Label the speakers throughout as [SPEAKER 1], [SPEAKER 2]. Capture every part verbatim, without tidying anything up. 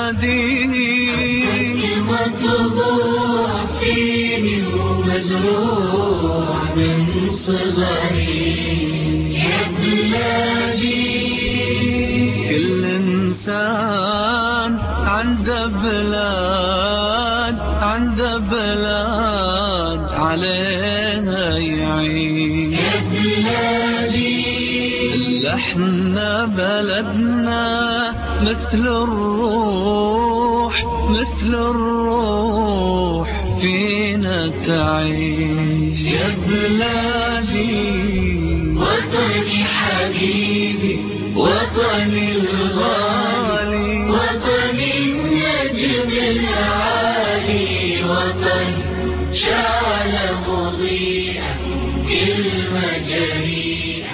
[SPEAKER 1] بلادي مطبوع فيني ومزروع من صغري يا بلادي. كل إنسان عنده بلاد عنده بلاد عليها يعيش يا بلادي. احنا بلدنا مثل الروح مثل الروح فينا تعيش يا بلادي. وطني حبيبي وطني الغالي وطني النجم العالي وطن شعل مضيئا المجاريح.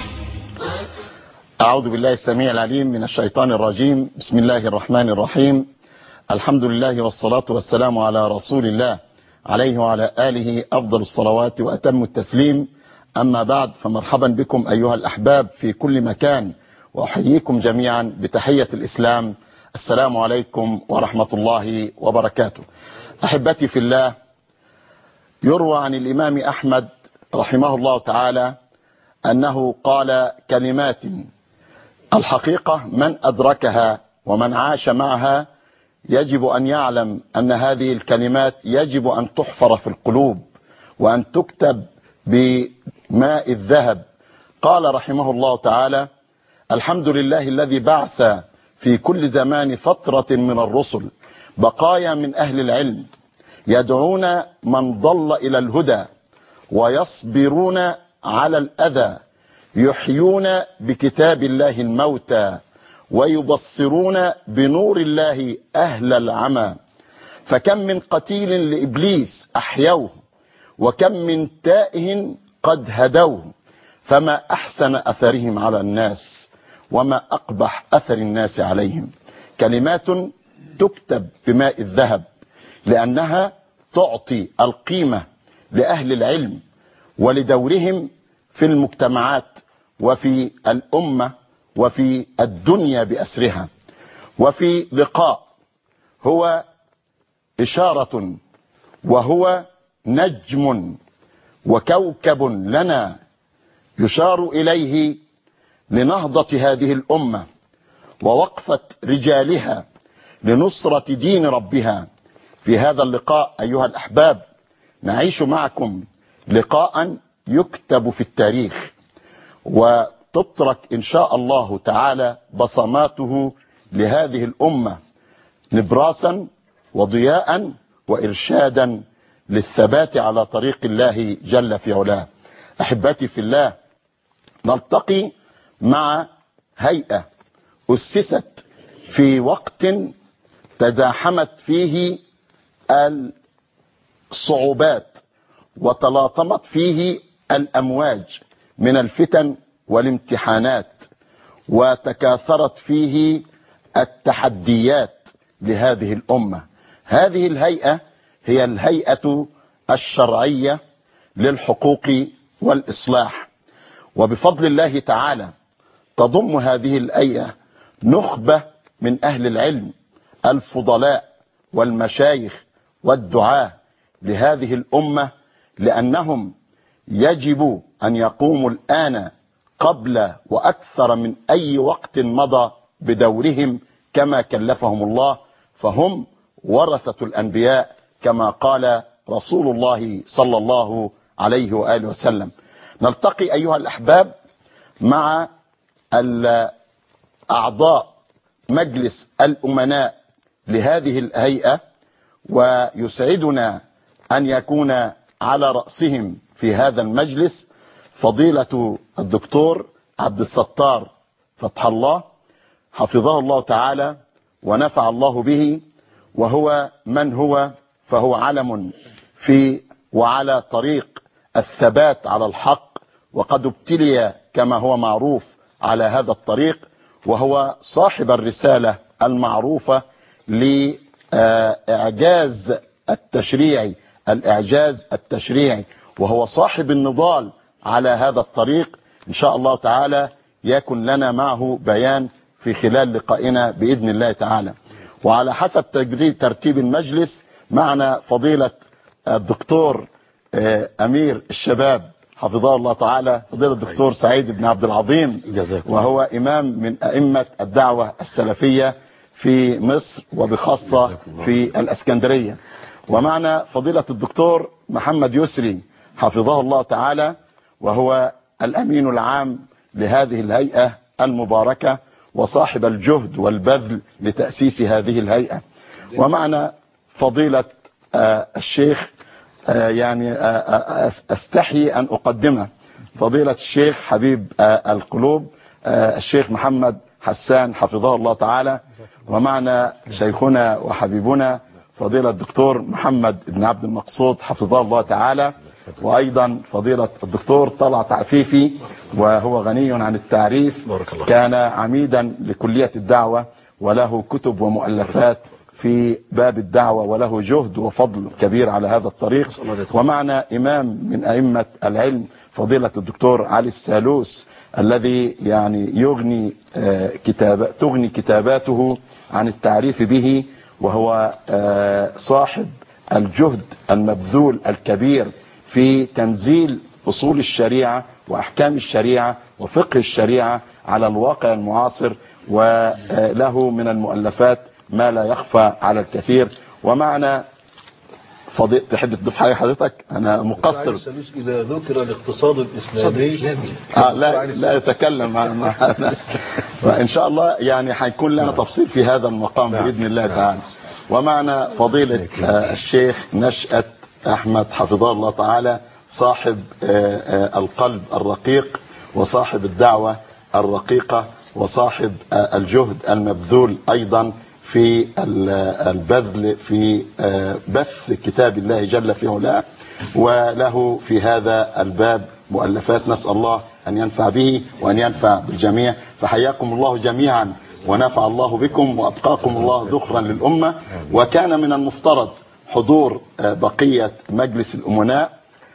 [SPEAKER 2] أعوذ بالله السميع العليم من الشيطان الرجيم. بسم الله الرحمن الرحيم. الحمد لله والصلاة والسلام على رسول الله عليه وعلى آله أفضل الصلوات وأتم التسليم. أما بعد، فمرحبا بكم أيها الأحباب في كل مكان، وأحييكم جميعا بتحية الإسلام. السلام عليكم ورحمة الله وبركاته. أحبتي في الله، يروى عن الإمام أحمد رحمه الله تعالى أنه قال كلمات الحقيقة من أدركها ومن عاش معها يجب أن يعلم أن هذه الكلمات يجب أن تحفر في القلوب وأن تكتب بماء الذهب. قال رحمه الله تعالى: الحمد لله الذي بعث في كل زمان فترة من الرسل بقايا من أهل العلم يدعون من ضل إلى الهدى ويصبرون على الأذى، يحيون بكتاب الله الموتى ويبصرون بنور الله أهل العمى. فكم من قتيل لإبليس أحيوه وكم من تائه قد هدوه، فما أحسن أثرهم على الناس وما أقبح أثر الناس عليهم. كلمات تكتب بماء الذهب لأنها تعطي القيمة لأهل العلم ولدورهم في المجتمعات وفي الأمة وفي الدنيا بأسرها. وفي لقاء هو إشارة وهو نجم وكوكب لنا يشار إليه لنهضة هذه الأمة ووقفة رجالها لنصرة دين ربها. في هذا اللقاء أيها الأحباب نعيش معكم لقاء يكتب في التاريخ وتترك إن شاء الله تعالى بصماته لهذه الأمة نبراسا وضياء وإرشادا للثبات على طريق الله جل في علاه. أحبتي في الله، نلتقي مع هيئة أسست في وقت تزاحمت فيه الصعوبات وتلاطمت فيه الأمواج من الفتن والامتحانات وتكاثرت فيه التحديات لهذه الأمة. هذه الهيئة هي الهيئة الشرعية للحقوق والإصلاح، وبفضل الله تعالى تضم هذه الهيئة نخبة من أهل العلم الفضلاء والمشايخ والدعاة لهذه الأمة، لأنهم يجب أن يقوموا الآن قبل وأكثر من أي وقت مضى بدورهم كما كلفهم الله، فهم ورثة الأنبياء كما قال رسول الله صلى الله عليه وآله وسلم. نلتقي أيها الأحباب مع أعضاء مجلس الأمناء لهذه الهيئة، ويسعدنا أن يكون على رأسهم في هذا المجلس فضيلة الدكتور عبد الستار فتح الله حفظه الله تعالى ونفع الله به، وهو من هو فهو علم في وعلى طريق الثبات على الحق، وقد ابتلي كما هو معروف على هذا الطريق، وهو صاحب الرسالة المعروفة لإعجاز التشريعي الإعجاز التشريعي، وهو صاحب النضال على هذا الطريق. إن شاء الله تعالى يكن لنا معه بيان في خلال لقائنا بإذن الله تعالى. وعلى حسب ترتيب المجلس معنا فضيلة الدكتور أمير الشباب حفظه الله تعالى، فضيلة الدكتور سعيد بن عبد العظيم، وهو إمام من أئمة الدعوة السلفية في مصر وبخاصة في الإسكندرية. ومعنا فضيلة الدكتور محمد يسري حفظه الله تعالى، وهو الأمين العام لهذه الهيئة المباركة وصاحب الجهد والبذل لتأسيس هذه الهيئة. ومعنا فضيلة آه الشيخ آه يعني آه أستحي أن أقدمه، فضيلة الشيخ حبيب آه القلوب آه الشيخ محمد حسان حفظه الله تعالى. ومعنا شيخنا وحبيبنا فضيلة الدكتور محمد بن عبد المقصود حفظه الله تعالى، وأيضا فضيلة الدكتور طلعت عفيفي وهو غني عن التعريف، كان عميدا لكلية الدعوة وله كتب ومؤلفات في باب الدعوة وله جهد وفضل كبير على هذا الطريق. ومعنا إمام من أئمة العلم فضيلة الدكتور علي السالوس الذي يعني يغني كتاب تغني كتاباته عن التعريف به، وهو صاحب الجهد المبذول الكبير في تنزيل أصول الشريعة وأحكام الشريعة وفقه الشريعة على الواقع المعاصر، وله من المؤلفات ما لا يخفى على الكثير. ومعنا فضيلة، تحب تضيف حاجة حضرتك؟ أنا مقصر.
[SPEAKER 3] إذا ذكر الاقتصاد الإسلامي
[SPEAKER 2] آه لا لا يتكلم معنا وإن شاء الله يعني حيكون لنا تفصيل في هذا المقام بإذن الله تعالى. ومعنا فضيلة آه الشيخ نشأت أحمد حفظه الله تعالى، صاحب آه آه القلب الرقيق وصاحب الدعوة الرقيقة وصاحب آه الجهد المبذول أيضا في البذل في بث كتاب الله جل في علاه، وله في هذا الباب مؤلفات نسأل الله أن ينفع به وأن ينفع بالجميع. فحياكم الله جميعا ونفع الله بكم وأبقاكم الله ذخرا للأمة. وكان من المفترض حضور بقية مجلس الأمناء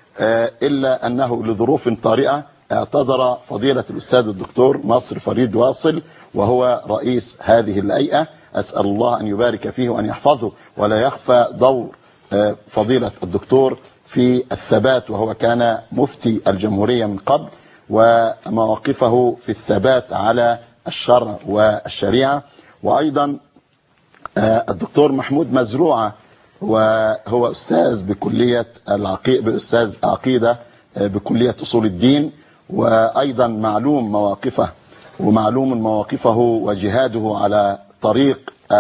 [SPEAKER 2] إلا أنه لظروف طارئة اعتذر فضيلة الأستاذ الدكتور نصر فريد واصل وهو رئيس هذه الهيئة، أسأل الله أن يبارك فيه وأن يحفظه. ولا يخفى دور فضيلة الدكتور في الثبات، وهو كان مفتي الجمهورية من قبل، ومواقفه في الثبات على الشرع والشريعة. وأيضا الدكتور محمود مزروعة وهو أستاذ بكلية العقيدة أستاذ عقيدة بكلية أصول الدين، وأيضا معلوم مواقفه ومعلوم مواقفه وجهاده على طريق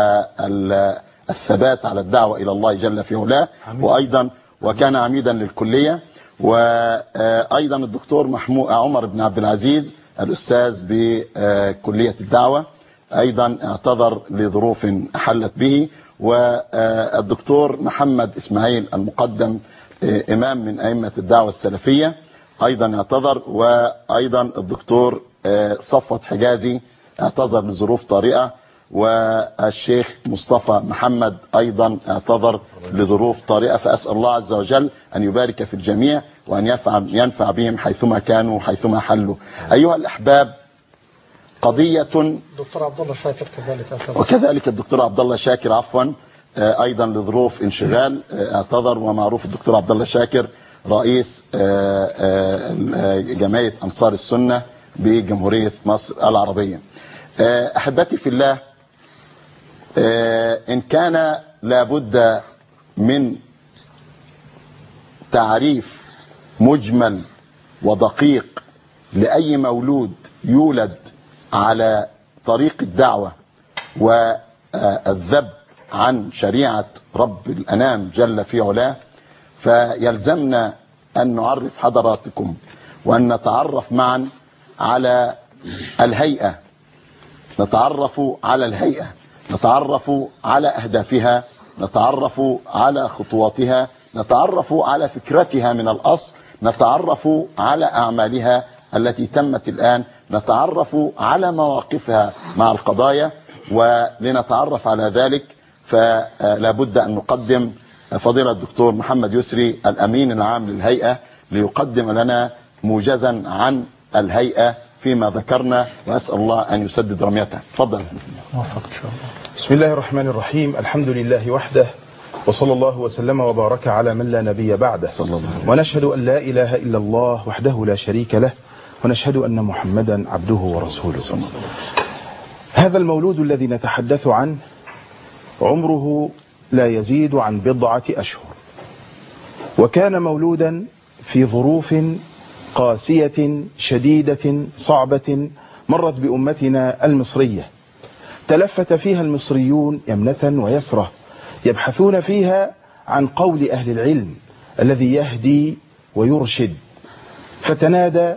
[SPEAKER 2] الثبات على الدعوة إلى الله جل في علاه، وأيضا وكان عميدا للكلية. وأيضا الدكتور محمود عمر بن عبد العزيز الأستاذ بكلية الدعوة أيضا اعتذر لظروف حلت به. والدكتور محمد إسماعيل المقدم إمام من أئمة الدعوة السلفية أيضا اعتذر. وأيضا الدكتور صفوت حجازي اعتذر لظروف طارئة. والشيخ مصطفى محمد أيضا اعتذر لظروف طارئة. فأسأل الله عز وجل أن يبارك في الجميع وأن ينفع, ينفع بهم حيثما كانوا حيثما حلوا. أيها الأحباب، قضية
[SPEAKER 4] دكتور عبد الله شاكر كذلك
[SPEAKER 2] وكذلك الدكتور عبد الله شاكر عفوا أيضا لظروف انشغال اعتذر. ومعروف الدكتور عبد الله شاكر رئيس جمعية أنصار السنة بجمهورية مصر العربية. أحبتي في الله، إن كان لابد من تعريف مجمل ودقيق لأي مولود يولد على طريق الدعوة والذب عن شريعة رب الأنام جل في علاه، فيلزمنا أن نعرف حضراتكم وأن نتعرف معا على الهيئة نتعرف على الهيئة نتعرف على أهدافها، نتعرف على خطواتها، نتعرف على فكرتها من الأصل، نتعرف على أعمالها التي تمت الآن، نتعرف على مواقفها مع القضايا. ولنتعرف على ذلك فلا بد أن نقدم فضيلة الدكتور محمد يسري الأمين العام للهيئة ليقدم لنا موجزا عن الهيئة فيما ذكرنا، وأسأل الله أن يسدد رميته. تفضل.
[SPEAKER 4] موفق إن شاء الله.
[SPEAKER 5] بسم الله الرحمن الرحيم. الحمد لله وحده، وصلى الله وسلم وبارك على من لا نبي بعده،
[SPEAKER 2] صلى الله عليه وسلم.
[SPEAKER 5] ونشهد أن لا إله إلا الله وحده لا شريك له، ونشهد أن محمدا عبده ورسوله. هذا المولود الذي نتحدث عنه عمره لا يزيد عن بضعة أشهر، وكان مولودا في ظروف قاسية شديدة صعبة مرت بأمتنا المصرية، تلفت فيها المصريون يمنة ويسرة يبحثون فيها عن قول أهل العلم الذي يهدي ويرشد، فتنادى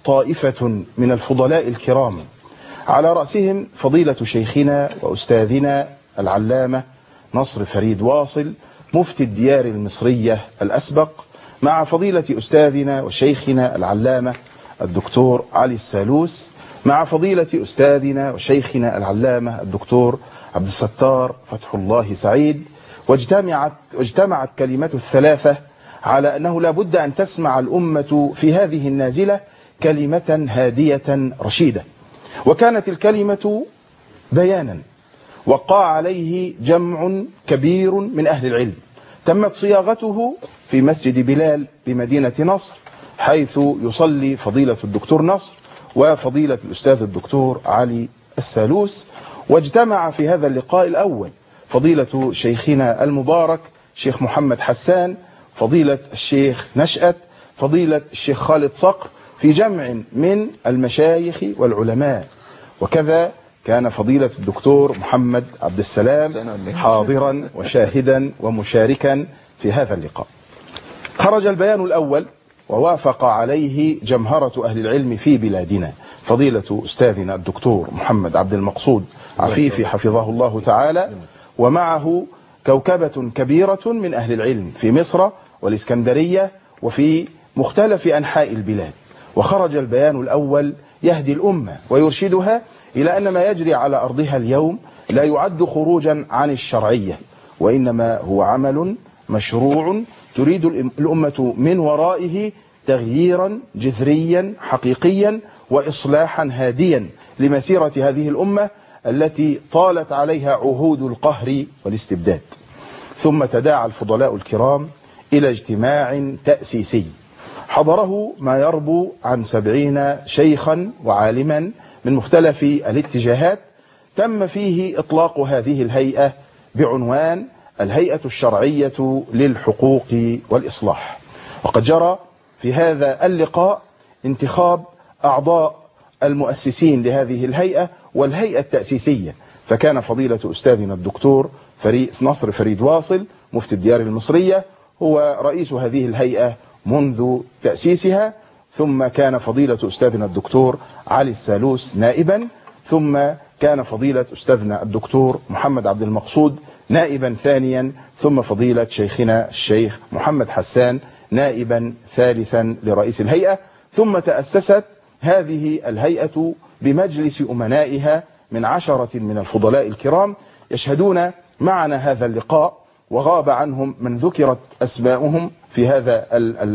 [SPEAKER 5] طائفة من الفضلاء الكرام، على رأسهم فضيلة شيخنا وأستاذنا العلامة نصر فريد واصل مفتي الديار المصرية الأسبق، مع فضيلة أستاذنا وشيخنا العلامة الدكتور علي السالوس، مع فضيلة أستاذنا وشيخنا العلامة الدكتور عبد الستار فتح الله سعيد. واجتمعت, واجتمعت كلمة الثلاثة على أنه لا بد أن تسمع الأمة في هذه النازلة كلمة هادية رشيدة. وكانت الكلمة بيانا وقع عليه جمع كبير من أهل العلم، تمت صياغته في مسجد بلال بمدينة نصر، حيث يصلي فضيلة الدكتور نصر وفضيلة الأستاذ الدكتور علي السالوس. واجتمع في هذا اللقاء الأول فضيلة شيخنا المبارك شيخ محمد حسان، فضيلة الشيخ نشأت، فضيلة الشيخ خالد صقر، في جمع من المشايخ والعلماء. وكذا كان فضيلة الدكتور محمد عبد السلام حاضرا وشاهدا ومشاركا في هذا اللقاء. خرج البيان الأول ووافق عليه جمهرة أهل العلم في بلادنا، فضيلة أستاذنا الدكتور محمد عبد المقصود عفيفي حفظه الله تعالى، ومعه كوكبة كبيرة من أهل العلم في مصر والإسكندرية وفي مختلف أنحاء البلاد. وخرج البيان الأول يهدي الأمة ويرشدها إلى أن ما يجري على أرضها اليوم لا يعد خروجا عن الشرعية، وإنما هو عمل مشروع تريد الأمة من ورائه تغييرا جذريا حقيقيا وإصلاحا هاديا لمسيرة هذه الأمة التي طالت عليها عهود القهر والاستبداد. ثم تداعى الفضلاء الكرام إلى اجتماع تأسيسي حضره ما يربو عن سبعين شيخا وعالما من مختلف الاتجاهات، تم فيه إطلاق هذه الهيئة بعنوان الهيئة الشرعية للحقوق والإصلاح. وقد جرى في هذا اللقاء انتخاب أعضاء المؤسسين لهذه الهيئة والهيئة التأسيسية، فكان فضيلة أستاذنا الدكتور فريد نصر فريد واصل مفتي الديار المصرية هو رئيس هذه الهيئة منذ تأسيسها، ثم كان فضيلة أستاذنا الدكتور علي السالوس نائبا، ثم كان فضيلة أستاذنا الدكتور محمد عبد المقصود نائبا ثانيا، ثم فضيلة شيخنا الشيخ محمد حسان نائبا ثالثا لرئيس الهيئة. ثم تأسست هذه الهيئة بمجلس أمنائها من عشرة من الفضلاء الكرام يشهدون معنا هذا اللقاء، وغاب عنهم من ذكرت أسماؤهم في هذا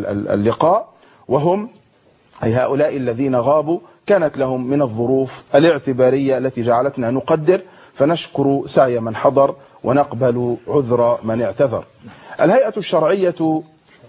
[SPEAKER 5] اللقاء، وهم أي هؤلاء الذين غابوا كانت لهم من الظروف الاعتبارية التي جعلتنا نقدر، فنشكر سعي من حضر ونقبل عذر من اعتذر. الهيئة الشرعية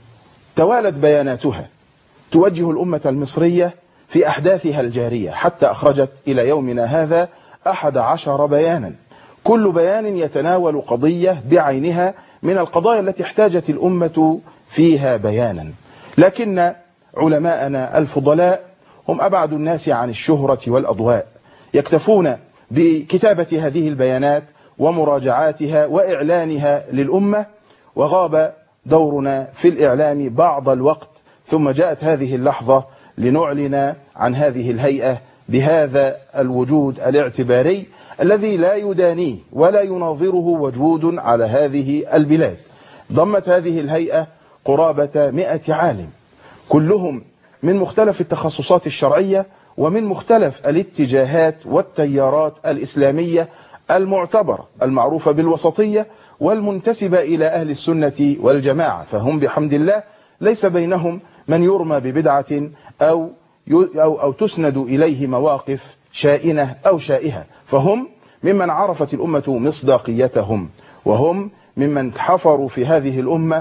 [SPEAKER 5] توالت بياناتها توجه الأمة المصرية في أحداثها الجارية، حتى أخرجت إلى يومنا هذا أحد عشر بيانا، كل بيان يتناول قضية بعينها من القضايا التي احتاجت الأمة فيها بيانا. لكن علماءنا الفضلاء هم أبعد الناس عن الشهرة والأضواء، يكتفون بكتابة هذه البيانات ومراجعاتها وإعلانها للأمة، وغاب دورنا في الإعلام بعض الوقت، ثم جاءت هذه اللحظة لنعلن عن هذه الهيئة بهذا الوجود الاعتباري الذي لا يدانيه ولا يناظره وجود على هذه البلاد. ضمت هذه الهيئة قرابة مئة عالم، كلهم من مختلف التخصصات الشرعية ومن مختلف الاتجاهات والتيارات الإسلامية المعتبرة المعروفة بالوسطية والمنتسبة إلى أهل السنة والجماعة، فهم بحمد الله ليس بينهم من يرمى ببدعة أو أو, أو تسند إليه مواقف شائنة أو شائهة، فهم ممن عرفت الأمة مصداقيتهم، وهم ممن حفروا في هذه الأمة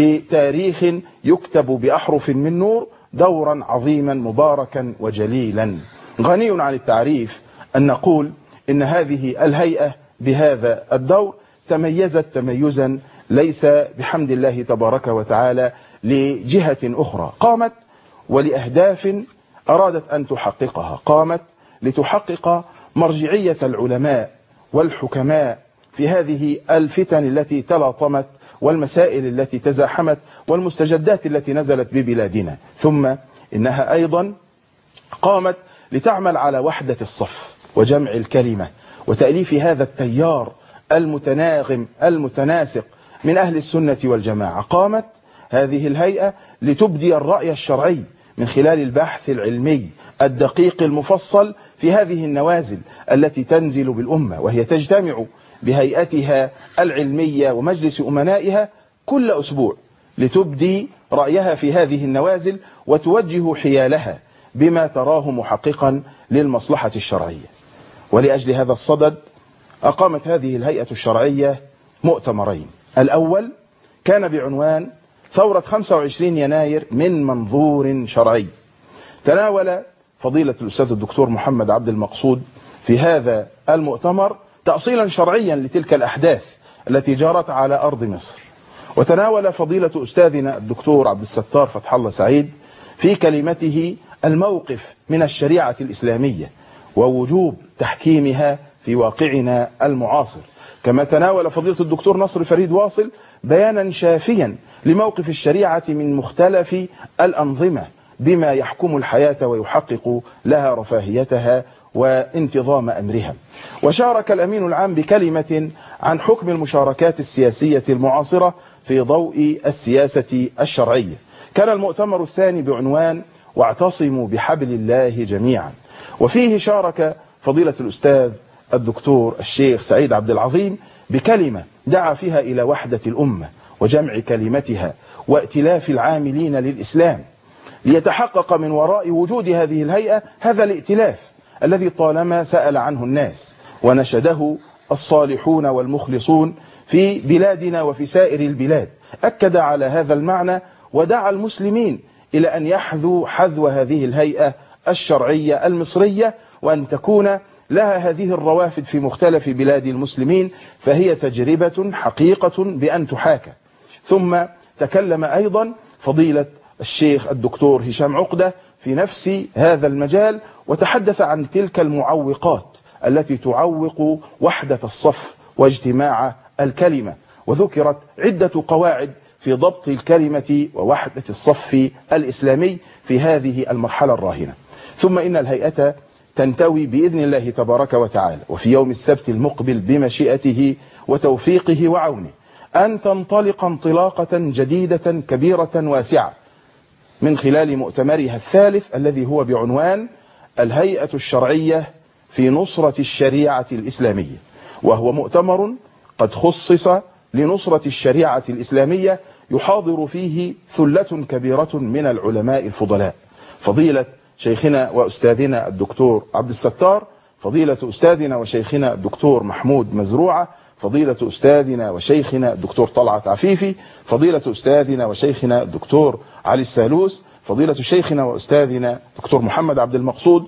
[SPEAKER 5] بتاريخ يكتب بأحرف من نور دورا عظيما مباركا وجليلا. غني عن التعريف أن نقول إن هذه الهيئة بهذا الدور تميزت تميزا ليس بحمد الله تبارك وتعالى لجهة أخرى، قامت ولأهداف أرادت أن تحققها، قامت لتحقق مرجعية العلماء والحكماء في هذه الفتن التي تلاطمت والمسائل التي تزاحمت والمستجدات التي نزلت ببلادنا. ثم إنها أيضا قامت لتعمل على وحدة الصف وجمع الكلمة وتأليف هذا التيار المتناغم المتناسق من أهل السنة والجماعة. قامت هذه الهيئة لتبدي الرأي الشرعي من خلال البحث العلمي الدقيق المفصل في هذه النوازل التي تنزل بالأمة، وهي تجتمع بهيئتها العلمية ومجلس أمنائها كل أسبوع لتبدي رأيها في هذه النوازل وتوجه حيالها بما تراه محققا للمصلحة الشرعية. ولأجل هذا الصدد أقامت هذه الهيئة الشرعية مؤتمرين. الأول كان بعنوان ثورة خمسة وعشرين يناير من منظور شرعي. تناول فضيلة الأستاذ الدكتور محمد عبد المقصود في هذا المؤتمر تأصيلا شرعيا لتلك الأحداث التي جرت على أرض مصر. وتناول فضيلة أستاذنا الدكتور عبد الستار فتح الله سعيد في كلمته الموقف من الشريعة الإسلامية ووجوب تحكيمها في واقعنا المعاصر. كما تناول فضيلة الدكتور نصر فريد واصل بيانا شافيا لموقف الشريعة من مختلف الأنظمة بما يحكم الحياة ويحقق لها رفاهيتها وانتظام أمرها. وشارك الأمين العام بكلمة عن حكم المشاركات السياسية المعاصرة في ضوء السياسة الشرعية. كان المؤتمر الثاني بعنوان واعتصموا بحبل الله جميعا، وفيه شارك فضيلة الأستاذ الدكتور الشيخ سعيد عبد العظيم بكلمة دعا فيها إلى وحدة الأمة وجمع كلمتها وائتلاف العاملين للإسلام ليتحقق من وراء وجود هذه الهيئة هذا الائتلاف الذي طالما سأل عنه الناس ونشده الصالحون والمخلصون في بلادنا وفي سائر البلاد. أكد على هذا المعنى ودعا المسلمين إلى أن يحذوا حذو هذه الهيئة الشرعية المصرية، وأن تكون لها هذه الروافد في مختلف بلاد المسلمين، فهي تجربة حقيقة بأن تحاكى. ثم تكلم أيضا فضيلة الشيخ الدكتور هشام عقدة في نفس هذا المجال وتحدث عن تلك المعوقات التي تعوق وحدة الصف واجتماع الكلمة، وذكرت عدة قواعد في ضبط الكلمة ووحدة الصف الإسلامي في هذه المرحلة الراهنة. ثم إن الهيئة تنتوي بإذن الله تبارك وتعالى وفي يوم السبت المقبل بمشيئته وتوفيقه وعونه أن تنطلق انطلاقة جديدة كبيرة واسعة من خلال مؤتمرها الثالث الذي هو بعنوان الهيئة الشرعية في نصرة الشريعة الإسلامية، وهو مؤتمر قد خصص لنصرة الشريعة الإسلامية يحاضر فيه ثلة كبيرة من العلماء الفضلاء، فضيلة شيخنا وأستاذنا الدكتور عبد الستار، فضيلة أستاذنا وشيخنا الدكتور محمود مزروعة، فضيلة أستاذنا وشيخنا الدكتور طلعت عفيفي، فضيلة أستاذنا وشيخنا الدكتور علي السالوس، فضيلة شيخنا وأستاذنا الدكتور محمد عبد المقصود،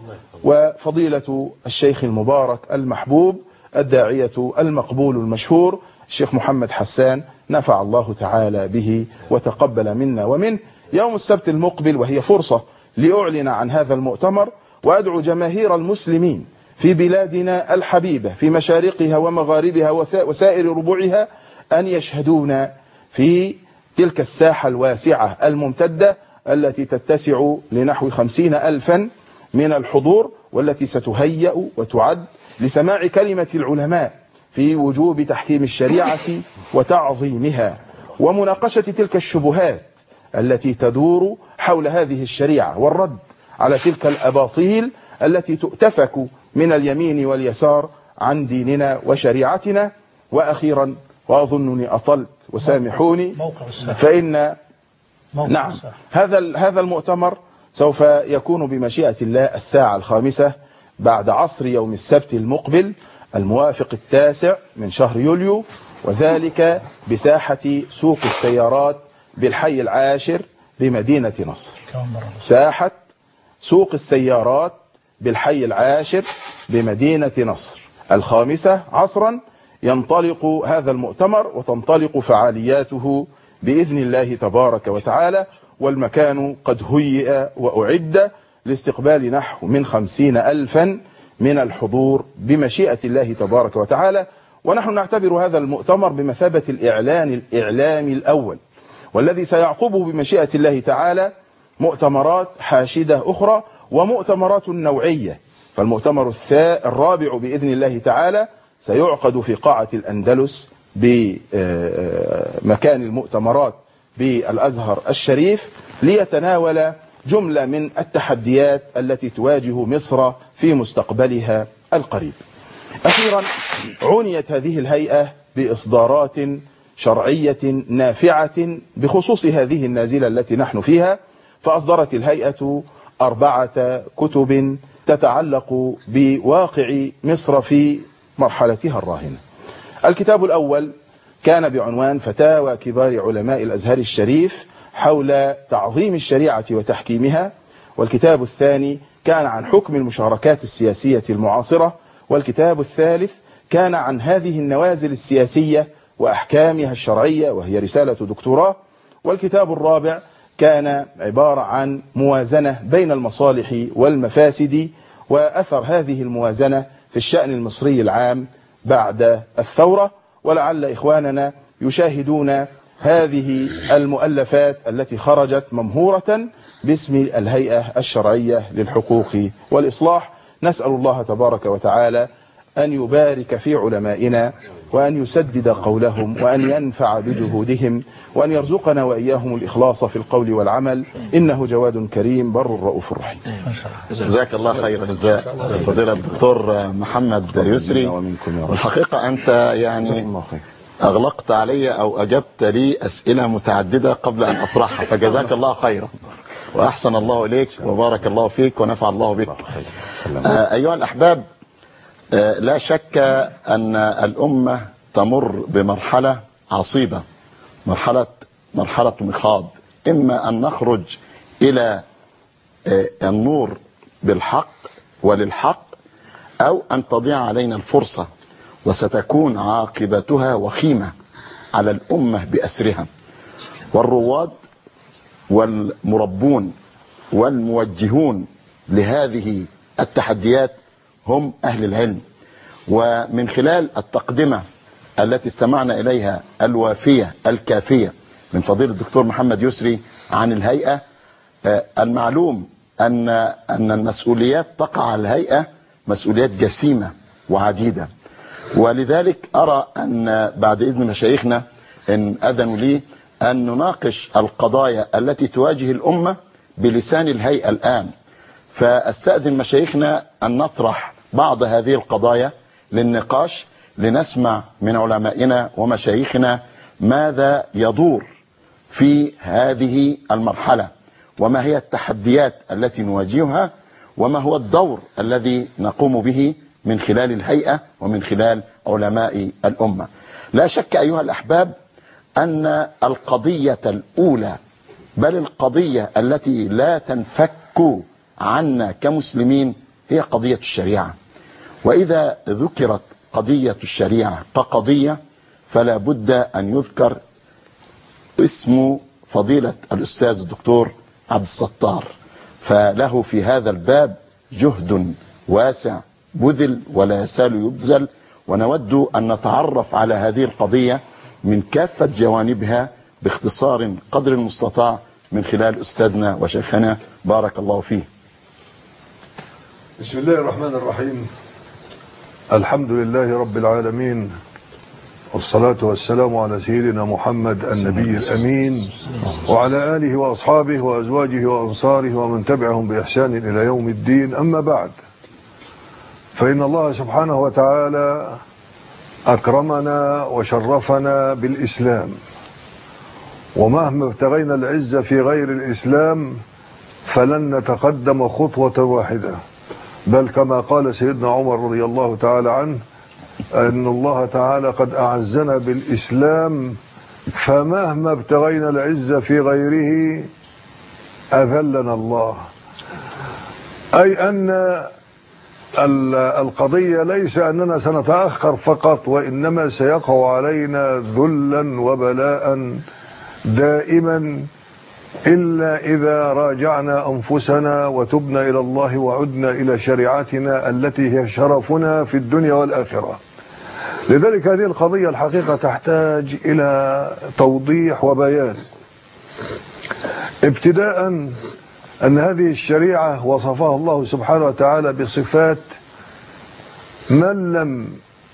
[SPEAKER 5] وفضيلة الشيخ المبارك المحبوب الداعية المقبول المشهور الشيخ محمد حسان، نفع الله تعالى به وتقبل منا ومنه. يوم السبت المقبل وهي فرصة لأعلن عن هذا المؤتمر، وأدعو جماهير المسلمين في بلادنا الحبيبة في مشارقها ومغاربها وسائر ربوعها أن يشهدون في تلك الساحة الواسعة الممتدة التي تتسع لنحو خمسين ألفا من الحضور، والتي ستهيأ وتعد لسماع كلمة العلماء في وجوب تحكيم الشريعة وتعظيمها ومناقشة تلك الشبهات التي تدور حول هذه الشريعة والرد على تلك الأباطيل التي تؤتفك من اليمين واليسار عن ديننا وشريعتنا. وأخيرا وأظنني أطلت وسامحوني، فإن نعم هذا هذا المؤتمر سوف يكون بمشيئة الله الساعة الخامسة بعد عصر يوم السبت المقبل الموافق التاسع من شهر يوليو، وذلك بساحة سوق السيارات بالحي العاشر بمدينة نصر. ساحة سوق السيارات بالحي العاشر بمدينة نصر الخامسة عصرا ينطلق هذا المؤتمر وتنطلق فعالياته بإذن الله تبارك وتعالى، والمكان قد هيئ وأعد لاستقبال نحو من خمسين ألفا من الحضور بمشيئة الله تبارك وتعالى. ونحن نعتبر هذا المؤتمر بمثابة الإعلان الإعلامي الأول، والذي سيعقبه بمشيئة الله تعالى مؤتمرات حاشدة أخرى ومؤتمرات نوعية. فالمؤتمر الرابع بإذن الله تعالى سيعقد في قاعة الأندلس بمكان المؤتمرات بالأزهر الشريف، ليتناول جملة من التحديات التي تواجه مصر في مستقبلها القريب. أخيرا، عنيت هذه الهيئة بإصدارات شرعية نافعة بخصوص هذه النازلة التي نحن فيها، فأصدرت الهيئة أربعة كتب تتعلق بواقع مصر في مرحلتها الراهنة. الكتاب الأول كان بعنوان فتاوى كبار علماء الأزهر الشريف حول تعظيم الشريعة وتحكيمها، والكتاب الثاني كان عن حكم المشاركات السياسية المعاصرة، والكتاب الثالث كان عن هذه النوازل السياسية وأحكامها الشرعية وهي رسالة دكتوراه، والكتاب الرابع كان عبارة عن موازنة بين المصالح والمفاسد وأثر هذه الموازنة في الشأن المصري العام بعد الثورة. ولعل إخواننا يشاهدون هذه المؤلفات التي خرجت ممهورة باسم الهيئة الشرعية للحقوق والإصلاح. نسأل الله تبارك وتعالى أن يبارك في علمائنا وأن يسدد قولهم وأن ينفع بجهودهم وأن يرزقنا وإياهم الإخلاص في القول والعمل، إنه جواد كريم بر رؤوف رحيم.
[SPEAKER 2] جزاك الله خير جزاء فضيلة الدكتور محمد يسري. والحقيقة أنت يعني أغلقت علي أو أجبت لي أسئلة متعددة قبل أن أطرحها، فجزاك الله خيرا وأحسن الله إليك وبارك الله فيك ونفع الله بك. آه أيها الأحباب، آه لا شك أن الأمة تمر بمرحلة عصيبة، مرحلة مرحلة مخاض، إما أن نخرج إلى آه النور بالحق وللحق، أو أن تضيع علينا الفرصة وستكون عاقبتها وخيمة على الأمة بأسرها. والرواد والمربون والموجهون لهذه التحديات هم أهل العلم. ومن خلال التقدمة التي استمعنا إليها الوافية الكافية من فضيلة الدكتور محمد يسري عن الهيئة، المعلوم أن أن المسؤوليات تقع على الهيئة مسؤوليات جسيمة وعديدة. ولذلك أرى أن بعد إذن مشايخنا إن أذنوا لي أن نناقش القضايا التي تواجه الأمة بلسان الهيئة الآن. فأستأذن مشايخنا أن نطرح بعض هذه القضايا للنقاش، لنسمع من علمائنا ومشايخنا ماذا يدور في هذه المرحلة، وما هي التحديات التي نواجهها، وما هو الدور الذي نقوم به من خلال الهيئة ومن خلال علماء الأمة. لا شك أيها الأحباب أن القضية الأولى، بل القضية التي لا تنفك عنا كمسلمين، هي قضية الشريعة. وإذا ذكرت قضية الشريعة كقضية فلا بد أن يذكر اسم فضيلة الأستاذ الدكتور عبد الستار، فله في هذا الباب جهد واسع بذل ولا يزال يبذل، ونود أن نتعرف على هذه القضية من كافة جوانبها باختصار قدر المستطاع من خلال أستاذنا وشيخنا بارك الله فيه.
[SPEAKER 6] بسم الله الرحمن الرحيم. الحمد لله رب العالمين، والصلاة والسلام على سيدنا محمد النبي الأمين وعلى آله وأصحابه وأزواجه وأنصاره ومن تبعهم بإحسان إلى يوم الدين. أما بعد، فإن الله سبحانه وتعالى أكرمنا وشرفنا بالإسلام، ومهما ابتغينا العزة في غير الإسلام فلن نتقدم خطوة واحدة، بل كما قال سيدنا عمر رضي الله تعالى عنه أن الله تعالى قد أعزنا بالإسلام، فمهما ابتغينا العزة في غيره أذلنا الله. أي أن القضية ليس أننا سنتأخر فقط، وإنما سيقع علينا ذلا وبلاء دائما إلا إذا راجعنا أنفسنا وتبنا إلى الله وعدنا إلى شريعتنا التي هي شرفنا في الدنيا والآخرة. لذلك هذه القضية الحقيقة تحتاج إلى توضيح وبيان. ابتداء أن هذه الشريعة وصفها الله سبحانه وتعالى بصفات من لم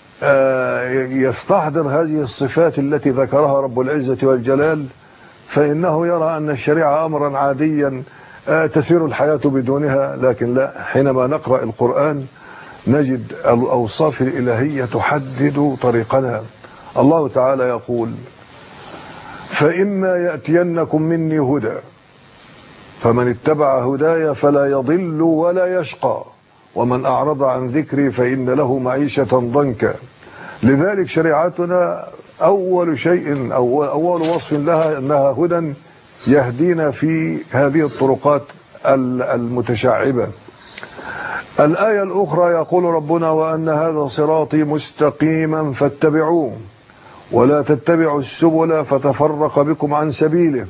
[SPEAKER 6] يستحضر هذه الصفات التي ذكرها رب العزة والجلال فإنه يرى أن الشريعة أمرا عاديا تسير الحياة بدونها. لكن لا، حينما نقرأ القرآن نجد الأوصاف الإلهية تحدد طريقنا. الله تعالى يقول: فإما يأتينكم مني هدى فمن اتبع هدايا فلا يضل ولا يشقى ومن أعرض عن ذكري فإن له معيشة ضنكا. لذلك شريعتنا أول شيء أول, أول وصف لها أنها هدى يهدينا في هذه الطرقات المتشعبة. الآية الأخرى يقول ربنا: وأن هذا صراطي مستقيما فاتبعوه ولا تتبعوا السبل فتفرق بكم عن سبيله.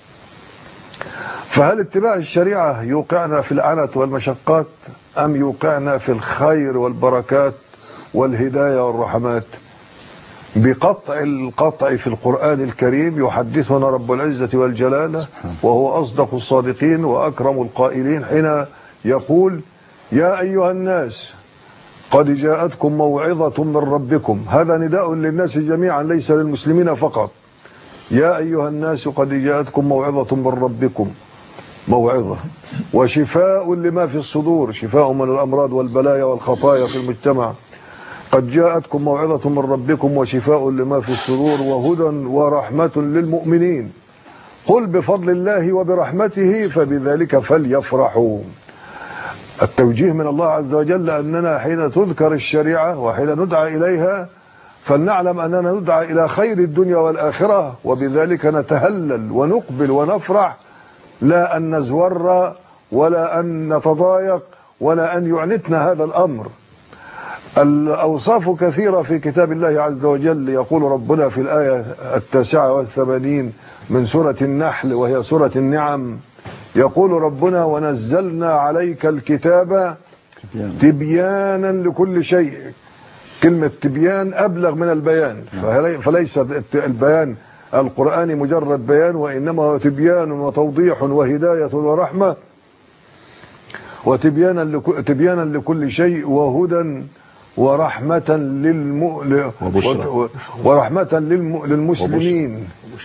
[SPEAKER 6] فهل اتباع الشريعة يوقعنا في العنت والمشقات أم يوقعنا في الخير والبركات والهداية والرحمات؟ بقطع القطع في القرآن الكريم يحدثنا رب العزة والجلالة وهو أصدق الصادقين وأكرم القائلين حين يقول: يا أيها الناس قد جاءتكم موعظة من ربكم. هذا نداء للناس جميعا ليس للمسلمين فقط. يا أيها الناس قد جاءتكم موعظة من ربكم، موعظة وشفاء لما في الصدور، شفاء من الأمراض والبلايا والخطايا في المجتمع. قد جاءتكم موعظة من ربكم وشفاء لما في الصدور وهدى ورحمة للمؤمنين. قل بفضل الله وبرحمته فبذلك فليفرحوا. التوجيه من الله عز وجل أننا حين تذكر الشريعة وحين ندعى إليها فلنعلم أننا ندعى إلى خير الدنيا والآخرة، وبذلك نتهلل ونقبل ونفرح، لا أن نزور ولا أن نتضايق ولا أن يعنتنا هذا الأمر. الأوصاف كثيرة في كتاب الله عز وجل. يقول ربنا في الآية التاسعة والثمانين من سورة النحل وهي سورة النعم، يقول ربنا: ونزلنا عليك الكتاب تبيانا لكل شيء. كلمة تبيان أبلغ من البيان، فليس البيان القرآني مجرد بيان، وإنما هو تبيان وتوضيح وهداية ورحمة وتبيانا لك... تبيانا لكل شيء وهدى ورحمة للم...
[SPEAKER 2] وبشرى.
[SPEAKER 6] ورحمة للم... للمسلمين.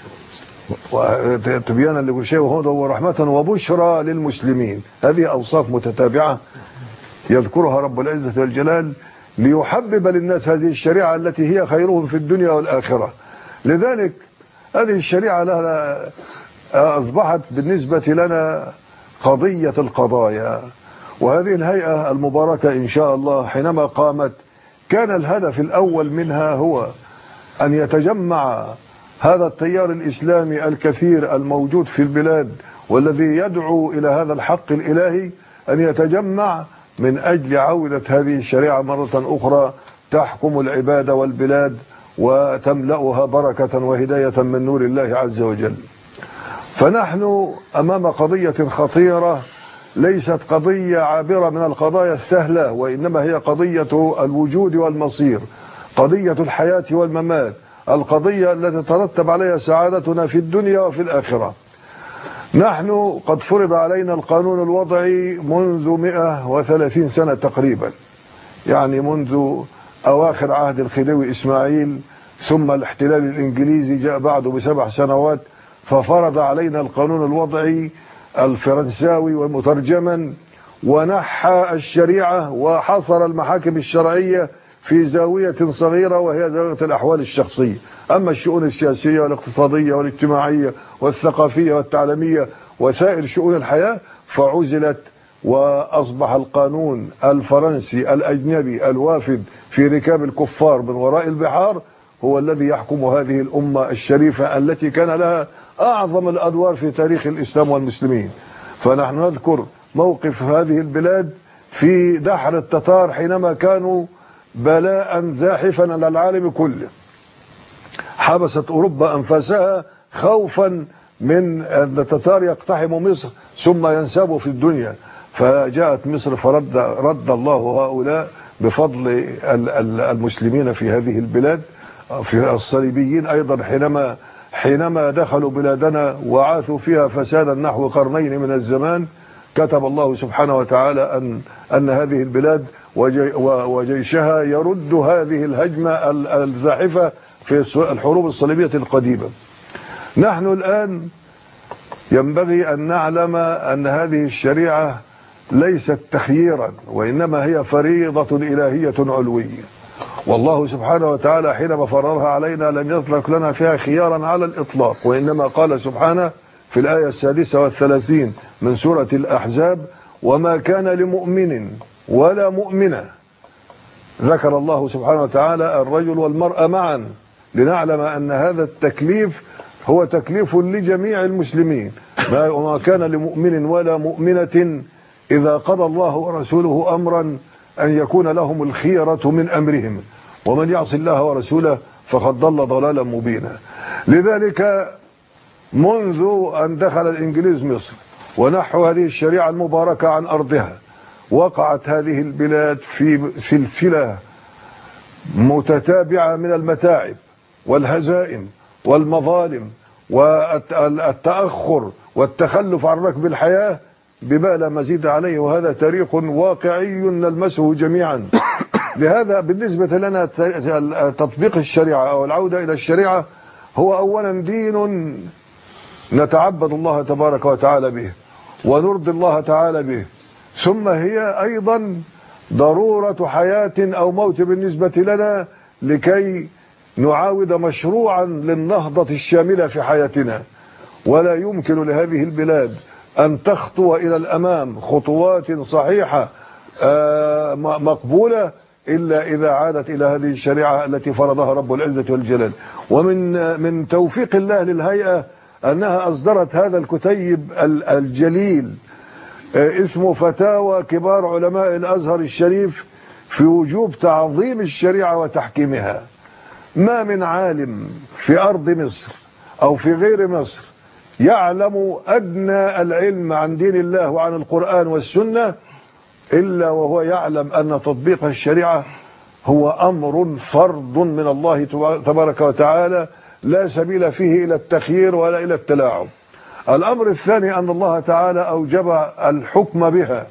[SPEAKER 6] تبيانا لكل شيء وهدى ورحمة وبشرى للمسلمين. هذه أوصاف متتابعة يذكرها رب العزة والجلال ليحبب للناس هذه الشريعة التي هي خيرهم في الدنيا والآخرة. لذلك هذه الشريعة لها أصبحت بالنسبة لنا قضية القضايا. وهذه الهيئة المباركة إن شاء الله حينما قامت كان الهدف الأول منها هو أن يتجمع هذا التيار الإسلامي الكثير الموجود في البلاد والذي يدعو إلى هذا الحق الإلهي، أن يتجمع من أجل عودة هذه الشريعة مرة أخرى تحكم العباد والبلاد وتملأها بركة وهداية من نور الله عز وجل. فنحن أمام قضية خطيرة، ليست قضية عابرة من القضايا السهلة، وإنما هي قضية الوجود والمصير، قضية الحياة والممات، القضية التي تترتب عليها سعادتنا في الدنيا وفي الآخرة. نحن قد فرض علينا القانون الوضعي منذ مئة وثلاثين سنة تقريبا، يعني منذ أواخر عهد الخديوي إسماعيل، ثم الاحتلال الإنجليزي جاء بعده بسبع سنوات ففرض علينا القانون الوضعي الفرنساوي ومترجما، ونحى الشريعة وحصر المحاكم الشرعية في زاوية صغيرة وهي زاوية الأحوال الشخصية. أما الشؤون السياسية والاقتصادية والاجتماعية والثقافية والتعليمية وسائر شؤون الحياة، فعزلت وأصبح القانون الفرنسي الأجنبي الوافد في ركاب الكفار من وراء البحار هو الذي يحكم هذه الأمة الشريفة التي كان لها أعظم الأدوار في تاريخ الإسلام والمسلمين. فنحن نذكر موقف هذه البلاد في دحر التتار حينما كانوا بلاء زاحفا على العالم كله، حبست أوروبا أنفاسها خوفا من أن التتار يقتحموا مصر ثم ينسبوا في الدنيا، فجاءت مصر فرد رد الله هؤلاء بفضل المسلمين في هذه البلاد، في الصليبيين أيضا حينما حينما دخلوا بلادنا وعاثوا فيها فسادا نحو قرنين من الزمان، كتب الله سبحانه وتعالى أن أن هذه البلاد وجيشها يرد هذه الهجمة الزاحفة في الحروب الصليبية القديمة. نحن الآن ينبغي أن نعلم أن هذه الشريعة ليست تخييرا، وإنما هي فريضة إلهية علوية، والله سبحانه وتعالى حينما فرضها علينا لم يترك لنا فيها خيارا على الإطلاق، وإنما قال سبحانه في الآية السادسة والثلاثين من سورة الأحزاب: وما كان لمؤمن ولا مؤمنة. ذكر الله سبحانه وتعالى الرجل والمرأة معا لنعلم أن هذا التكليف هو تكليف لجميع المسلمين. وما كان لمؤمن ولا مؤمنة إذا قضى الله ورسوله أمرا أن يكون لهم الخيرة من أمرهم ومن يعص الله ورسوله فقد ضل ضلالا مبينا. لذلك منذ أن دخل الإنجليز مصر ونحوا هذه الشريعة المباركة عن أرضها، وقعت هذه البلاد في سلسلة متتابعة من المتاعب والهزائم والمظالم والتأخر والتخلف عن ركب الحياة بما لا مزيد عليه، وهذا تاريخ واقعي نلمسه جميعا. لهذا بالنسبة لنا تطبيق الشريعة أو العودة إلى الشريعة هو أولا دين نتعبد الله تبارك وتعالى به ونرضي الله تعالى به، ثم هي أيضا ضرورة حياة أو موت بالنسبة لنا لكي نعاود مشروعا للنهضة الشاملة في حياتنا. ولا يمكن لهذه البلاد أن تخطو إلى الأمام خطوات صحيحة مقبولة إلا إذا عادت إلى هذه الشريعة التي فرضها رب العزة والجلال. ومن من توفيق الله للهيئة أنها أصدرت هذا الكتيب الجليل اسمه فتاوى كبار علماء الأزهر الشريف في وجوب تعظيم الشريعة وتحكيمها. ما من عالم في أرض مصر أو في غير مصر يعلم أدنى العلم عن دين الله وعن القرآن والسنة إلا وهو يعلم أن تطبيق الشريعة هو أمر فرض من الله تبارك وتعالى لا سبيل فيه إلى التخيير ولا إلى التلاعب. الأمر الثاني أن الله تعالى أوجب الحكم بها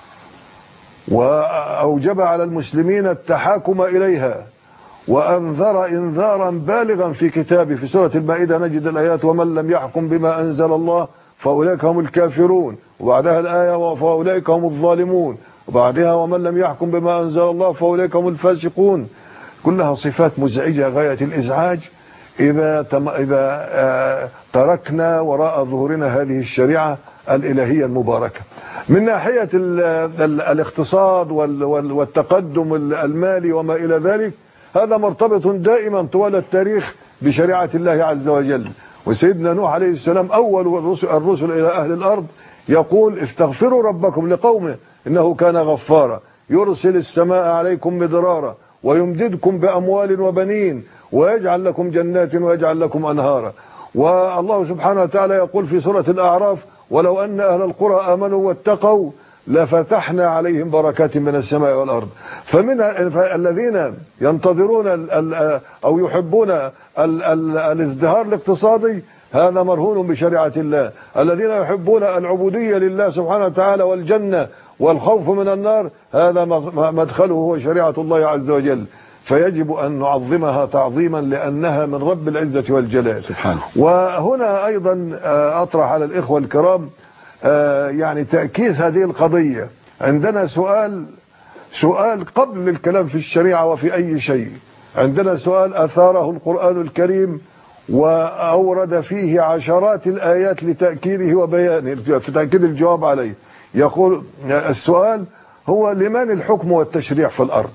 [SPEAKER 6] وأوجب على المسلمين التحاكم إليها، وأنذر إنذارا بالغا في كتابه. في سورة المائدة نجد الآيات: ومن لم يحكم بما أنزل الله فأولئك هم الكافرون، وبعدها الآية: فأولئك هم الظالمون، وبعدها: ومن لم يحكم بما أنزل الله فأولئك هم الفاسقون. كلها صفات مزعجة غاية الإزعاج إذا تم إذا تركنا وراء ظهورنا هذه الشريعة الإلهية المباركة. من ناحية الاقتصاد والتقدم المالي وما إلى ذلك، هذا مرتبط دائما طوال التاريخ بشريعة الله عز وجل. وسيدنا نوح عليه السلام أول الرسل إلى أهل الأرض يقول: استغفروا ربكم لقومه إنه كان غفارا يرسل السماء عليكم مدرارا ويمددكم بأموال وبنين ويجعل لكم جنات ويجعل لكم أنهارا. والله سبحانه وتعالى يقول في سورة الأعراف: ولو أن أهل القرى آمنوا واتقوا لفتحنا عليهم بركات من السماء والأرض. فمن الذين ينتظرون أو يحبون الازدهار الاقتصادي هذا مرهون بشريعة الله، الذين يحبون العبودية لله سبحانه وتعالى والجنة والخوف من النار هذا مدخله هو شريعة الله عز وجل. فيجب أن نعظمها تعظيما لأنها من رب العزة والجلال سبحانه. وهنا أيضا أطرح على الإخوة الكرام يعني تأكيد هذه القضية. عندنا سؤال سؤال قبل الكلام في الشريعة وفي أي شيء، عندنا سؤال أثاره القرآن الكريم وأورد فيه عشرات الآيات لتأكيده وبيانه في تأكيد الجواب عليه. يقول السؤال هو لمن الحكم والتشريع في الأرض؟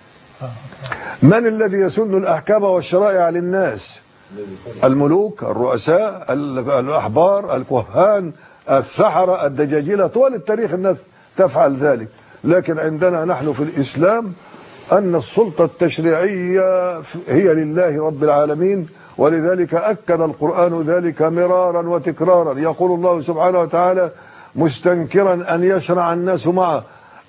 [SPEAKER 6] من الذي يسن الأحكام والشرائع للناس؟ الملوك، الرؤساء، الأحبار، الكهان، السحرة، الدجاجلة. طول التاريخ الناس تفعل ذلك، لكن عندنا نحن في الإسلام أن السلطة التشريعية هي لله رب العالمين، ولذلك أكد القرآن ذلك مرارا وتكرارا. يقول الله سبحانه وتعالى مستنكرا أن يشرع الناس معه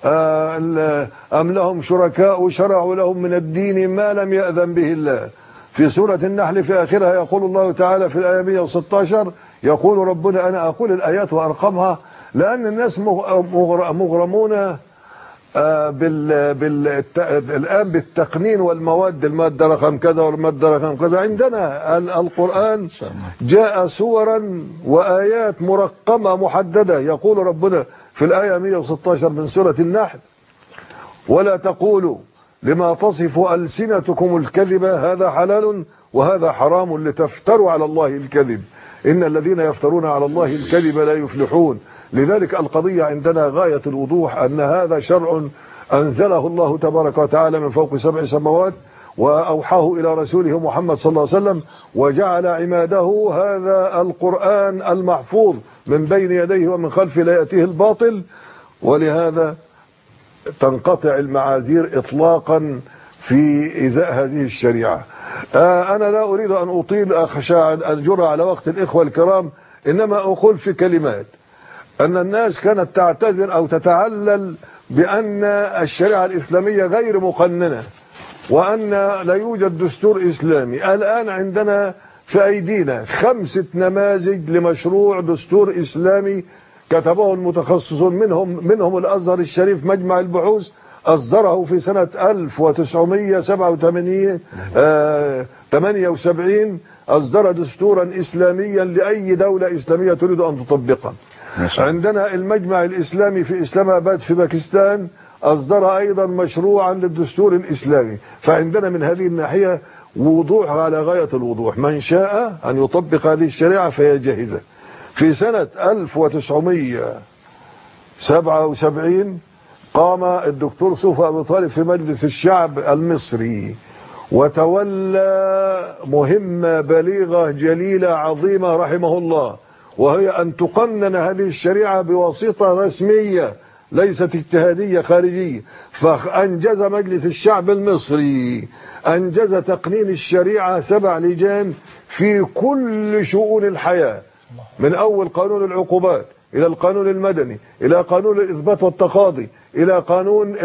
[SPEAKER 6] أم لهم شركاء شرعوا لهم من الدين ما لم يأذن به الله. في سورة النحل في آخرها يقول الله تعالى في الآية مئة وستة عشر يقول ربنا، أنا أقول الآيات وأرقمها لأن الناس مغرمون بال بال الآن بالتقنين والمواد، المادة رقم كذا والمادة رقم كذا. عندنا القرآن جاء سورا وآيات مرقمة محددة. يقول ربنا في الآية مئة وستة عشر من سورة النحل ولا تقولوا لما تصف ألسنتكم الكذب هذا حلال وهذا حرام لتفتروا على الله الكذب إن الذين يفترون على الله الكذب لا يفلحون. لذلك القضية عندنا غاية الوضوح أن هذا شرع أنزله الله تبارك وتعالى من فوق سبع سماوات وأوحاه إلى رسوله محمد صلى الله عليه وسلم، وجعل عماده هذا القرآن المحفوظ من بين يديه ومن خلفه لا يأتيه الباطل. ولهذا تنقطع المعاذير إطلاقا في إزاء هذه الشريعة. آه أنا لا أريد أن أطيل أخشى أن أجر على وقت الإخوة الكرام، إنما أقول في كلمات أن الناس كانت تعتذر أو تتعلل بأن الشريعة الإسلامية غير مقننة وأن لا يوجد دستور إسلامي. الآن عندنا في أيدينا خمسة نماذج لمشروع دستور إسلامي كتبه المتخصصون، منهم منهم الأزهر الشريف مجمع البحوث أصدره في سنة ألف وتسعمئة وثمانية وسبعين أصدر دستورا إسلاميا لأي دولة إسلامية تريد أن تطبقه. عندنا المجمع الإسلامي في إسلام آباد في باكستان أصدر أيضا مشروعا للدستور الإسلامي. فعندنا من هذه الناحية وضوح على غاية الوضوح. من شاء أن يطبق هذه الشريعة فهي جاهزة. في سنة ألف وتسعمئة وسبعة وسبعين قام الدكتور سوف أبو طالب في مجلس الشعب المصري وتولى مهمة بليغة جليلة عظيمة رحمه الله، وهي أن تقنن هذه الشريعة بواسطة رسمية ليست اجتهادية خارجية. فأنجز مجلس الشعب المصري أنجز تقنين الشريعة سبع لجان في كل شؤون الحياة، من أول قانون العقوبات إلى القانون المدني إلى قانون الإثبات والتقاضي إلى قانون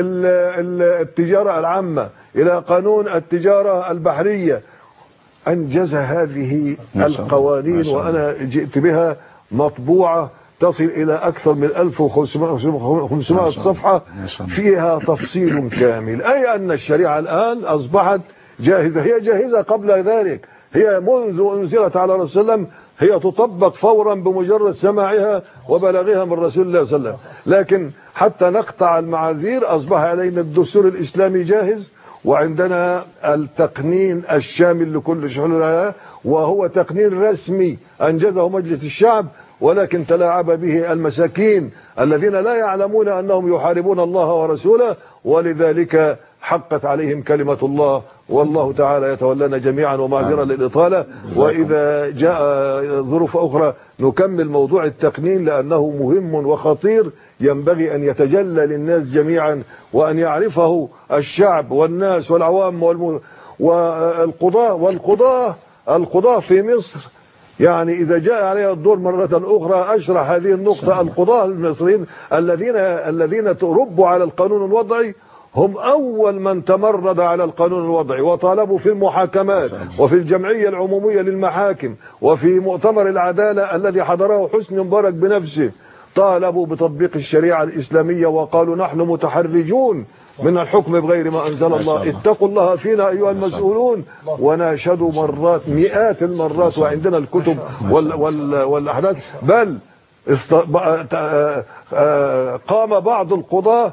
[SPEAKER 6] التجارة العامة إلى قانون التجارة البحرية. أنجز هذه القوانين وأنا جئت بها مطبوعة تصل إلى أكثر من ألف وخمسمائة صفحة فيها تفصيل كامل، أي أن الشريعة الآن أصبحت جاهزة. هي جاهزة قبل ذلك، هي منذ أنزلت على رسول الله هي تطبق فورا بمجرد سماعها وبلاغها من رسول الله صلى الله عليه وسلم. لكن حتى نقطع المعاذير أصبح علينا الدستور الإسلامي جاهز، وعندنا التقنين الشامل لكل شؤون الحياة، وهو تقنين رسمي أنجزه مجلس الشعب، ولكن تلاعب به المساكين الذين لا يعلمون أنهم يحاربون الله ورسوله، ولذلك حقت عليهم كلمة الله. والله تعالى يتولانا جميعا، ومعذرة للإطالة، وإذا جاء ظروف أخرى نكمل موضوع التقنين لأنه مهم وخطير ينبغي أن يتجلى للناس جميعا وأن يعرفه الشعب والناس والعوام والم... والقضاء والقضاء القضاء في مصر. يعني إذا جاء عليها الدور مرة أخرى أشرح هذه النقطة. القضاة المصريين الذين الذين ربوا على القانون الوضعي هم أول من تمرد على القانون الوضعي وطالبوا في المحاكمات وفي الجمعية العمومية للمحاكم وفي مؤتمر العدالة الذي حضره حسني مبارك بنفسه، طالبوا بتطبيق الشريعة الإسلامية وقالوا نحن متحرجون من الحكم بغير ما أنزل الله، اتقوا الله فينا أيها المسؤولون. وناشدوا مرات مئات المرات، وعندنا الكتب وال وال والأحداث. بل قام بعض القضاة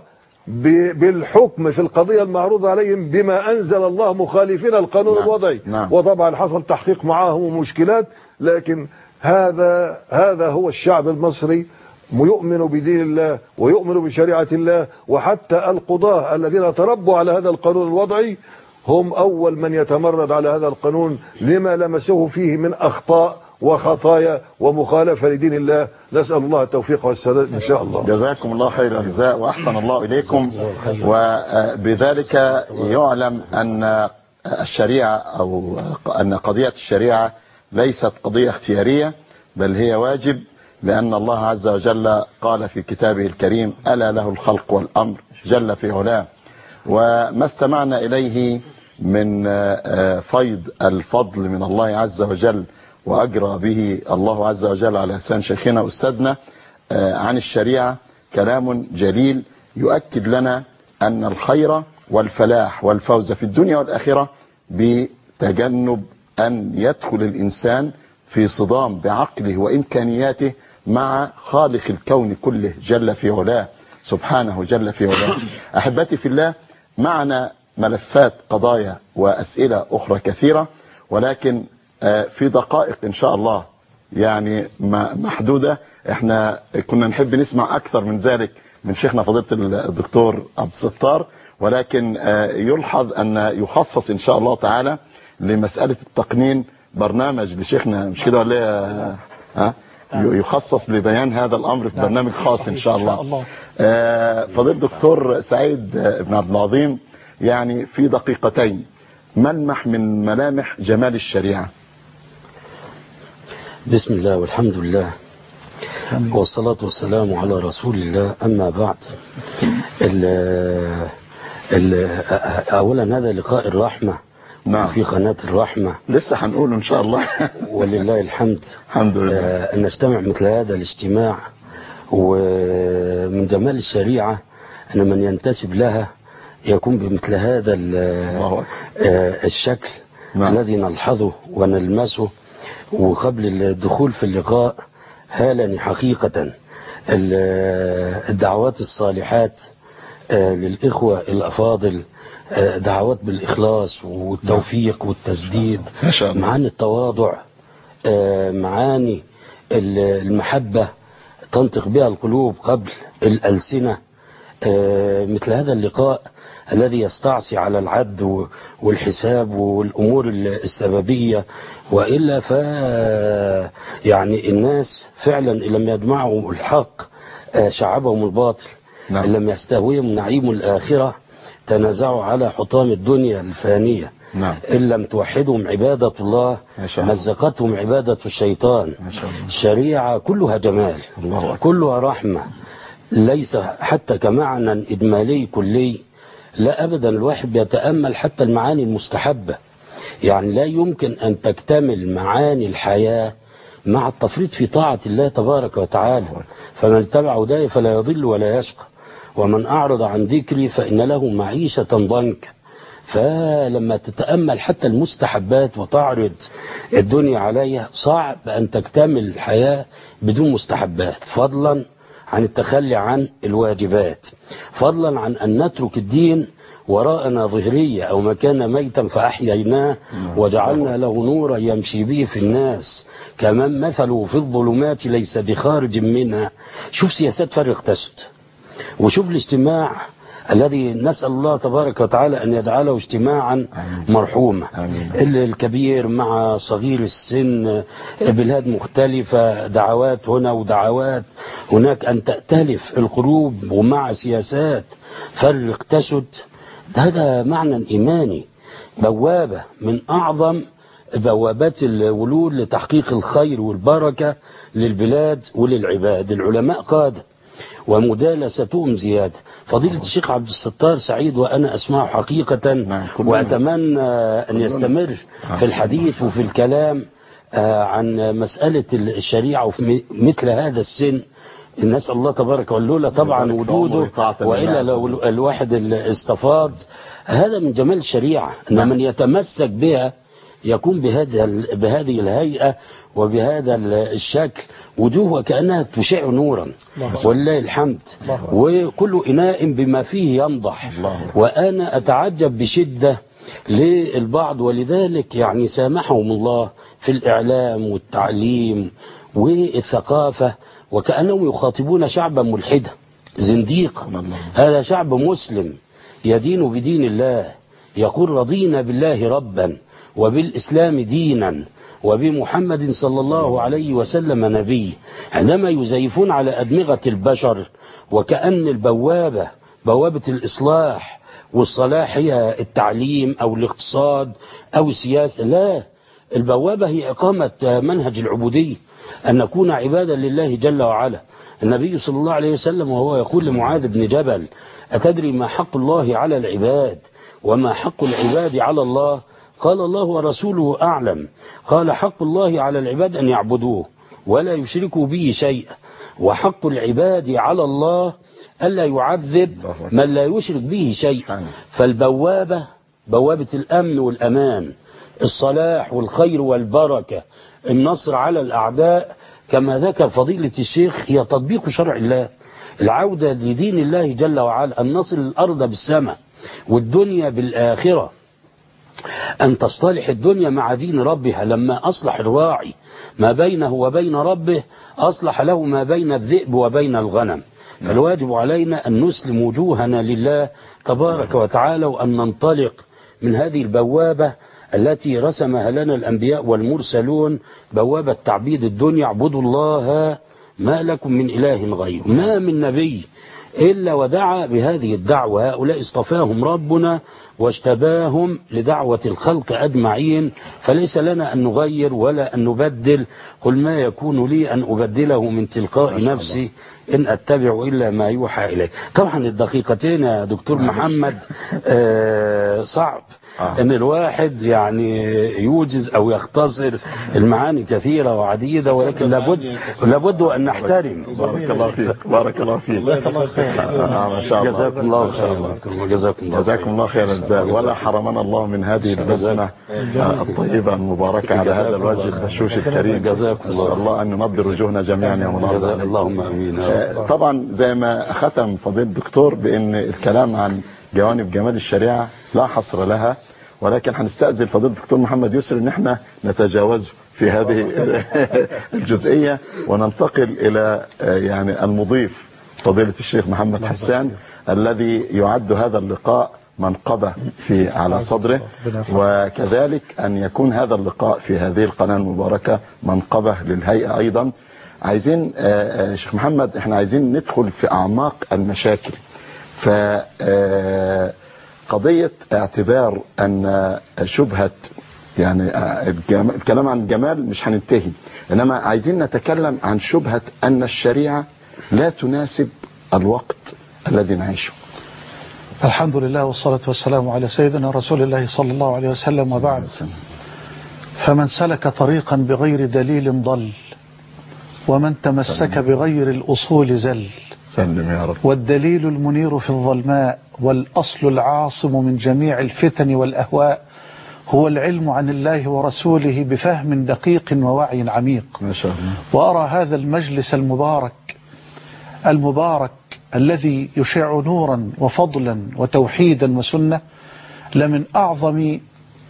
[SPEAKER 6] ب- بالحكم في القضية المعروضة عليهم بما أنزل الله مخالفين القانون
[SPEAKER 2] نعم.
[SPEAKER 6] الوضعي.
[SPEAKER 2] نعم.
[SPEAKER 6] وطبعا حصل تحقيق معاهم مشكلات، لكن هذا هذا هو الشعب المصري يؤمن بدين الله ويؤمن بشريعة الله. وحتى القضاة الذين تربوا على هذا القانون الوضعي هم أول من يتمرد على هذا القانون لما لمسوه فيه من أخطاء وخطايا ومخالفة لدين الله. نسأل الله التوفيق والسداد إن شاء الله.
[SPEAKER 2] جزاكم الله خير الجزاء وأحسن الله إليكم. وبذلك يعلم أن الشريعة أو أن قضية الشريعة ليست قضية اختيارية، بل هي واجب، لأن الله عز وجل قال في كتابه الكريم: ألا له الخلق والأمر جل في علاه. وما استمعنا إليه من فيض الفضل من الله عز وجل وأجرى به الله عز وجل على لسان شيخنا وأستاذنا عن الشريعة كلام جليل يؤكد لنا أن الخير والفلاح والفوز في الدنيا والآخرة بتجنب أن يدخل الإنسان في صدام بعقله وإمكانياته مع خالق الكون كله جل في علاه سبحانه جل في علاه. أحبتي في الله، معنا ملفات قضايا وأسئلة أخرى كثيرة، ولكن في دقائق إن شاء الله يعني محدودة. احنا كنا نحب نسمع أكثر من ذلك من شيخنا فضيلة الدكتور عبد الستار، ولكن يلحظ أن يخصص إن شاء الله تعالى لمسألة التقنين برنامج لشيخنا، مش كده ولا ايه؟ ها يخصص لبيان هذا الأمر في برنامج خاص إن شاء الله. فضيلة الدكتور سعيد بن عبد العظيم، يعني في دقيقتين ملمح من ملامح جمال الشريعة.
[SPEAKER 7] بسم الله والحمد لله والصلاة والسلام على رسول الله. أما بعد، ال ال أولا هذا لقاء الرحمة.
[SPEAKER 2] نعم.
[SPEAKER 7] في قناة الرحمة
[SPEAKER 2] لسه هنقوله إن شاء الله.
[SPEAKER 7] ولله الحمد.
[SPEAKER 2] الحمد لله.
[SPEAKER 7] آه أن نجتمع مثل هذا الاجتماع. ومن جمال الشريعة أن من ينتسب لها يكون بمثل هذا آه الشكل. نعم. الذي نلحظه ونلمسه. وقبل الدخول في اللقاء هالني حقيقة الدعوات الصالحات للإخوة الأفاضل، دعوات بالإخلاص والتوفيق والتسديد، معاني التواضع، معاني المحبة تنطق بها القلوب قبل الألسنة. مثل هذا اللقاء الذي يستعصي على العد والحساب والأمور السببية، وإلا ف يعني الناس فعلا إن لم يجمعهم الحق شعبهم الباطل. نعم. إن لم يستهويهم نعيم الآخرة تنازعوا على حطام الدنيا الفانية.
[SPEAKER 2] نعم.
[SPEAKER 7] إن لم توحدهم عبادة الله مزقتهم عبادة الشيطان. الشريعة كلها جمال، الله كلها رحمة، ليس حتى كمعنى إجمالي كلي. لا أبدا، الواحد يتأمل حتى المعاني المستحبة. يعني لا يمكن أن تكتمل معاني الحياة مع التفريط في طاعة الله تبارك وتعالى. فمن اتبع هداي فلا يضل ولا يشقى، ومن أعرض عن ذكري فإن له معيشة ضنكا. فلما تتأمل حتى المستحبات وتعرض الدنيا عليها، صعب أن تكتمل الحياة بدون مستحبات، فضلا عن التخلي عن الواجبات، فضلا عن أن نترك الدين وراءنا ظهرية أو ما كان ميتا فأحييناه وجعلنا له نورا يمشي به في الناس كمن مثله في الظلمات ليس بخارج منها. شوف سياسات فرق تسد، وشوف الاجتماع الذي نسأل الله تبارك وتعالى أن يجعله اجتماعا مرحوما. الكبير مع صغير السن، بلاد مختلفة، دعوات هنا ودعوات هناك، أن تأتلف القلوب ومع سياسات فرق تسد. هذا معنى إيماني، بوابة من أعظم بوابات الولود لتحقيق الخير والبركة للبلاد وللعباد. العلماء قادة ومدالستهم زيادة. فضيلة الشيخ عبد الستار سعيد وأنا أسمعه حقيقة، وأتمنى أن يستمر في الحديث وفي الكلام عن مسألة الشريعة وفي مثل هذا السن. نسأل الله تبارك واللولة طبعا وجوده، وإلا لو الواحد استفاض. هذا من جمال الشريعة، أن من يتمسك بها يكون بهذا بهذه الهيئة وبهذا الشكل، وجوه كأنها تشع نورا ولله الحمد، وكل إناء بما فيه ينضح. وأنا أتعجب بشدة للبعض، ولذلك يعني سامحهم الله في الإعلام والتعليم والثقافة، وكأنهم يخاطبون شعبا ملحدا زنديقا. هذا شعب مسلم يدين بدين الله، يقول رضينا بالله ربا وبالإسلام دينا وبمحمد صلى الله عليه وسلم نبي. عندما يزيفون على أدمغة البشر وكأن البوابة بوابة الإصلاح والصلاح هي التعليم أو الاقتصاد أو السياسة، لا، البوابة هي إقامة منهج العبودية، أن نكون عبادا لله جل وعلا. النبي صلى الله عليه وسلم وهو يقول لمعاذ بن جبل: أتدري ما حق الله على العباد وما حق العباد على الله؟ قال: الله ورسوله أعلم. قال: حق الله على العباد أن يعبدوه ولا يشركوا به شيئا، وحق العباد على الله ألا يعذب من لا يشرك به شيئا. فالبوابة بوابة الأمن والأمان، الصلاح والخير والبركة، النصر على الأعداء، كما ذكر فضيلة الشيخ، هي تطبيق شرع الله، العودة لدين الله جل وعلا، أن نصل الأرض بالسماء والدنيا بالآخرة، أن تصطلح الدنيا مع دين ربها. لما أصلح الراعي ما بينه وبين ربه أصلح له ما بين الذئب وبين الغنم. فالواجب علينا أن نسلم وجوهنا لله تبارك وتعالى، وأن ننطلق من هذه البوابة التي رسمها لنا الأنبياء والمرسلون، بوابة تعبيد الدنيا. اعبدوا الله ما لكم من إله غيره. ما من نبي إلا ودعا بهذه الدعوة، هؤلاء اصطفاهم ربنا واجتباهم لدعوة الخلق أجمعين، فليس لنا أن نغير ولا أن نبدل. قل ما يكون لي أن أبدله من تلقاء نفسي إن أتبع إلا ما يوحى إليه. طبعا الدقيقتين يا دكتور محمد آه صعب آه. ان الواحد يعني يوجز او يختصر المعاني كثيرة وعديدة، ولكن لابد لابد ان نحترم.
[SPEAKER 2] بارك الله فيك، بارك الله فيك، ما شاء الله،
[SPEAKER 7] جزاكم الله خيرا،
[SPEAKER 2] جزاكم الله جزاكم الله خير الجزاء، ولا حرمنا الله من هذه البسمة الطيبة المباركة على هذا الوجه البشوش الكريم.
[SPEAKER 7] جزاكم الله
[SPEAKER 2] الله ان ينضر وجوهنا جميعا يا منار.
[SPEAKER 7] اللهم امين.
[SPEAKER 2] طبعا زي ما ختم فضيلة الدكتور بان الكلام عن جوانب جمال الشريعة لا حصر لها، ولكن هنستأذن فضيلة الدكتور محمد يسر ان احنا نتجاوز في هذه الجزئية وننتقل الى يعني المضيف فضيلة الشيخ محمد حسان، الذي يعد هذا اللقاء منقبة في على صدره، وكذلك ان يكون هذا اللقاء في هذه القناة المباركة منقبة للهيئة ايضا. عايزين شيخ محمد، احنا عايزين ندخل في اعماق المشاكل. ف قضية اعتبار ان شبهة يعني الكلام عن الجمال مش هننتهي، انما عايزين نتكلم عن شبهة ان الشريعة لا تناسب الوقت الذي نعيشه.
[SPEAKER 4] الحمد لله والصلاة والسلام على سيدنا رسول الله صلى الله عليه وسلم، وبعد. فمن سلك طريقا بغير دليل ضل، ومن تمسك بغير الأصول زل.
[SPEAKER 2] سلم يا رب.
[SPEAKER 4] والدليل المنير في الظلماء، والأصل العاصم من جميع الفتن والأهواء هو العلم عن الله ورسوله بفهم دقيق ووعي عميق.
[SPEAKER 2] ما شاء الله.
[SPEAKER 4] وأرى هذا المجلس المبارك المبارك الذي يشع نورا وفضلا وتوحيدا وسنة لمن أعظم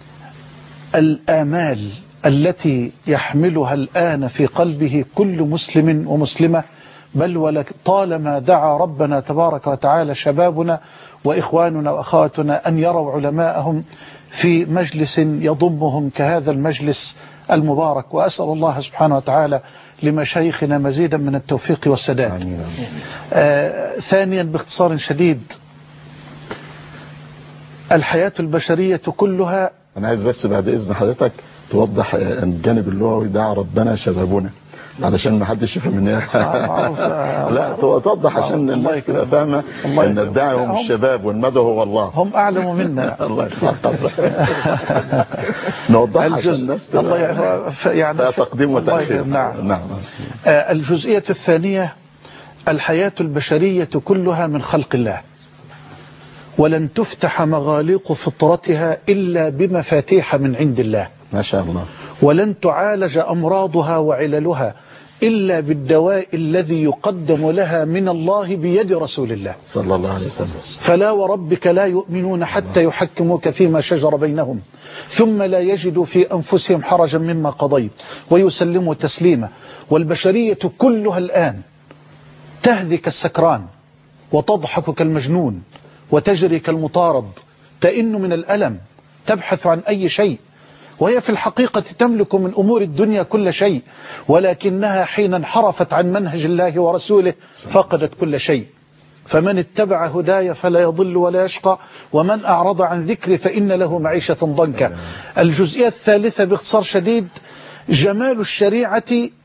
[SPEAKER 4] الآمال التي يحملها الآن في قلبه كل مسلم ومسلمة، بل ولطالما دعا ربنا تبارك وتعالى شبابنا وإخواننا وأخواتنا أن يروا علماءهم في مجلس يضمهم كهذا المجلس المبارك. وأسأل الله سبحانه وتعالى لمشايخنا مزيدا من التوفيق والسداد. آه ثانيا باختصار شديد، الحياة البشرية كلها،
[SPEAKER 2] أنا عايز بس بعد إذن حضرتك توضح الجانب اللغوي دعا ربنا شبابنا، علشان ما حدش يفهم ان لا توضح عشان الناس تبقى فاهمه ان الداعي هم الشباب والمدعو هو الله.
[SPEAKER 4] هم اعلم منا.
[SPEAKER 2] الله يحفظك. نوضح عشان الناس
[SPEAKER 4] تبقى يعني
[SPEAKER 2] تقديم وتاخير.
[SPEAKER 4] نعم. نعم. الجزئيه الثانيه، الحياه البشريه كلها من خلق الله، ولن تفتح مغاليق فطرتها الا بمفاتيح من عند الله.
[SPEAKER 2] ما شاء الله.
[SPEAKER 4] ولن تعالج أمراضها وعللها إلا بالدواء الذي يقدم لها من الله بيد رسول الله
[SPEAKER 2] صلى الله عليه وسلم.
[SPEAKER 4] فلا وربك لا يؤمنون حتى يحكموك فيما شجر بينهم ثم لا يجدوا في أنفسهم حرجا مما قضيت ويسلموا تسليما. والبشرية كلها الآن تهذي كالسكران وتضحك كالمجنون وتجري كالمطارد، تئن من الألم، تبحث عن أي شيء، وهي في الحقيقة تملك من أمور الدنيا كل شيء، ولكنها حين انحرفت عن منهج الله ورسوله فقدت كل شيء. فمن اتبع هداي فلا يضل ولا يشقى ومن أعرض عن ذكري فإن له معيشة ضنكا. الجزئية الثالثة باختصار شديد، جمال الشريعة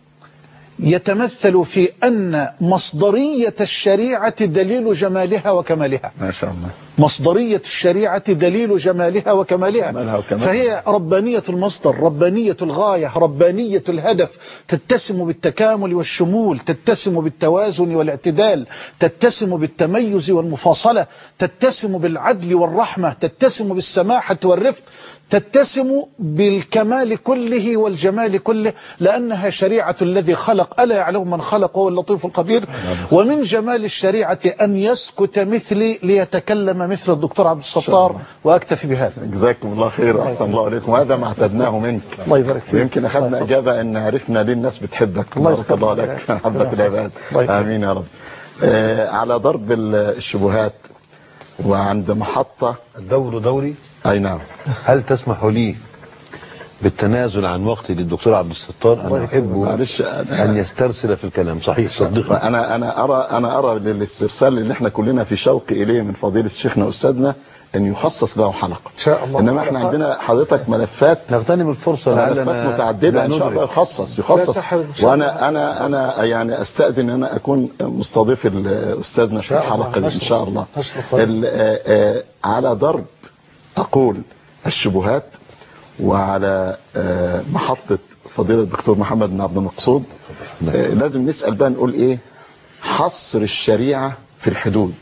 [SPEAKER 4] يتمثل في أن مصدرية الشريعة دليل جمالها وكمالها.
[SPEAKER 2] ما شاء الله.
[SPEAKER 4] مصدرية الشريعة دليل جمالها وكمالها، فهي ربانية المصدر، ربانية الغاية، ربانية الهدف، تتسم بالتكامل والشمول، تتسم بالتوازن والاعتدال، تتسم بالتميز والمفاصلة، تتسم بالعدل والرحمة، تتسم بالسماحة والرفق، تتسم بالكمال كله والجمال كله، لأنها شريعة الذي خلق، ألا يعلم من خلق وهو اللطيف الخبير. ومن جمال الشريعة أن يسكت مثلي ليتكلم مثل الدكتور عبد الستار، وأكتفي بهذا.
[SPEAKER 2] جزاكم الله خير وأحسن الله عليكم، وهذا ما اعتدناه منك.
[SPEAKER 4] الله يبارك فيك.
[SPEAKER 2] ويمكن أخذنا إجابة أن عرفنا ليه الناس بتحبك.
[SPEAKER 4] الله
[SPEAKER 2] بارك الله لك محبة العباد. آمين يا رب. آه على ضرب الشبهات وعند محطة
[SPEAKER 6] الدور دوري.
[SPEAKER 2] أي نعم.
[SPEAKER 6] هل تسمح لي بالتنازل عن وقتي للدكتور عبد الستار؟ أنا أحب أن يسترسل في الكلام. صحيح صدقني.
[SPEAKER 2] أنا أنا أرى أنا أرى للاسترسال اللي احنا كلنا في شوق إليه من فضيلة شيخنا أستاذنا أن يخصص له حلقة إن
[SPEAKER 4] شاء الله.
[SPEAKER 2] إنما احنا عندنا حضرتك ملفات
[SPEAKER 6] نغتنم الفرصة
[SPEAKER 2] ملفات متعددة إن شاء الله يخصص يخصص وأنا أنا أنا يعني أستأذن أن أنا أكون مستضيف أستاذنا في الحلقة دي إن شاء الله. على ضرب أقول الشبهات وعلى محطة فضيلة الدكتور محمد بن عبد المقصود، لازم نسأل بقى نقول إيه حصر الشريعة في الحدود.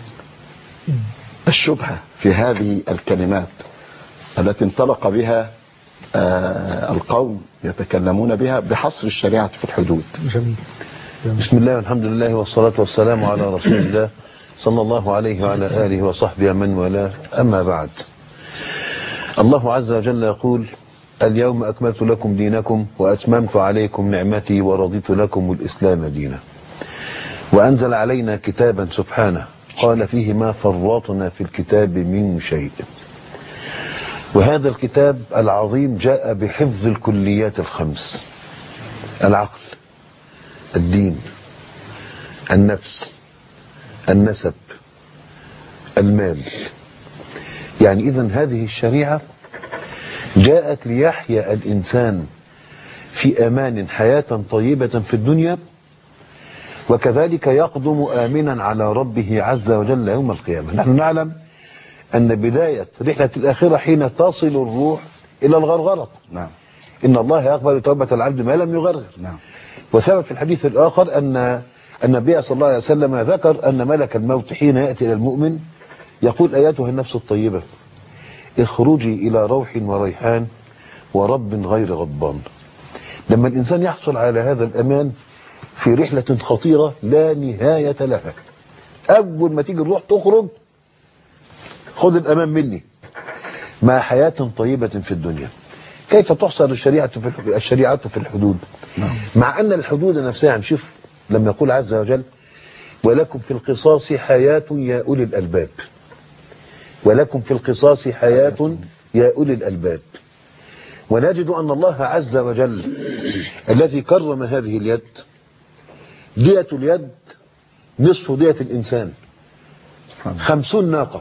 [SPEAKER 2] الشبهة في هذه الكلمات التي انطلق بها القوم يتكلمون بها بحصر الشريعة في الحدود.
[SPEAKER 4] جميل.
[SPEAKER 6] بسم الله والحمد لله والصلاة والسلام على رسول الله صلى الله عليه وعلى آله وصحبه من والاه. أما بعد، الله عز وجل يقول: اليوم أكملت لكم دينكم وأتممت عليكم نعمتي ورضيت لكم الإسلام دينا. وأنزل علينا كتابا سبحانه قال فيه ما فرطنا في الكتاب من شيء. وهذا الكتاب العظيم جاء بحفظ الكليات الخمس: العقل، الدين، النفس، النسب، المال. يعني إذن هذه الشريعة جاءت ليحيا الإنسان في أمان حياة طيبة في الدنيا، وكذلك يقدم آمنا على ربه عز وجل يوم القيامة. نحن نعلم أن بداية رحلة الآخرة حين تصل الروح إلى الغرغرة.
[SPEAKER 2] نعم.
[SPEAKER 6] إن الله يقبل توبة العبد ما لم يغرغر.
[SPEAKER 2] نعم.
[SPEAKER 6] وثبت في الحديث الآخر أن النبي صلى الله عليه وسلم ذكر أن ملك الموت حين يأتي إلى المؤمن يقول: أيتها النفس الطيبة اخرجي إلى روح وريحان ورب غير غضبان. لما الإنسان يحصل على هذا الأمان في رحلة خطيرة لا نهاية لها، أول ما تيجي الروح تخرج خذ الأمان مني، مع حياة طيبة في الدنيا. كيف تحصر الشريعة في الشريعة في الحدود؟ مع أن الحدود نفسها، نشوف لما يقول عز وجل: ولكم في القصاص حياة يا أولي الألباب. ولكم في القصاص حياة يا أولي الألباب. ونجد أن الله عز وجل الذي كرم هذه اليد، دية اليد نصف دية الإنسان، خمسون ناقة.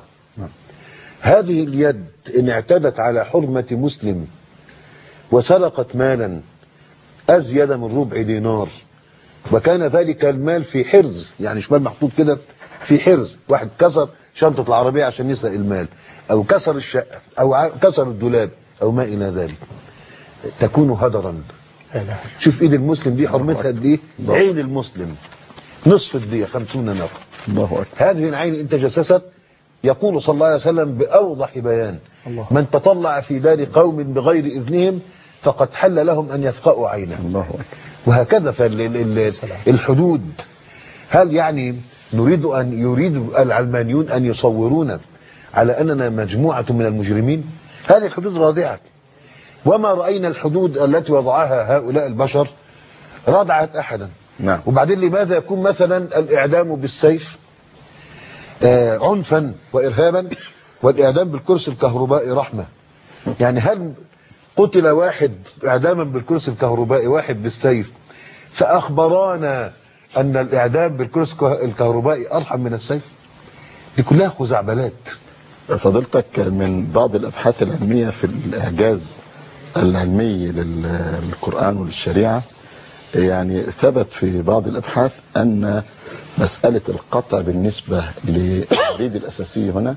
[SPEAKER 6] هذه اليد إن اعتدت على حرمة مسلم وسرقت مالا أزيد من ربع دينار، وكان ذلك المال في حرز، يعني مش مال محطوط كده، في حرز. واحد كسر شنطة العربية عشان يسرق المال، أو كسر الشقة، أو كسر الدولاب، أو ما إلى ذلك، تكون هدرا. شوف إيد المسلم دي حرمتها قد إيه؟ عين المسلم نصف الدية، خمسون ناقة. هذه العين إن تجسست يقول صلى الله عليه وسلم بأوضح بيان:
[SPEAKER 4] الله.
[SPEAKER 6] من تطلع في دار قوم بغير إذنهم فقد حل لهم أن يفقأوا عينه.
[SPEAKER 2] الله أكبر.
[SPEAKER 6] وهكذا فالحدود، هل يعني نريد أن يريد العلمانيون أن يصورونا على أننا مجموعة من المجرمين؟ هذه الحدود رادعة، وما رأينا الحدود التي وضعها هؤلاء البشر رادعت أحدا.
[SPEAKER 2] نعم.
[SPEAKER 6] وبعدين لماذا يكون مثلا الإعدام بالسيف آه عنفا وإرهابا، والإعدام بالكرسي الكهربائي رحمة؟ يعني هل قتل واحد إعداما بالكرسي الكهربائي، واحد بالسيف، فأخبرانا أن الإعدام بالكرسي الكهربائي أرحم من السيف؟ دي كلها خزعبلات.
[SPEAKER 2] فضيلتك من بعض الأبحاث العلمية في الإعجاز العلمي للقرآن وللشريعة، يعني ثبت في بعض الأبحاث أن مسألة القطع بالنسبة للعقيد الأساسية هنا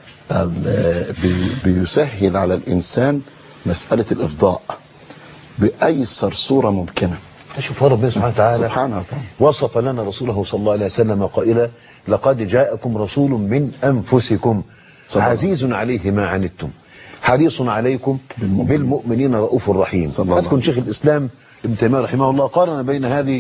[SPEAKER 2] بيسهل على الإنسان مسألة الإفضاء بأيسر صورة ممكنة.
[SPEAKER 6] شوف ربنا سبحانه وتعالى
[SPEAKER 2] سبحانه وتعالى
[SPEAKER 6] وصف لنا رسوله صلى الله عليه وسلم قائلا: لقد جاءكم رسول من أنفسكم عزيز عليه ما عنتم حريص عليكم بالمؤمنين رؤوف رحيم. أذكر شيخ الإسلام ابن تيمية رحمه الله قارن بين هذه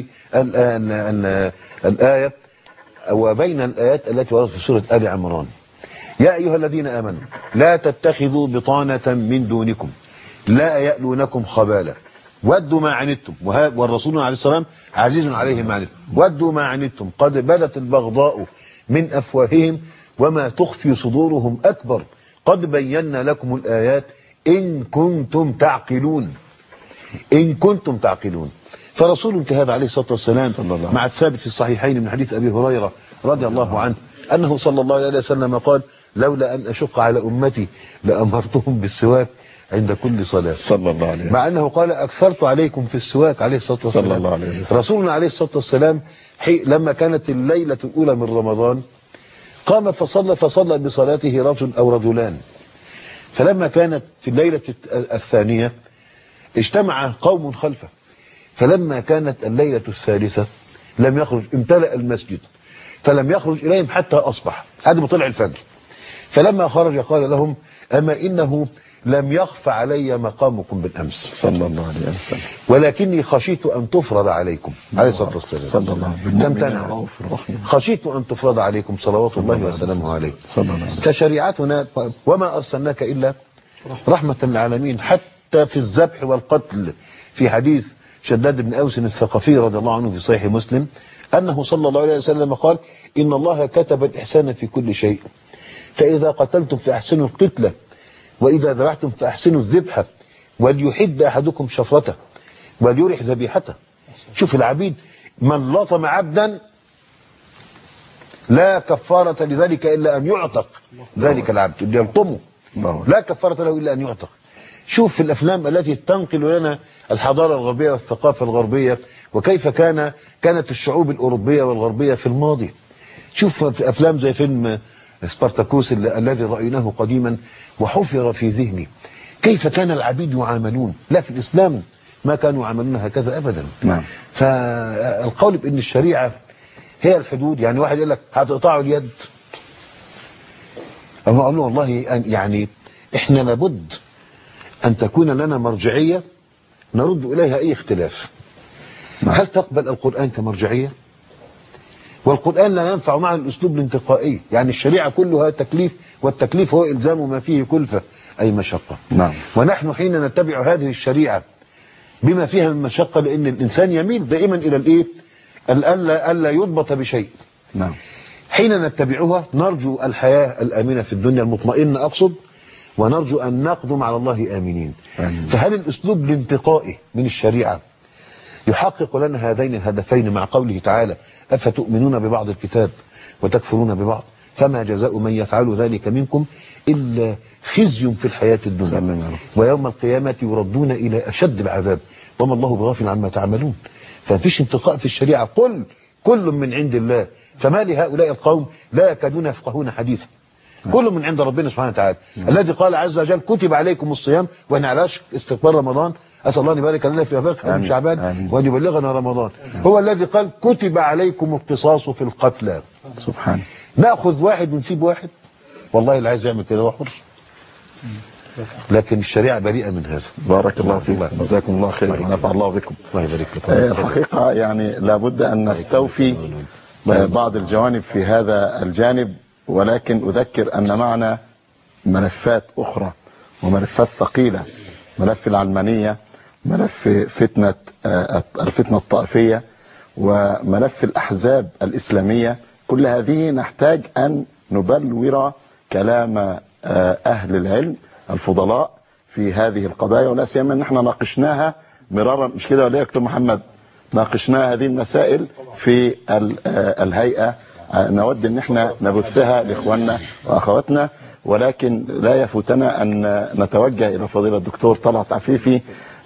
[SPEAKER 6] الآية وبين الآيات التي وردت في سورة آل عمران: يا أيها الذين آمنوا لا تتخذوا بطانة من دونكم لا يألونكم خبالا ودوا ما عنتم، والرسول عليه السلام عزيز عليه ما عنتم، ودوا ما عنتم قد بدت البغضاء من أفواههم وما تخفي صدورهم أكبر قد بينا لكم الآيات إن كنتم تعقلون. إن كنتم تعقلون. فرسول كهذا عليه الصلاة والسلام مع الثابت في الصحيحين من حديث أبي هريرة رضي الله عنه أنه صلى الله عليه وسلم قال: لولا أن أشق على أمتي لأمرتهم بالسواك عند كل صلاة.
[SPEAKER 2] صلى الله عليه وسلم.
[SPEAKER 6] مع أنه قال: أكثرت عليكم في السواك عليه الصلاة والسلام.
[SPEAKER 2] صلى الله عليه وسلم.
[SPEAKER 6] رسولنا عليه الصلاة والسلام لما كانت الليلة الأولى من رمضان قام فصلى فصلى بصلاته رجل أو رجلان، فلما كانت في الليلة الثانية اجتمع قوم خلفه، فلما كانت الليلة الثالثة لم يخرج، امتلأ المسجد فلم يخرج إليهم حتى أصبح، هذا بطلع الفجر. فلما خرج قال لهم: أما إنه لم يخف علي مقامكم بالأمس
[SPEAKER 2] صلى الله عليه وسلم،
[SPEAKER 6] ولكني خشيت أن تفرض عليكم عليه الصلاة والسلام.
[SPEAKER 2] صلى الله عليه وسلم.
[SPEAKER 6] تمتنع، خشيت أن تفرض عليكم صلوات الله وسلامه عليه.
[SPEAKER 2] صلى الله عليه وسلم.
[SPEAKER 6] فشريعتنا وما أرسلناك إلا رحمة للعالمين، حتى في الذبح والقتل. في حديث شداد بن أوس الثقفي رضي الله عنه في صحيح مسلم أنه صلى الله عليه وسلم قال: إن الله كتب الإحسان في كل شيء، فإذا قتلتم فأحسنوا القتلة، وإذا ذبحتم فأحسنوا الذبحة، وليحد أحدكم شفرته وليرح ذبيحته. شوف العبيد، من لطم عبدا لا كفارة لذلك إلا أن يعتق ذلك العبد اللي يلطمه، لا كفارة له إلا أن يعتق. شوف في الأفلام التي تنقل لنا الحضارة الغربية والثقافة الغربية وكيف كان كانت الشعوب الأوروبية والغربية في الماضي. شوف في أفلام زي فيلم سبارتاكوس الذي رأيناه قديما وحفر في ذهني كيف كان العبيد يعاملون. لا، في الإسلام ما كانوا يعاملون هكذا أبدا.
[SPEAKER 2] نعم.
[SPEAKER 6] فالقول بأن الشريعة هي الحدود، يعني واحد يقول لك هتقطعوا اليد، أما أقول له والله يعني إحنا لابد أن تكون لنا مرجعية نرد إليها أي اختلاف. هل تقبل القرآن كمرجعية؟ والقرآن لا ينفع معه الأسلوب الانتقائي، يعني الشريعة كلها تكليف، والتكليف هو إلزام ما فيه كلفة أي مشقة.
[SPEAKER 2] نعم.
[SPEAKER 6] ونحن حين نتبع هذه الشريعة بما فيها من مشقة، لأن الإنسان يميل دائما إلى الإيه؟ ألا ألا يضبط بشيء.
[SPEAKER 2] نعم.
[SPEAKER 6] حين نتبعها نرجو الحياة الآمنة في الدنيا المطمئنة أقصد، ونرجو أن نقدم على الله آمنين.
[SPEAKER 2] آمين.
[SPEAKER 6] فهل الأسلوب الانتقائي من الشريعة يحقق لنا هذين الهدفين مع قوله تعالى: أفتؤمنون ببعض الكتاب وتكفرون ببعض فما جزاء من يفعل ذلك منكم إلا خزي في الحياة الدنيا ويوم القيامة يردون إلى أشد العذاب وما الله بغافل عما تعملون. فمفيش انتقاء في الشريعة، قل كل من عند الله فما لهؤلاء القوم لا يكادون يفقهون حديثا. كل من عند ربنا سبحانه وتعالى الذي قال عز وجل: كتب عليكم الصيام، واحنا علاش استقبال رمضان، اسال الله ان يبارك لنا في افاق من شعبان وان يبلغنا رمضان. هو الذي قال: كتب عليكم القصاص في القتلى.
[SPEAKER 2] سبحانه.
[SPEAKER 6] ناخذ واحد ونسيب واحد؟
[SPEAKER 8] والله اللي عايز يعمل كده هو حر، لكن الشريعة بريئة من هذا.
[SPEAKER 2] بارك الله فيك، جزاكم الله خير ونفع الله بكم.
[SPEAKER 8] الله يبارك لك.
[SPEAKER 2] الحقيقة يعني لابد أن نستوفي بعض الجوانب في هذا الجانب، ولكن أذكر أن معنا ملفات أخرى وملفات ثقيلة، ملف العلمانية، ملف فتنة الفتنة الطائفية، وملف الأحزاب الإسلامية. كل هذه نحتاج أن نبلور كلام أهل العلم الفضلاء في هذه القضايا، ولا سيما ان احنا ناقشناها مرارا، مش كده ولا يا دكتور محمد؟ ناقشنا هذه المسائل في الهيئة، نود ان احنا نبثها لاخواننا واخواتنا، ولكن لا يفوتنا ان نتوجه الى فضيلة الدكتور طلعت عفيفي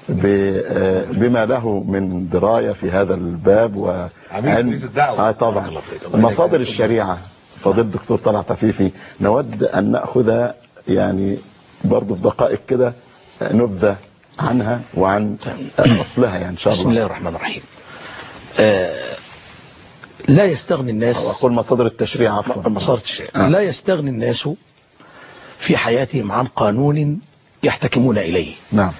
[SPEAKER 2] بما له من دراية في هذا الباب وعلم. آه طبعا مصادر الشريعة. فضيلة الدكتور طلعت عفيفي، نود ان نأخذ يعني برضه في دقائق كده نبذة عنها وعن أصلها يعني إن شاء الله.
[SPEAKER 9] بسم الله الرحمن الرحيم. آه لا يستغني الناس،
[SPEAKER 2] أقول مصادر التشريع عفوا
[SPEAKER 9] مصادر التشريع آه. لا يستغني الناس في حياتهم عن قانون يحتكمون إليه.
[SPEAKER 2] نعم.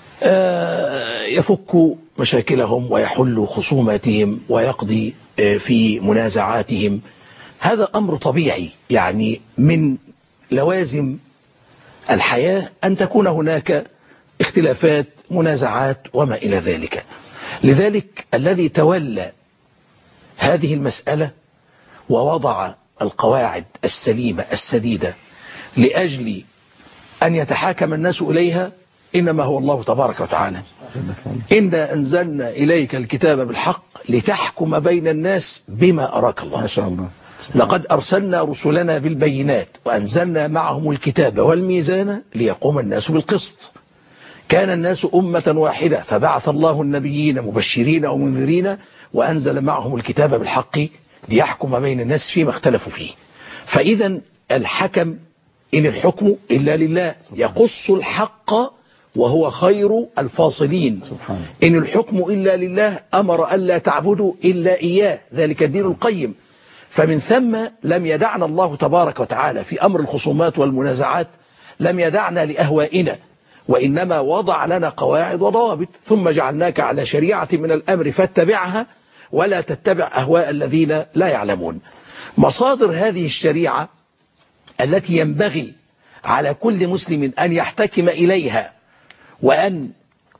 [SPEAKER 9] آه يفك مشاكلهم ويحل خصوماتهم ويقضي آه في منازعاتهم. هذا أمر طبيعي، يعني من لوازم الحياة أن تكون هناك اختلافات، منازعات وما إلى ذلك. لذلك الذي تولى هذه المسألة ووضع القواعد السليمة السديدة لأجل أن يتحاكم الناس إليها إنما هو الله تبارك وتعالى. إنا أنزلنا إليك الكتاب بالحق لتحكم بين الناس بما أراك الله.
[SPEAKER 2] ما شاء الله.
[SPEAKER 9] لقد أرسلنا رسلنا بالبينات وأنزلنا معهم الكتاب والميزان ليقوم الناس بالقسط. كان الناس أمة واحدة فبعث الله النبيين مبشرين ومنذرين وأنزل معهم الكتاب بالحق ليحكم بين الناس فيما اختلفوا فيه. فإذا الحكم إن الحكم إلا لله، يقص الحق وهو خير الفاصلين.
[SPEAKER 2] سبحانه.
[SPEAKER 9] إن الحكم إلا لله، أمر ألا تعبدوا إلا إياه، ذلك الدين القيم. فمن ثم لم يدعنا الله تبارك وتعالى في أمر الخصومات والمنازعات، لم يدعنا لأهوائنا، وإنما وضع لنا قواعد وضوابط، ثم جعلناك على شريعة من الأمر فاتبعها ولا تتبع أهواء الذين لا يعلمون. مصادر هذه الشريعة التي ينبغي على كل مسلم أن يحتكم إليها، وأن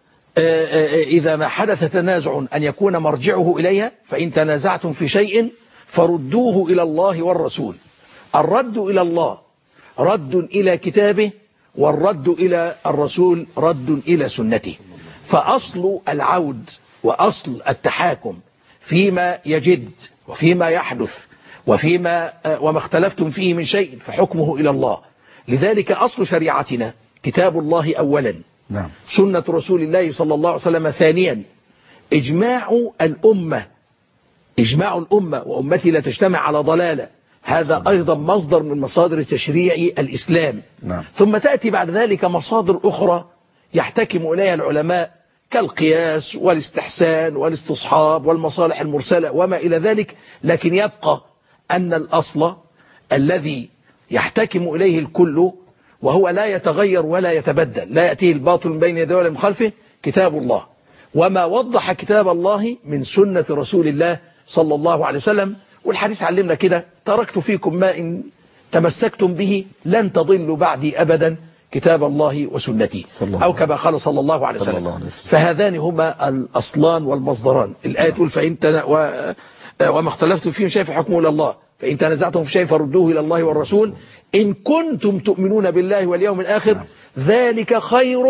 [SPEAKER 9] إذا ما حدث تنازع أن يكون مرجعه إليها. فإن تنازعتم في شيء فردوه إلى الله والرسول. الرد إلى الله رد إلى كتابه، والرد إلى الرسول رد إلى سنته. فأصل العود وأصل التحاكم فيما يجد وفيما يحدث وفيما وما اختلفتم فيه من شيء فحكمه إلى الله. لذلك أصل شريعتنا كتاب الله أولا،
[SPEAKER 2] نعم.
[SPEAKER 9] سنة رسول الله صلى الله عليه وسلم ثانيا، إجماع الأمة إجماع الأمة وأمتي لا تجتمع على ضلالة، هذا أيضا مصدر من مصادر تشريع الإسلام.
[SPEAKER 2] نعم.
[SPEAKER 9] ثم تأتي بعد ذلك مصادر أخرى يحتكم إليها العلماء كالقياس والاستحسان والاستصحاب والمصالح المرسلة وما إلى ذلك. لكن يبقى أن الأصل الذي يحتكم إليه الكل وهو لا يتغير ولا يتبدل، لا يأتيه الباطل من بين يديه ولا من خلفه، كتاب الله، وما وضح كتاب الله من سنة رسول الله صلى الله عليه وسلم. والحديث علمنا كده: تركت فيكم ما إن تمسكتم به لن تضلوا بعدي أبدا، كتاب الله وسنتي، أو كما قال صلى الله عليه وسلم. فهذان هما الأصلان والمصدران. الآية تقول: فإن تنا و... وما اختلفتم فيه شيء فحكمه إلى الله، فإن تنازعتم في شيء فردوه إلى الله والرسول إن كنتم تؤمنون بالله واليوم الآخر ذلك خير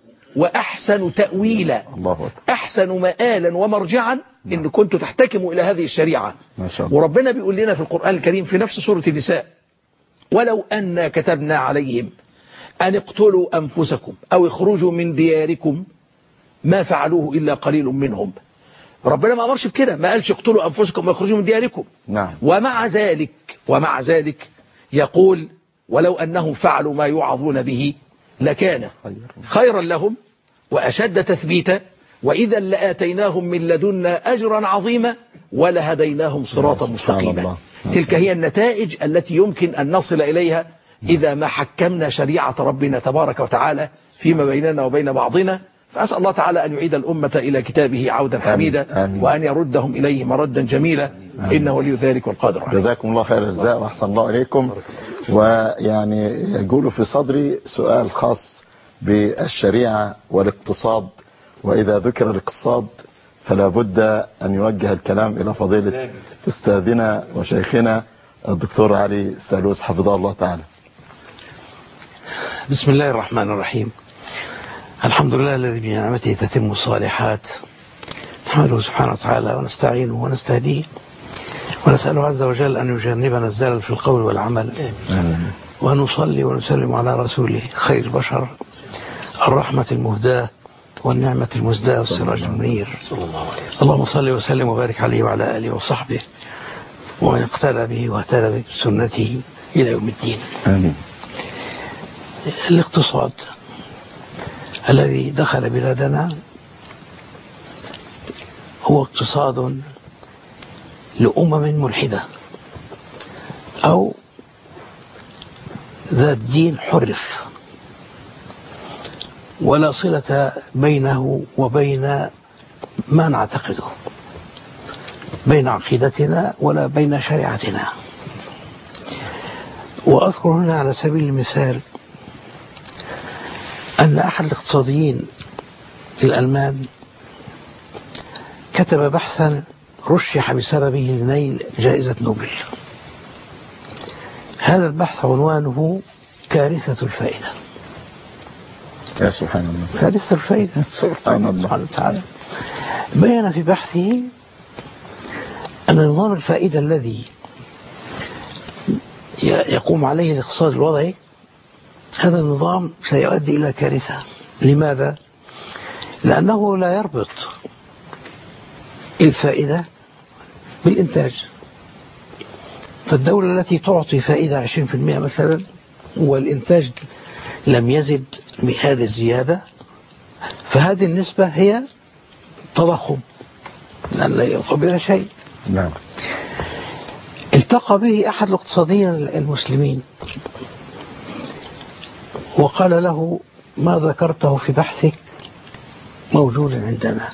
[SPEAKER 9] وأحسن تأويلا. أحسن مآلا ومرجعا إن كنتم تحتكموا إلى هذه الشريعة.
[SPEAKER 2] ما شاء الله.
[SPEAKER 9] وربنا بيقول لنا في القرآن الكريم في نفس سورة النساء: ولو أنا كتبنا عليهم أن اقتلوا أنفسكم أو اخرجوا من دياركم ما فعلوه إلا قليل منهم. ربنا ما أمرش بكده، ما قالش اقتلوا أنفسكم واخرجوا من دياركم.
[SPEAKER 2] نعم.
[SPEAKER 9] ومع ذلك ومع ذلك يقول: ولو أنهم فعلوا ما يوعظون به لكان خيرا لهم وأشد تثبيتا وإذا لآتيناهم من لدنا أجرا عظيما ولهديناهم صراطا مستقيما. تلك هي النتائج التي يمكن أن نصل إليها إذا ما حكمنا شريعة ربنا تبارك وتعالى فيما بيننا وبين بعضنا. فأسأل الله تعالى أن يعيد الأمة إلى كتابه عودا حميدا،
[SPEAKER 2] آمين.
[SPEAKER 9] وأن يردهم إليه مردا جميلا، إنه ولي ذلك والقادر عليه.
[SPEAKER 2] جزاكم الله خير الجزاء وأحسن الله إليكم. ويعني يقول في صدري سؤال خاص بالشريعة والاقتصاد، وإذا ذكر الاقتصاد فلا بد أن يوجه الكلام إلى فضيلة أستاذنا وشيخنا الدكتور علي سالوس حفظه الله تعالى.
[SPEAKER 10] بسم الله الرحمن الرحيم. الحمد لله الذي بنعمته تتم الصالحات، نحمده سبحانه وتعالى ونستعينه ونستهديه ونسأله عز وجل أن يجنبنا الزلل في القول والعمل، ونصلي ونسلم على رسوله خير البشر الرحمة المهداة والنعمة المزداة والسراج المنير، اللهم صل وسلم وبارك عليه وعلى آله وصحبه ومن اقتدى به واهتدى بسنته إلى يوم الدين.
[SPEAKER 2] آمين.
[SPEAKER 10] الاقتصاد الذي دخل بلادنا هو اقتصاد لأمم ملحدة أو ذات دين حرف، ولا صلة بينه وبين ما نعتقده، بين عقيدتنا ولا بين شريعتنا. وأذكر هنا على سبيل المثال أن أحد الاقتصاديين الألمان كتب بحثا رشح بسببه لنيل جائزة نوبل. هذا البحث عنوانه كارثة الفائدة.
[SPEAKER 2] يا سبحان الله.
[SPEAKER 10] كارثة الفائدة.
[SPEAKER 2] سبحان الله
[SPEAKER 10] سبحانه وتعالى. بيّن في بحثه أن نظام الفائدة الذي يقوم عليه الاقتصاد الوضعي هذا النظام سيؤدي إلى كارثة. لماذا؟ لأنه لا يربط الفائدة بالإنتاج. فالدولة التي تعطي فائدة عشرين بالمئة مثلا والإنتاج لم يزد بهذه الزيادة، فهذه النسبة هي تضخم، لأن لا يقابل شيء.
[SPEAKER 2] نعم.
[SPEAKER 10] التقى به أحد الاقتصاديين المسلمين وقال له: ما ذكرته في بحثك موجود عندنا،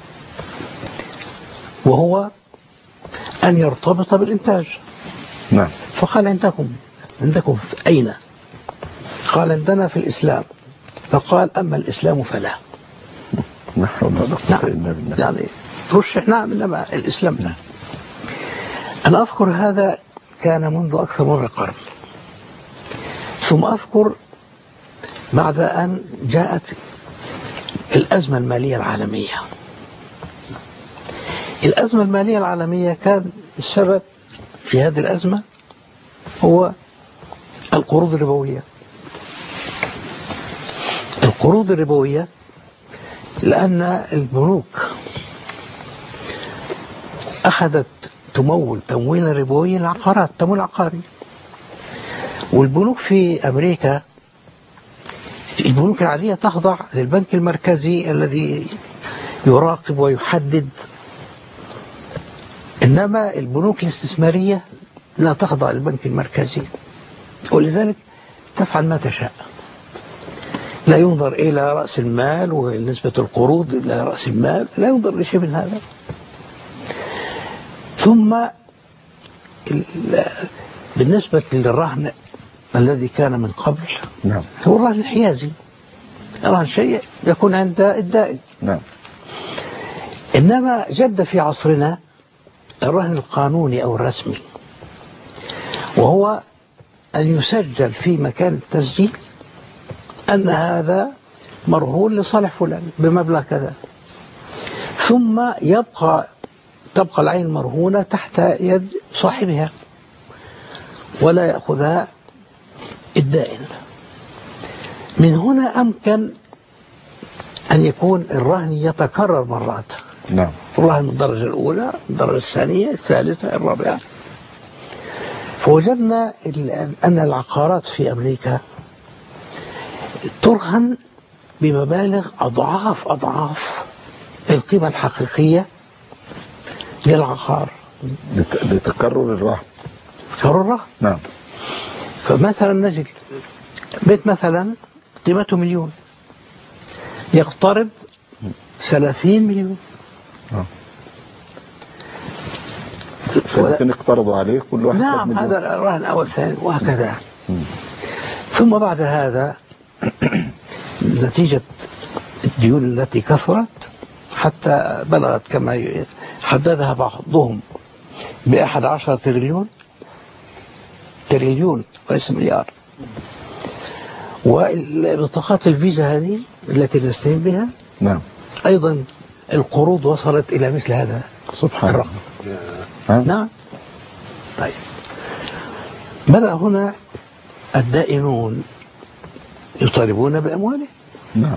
[SPEAKER 10] وهو أن يرتبط بالإنتاج.
[SPEAKER 2] نعم.
[SPEAKER 10] فقال: عندكم عندكم في أين؟ قال: عندنا في الإسلام. فقال: أما الإسلام فلا.
[SPEAKER 2] نعم.
[SPEAKER 10] يعني رشح نعم إنما الإسلام لا. أنا أذكر هذا كان منذ أكثر من قرن. ثم أذكر بعد أن جاءت الأزمة المالية العالمية. الأزمة المالية العالمية كان السبب في هذه الأزمة هو القروض الربوية. القروض الربوية لأن البنوك أخذت تمول تمويل ربوي العقارات، تمويل عقاري. والبنوك في أمريكا البنوك العادية تخضع للبنك المركزي الذي يراقب ويحدد، إنما البنوك الاستثمارية لا تخضع للبنك المركزي، ولذلك تفعل ما تشاء. لا ينظر إلى رأس المال ونسبة القروض إلى رأس المال، لا ينظر لشيء من هذا. ثم بالنسبة للرهن الذي كان من قبل،
[SPEAKER 2] نعم،
[SPEAKER 10] هو الرهن الحيازي، الرهن شيء يكون عند الدائن.
[SPEAKER 2] نعم.
[SPEAKER 10] إنما جد في عصرنا الرهن القانوني أو الرسمي، وهو أن يسجل في مكان التسجيل أن هذا مرهون لصالح فلان بمبلغ كذا، ثم يبقى تبقى العين مرهونة تحت يد صاحبها ولا يأخذها الدائن. من هنا أمكن أن يكون الرهن يتكرر مرات.
[SPEAKER 2] نعم.
[SPEAKER 10] الرهن من الدرجة الأولى، الدرجة الثانية، الثالثة، الرابعة. فوجدنا أن العقارات في أمريكا ترهن بمبالغ أضعاف أضعاف القيمة الحقيقية للعقار
[SPEAKER 2] لتكرر الرهن.
[SPEAKER 10] تكرر الرهن.
[SPEAKER 2] نعم.
[SPEAKER 10] فمثلا نجد بيت مثلا قيمته مليون يقترض ثلاثين مليون.
[SPEAKER 2] ثلاثين اقترضوا عليه كل واحد.
[SPEAKER 10] نعم هذا الرهن الأول الثاني وهكذا. ثم بعد هذا نتيجة الديون التي كثرت حتى بلغت كما حددها بعضهم بأحد عشر تريليون تريليون وليس مليار. وبطاقات الفيزا هذه التي نستعين بها
[SPEAKER 2] نعم
[SPEAKER 10] أيضا القروض وصلت إلى مثل هذا
[SPEAKER 2] سبحان
[SPEAKER 10] الرقم. نعم. طيب بدأ هنا الدائنون يطالبون بأمواله.
[SPEAKER 2] نعم.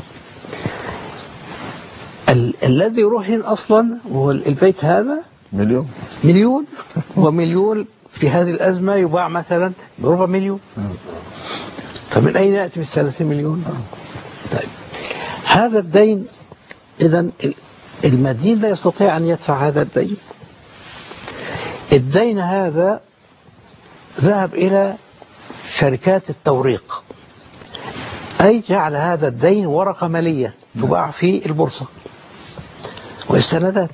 [SPEAKER 10] ال الذي رهن أصلا هو البيت هذا
[SPEAKER 2] مليون
[SPEAKER 10] مليون ومليون في هذه الأزمة يباع مثلا بربع مليون. فمن أين يأتي بالثلاثين مليون؟ طيب هذا الدين إذن المدين لا يستطيع أن يدفع هذا الدين. الدين هذا ذهب إلى شركات التوريق، أي جعل هذا الدين ورقة مالية تباع في البورصة والسندات.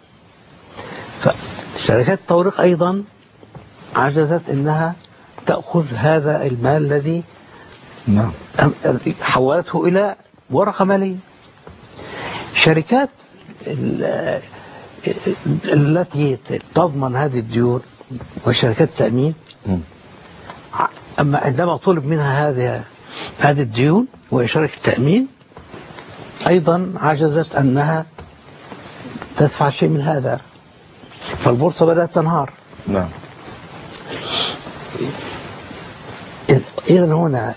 [SPEAKER 10] فشركات التوريق أيضا عجزت أنها تأخذ هذا المال الذي
[SPEAKER 2] نعم
[SPEAKER 10] حولته إلى ورقة مالية. شركات التي تضمن هذه الديون وشركات التأمين أما عندما طلب منها هذه هذه الديون وشركة التأمين أيضا عجزت أنها تدفع شيء من هذا، فالبورصة بدأت تنهار.
[SPEAKER 2] نعم.
[SPEAKER 10] إذن هنا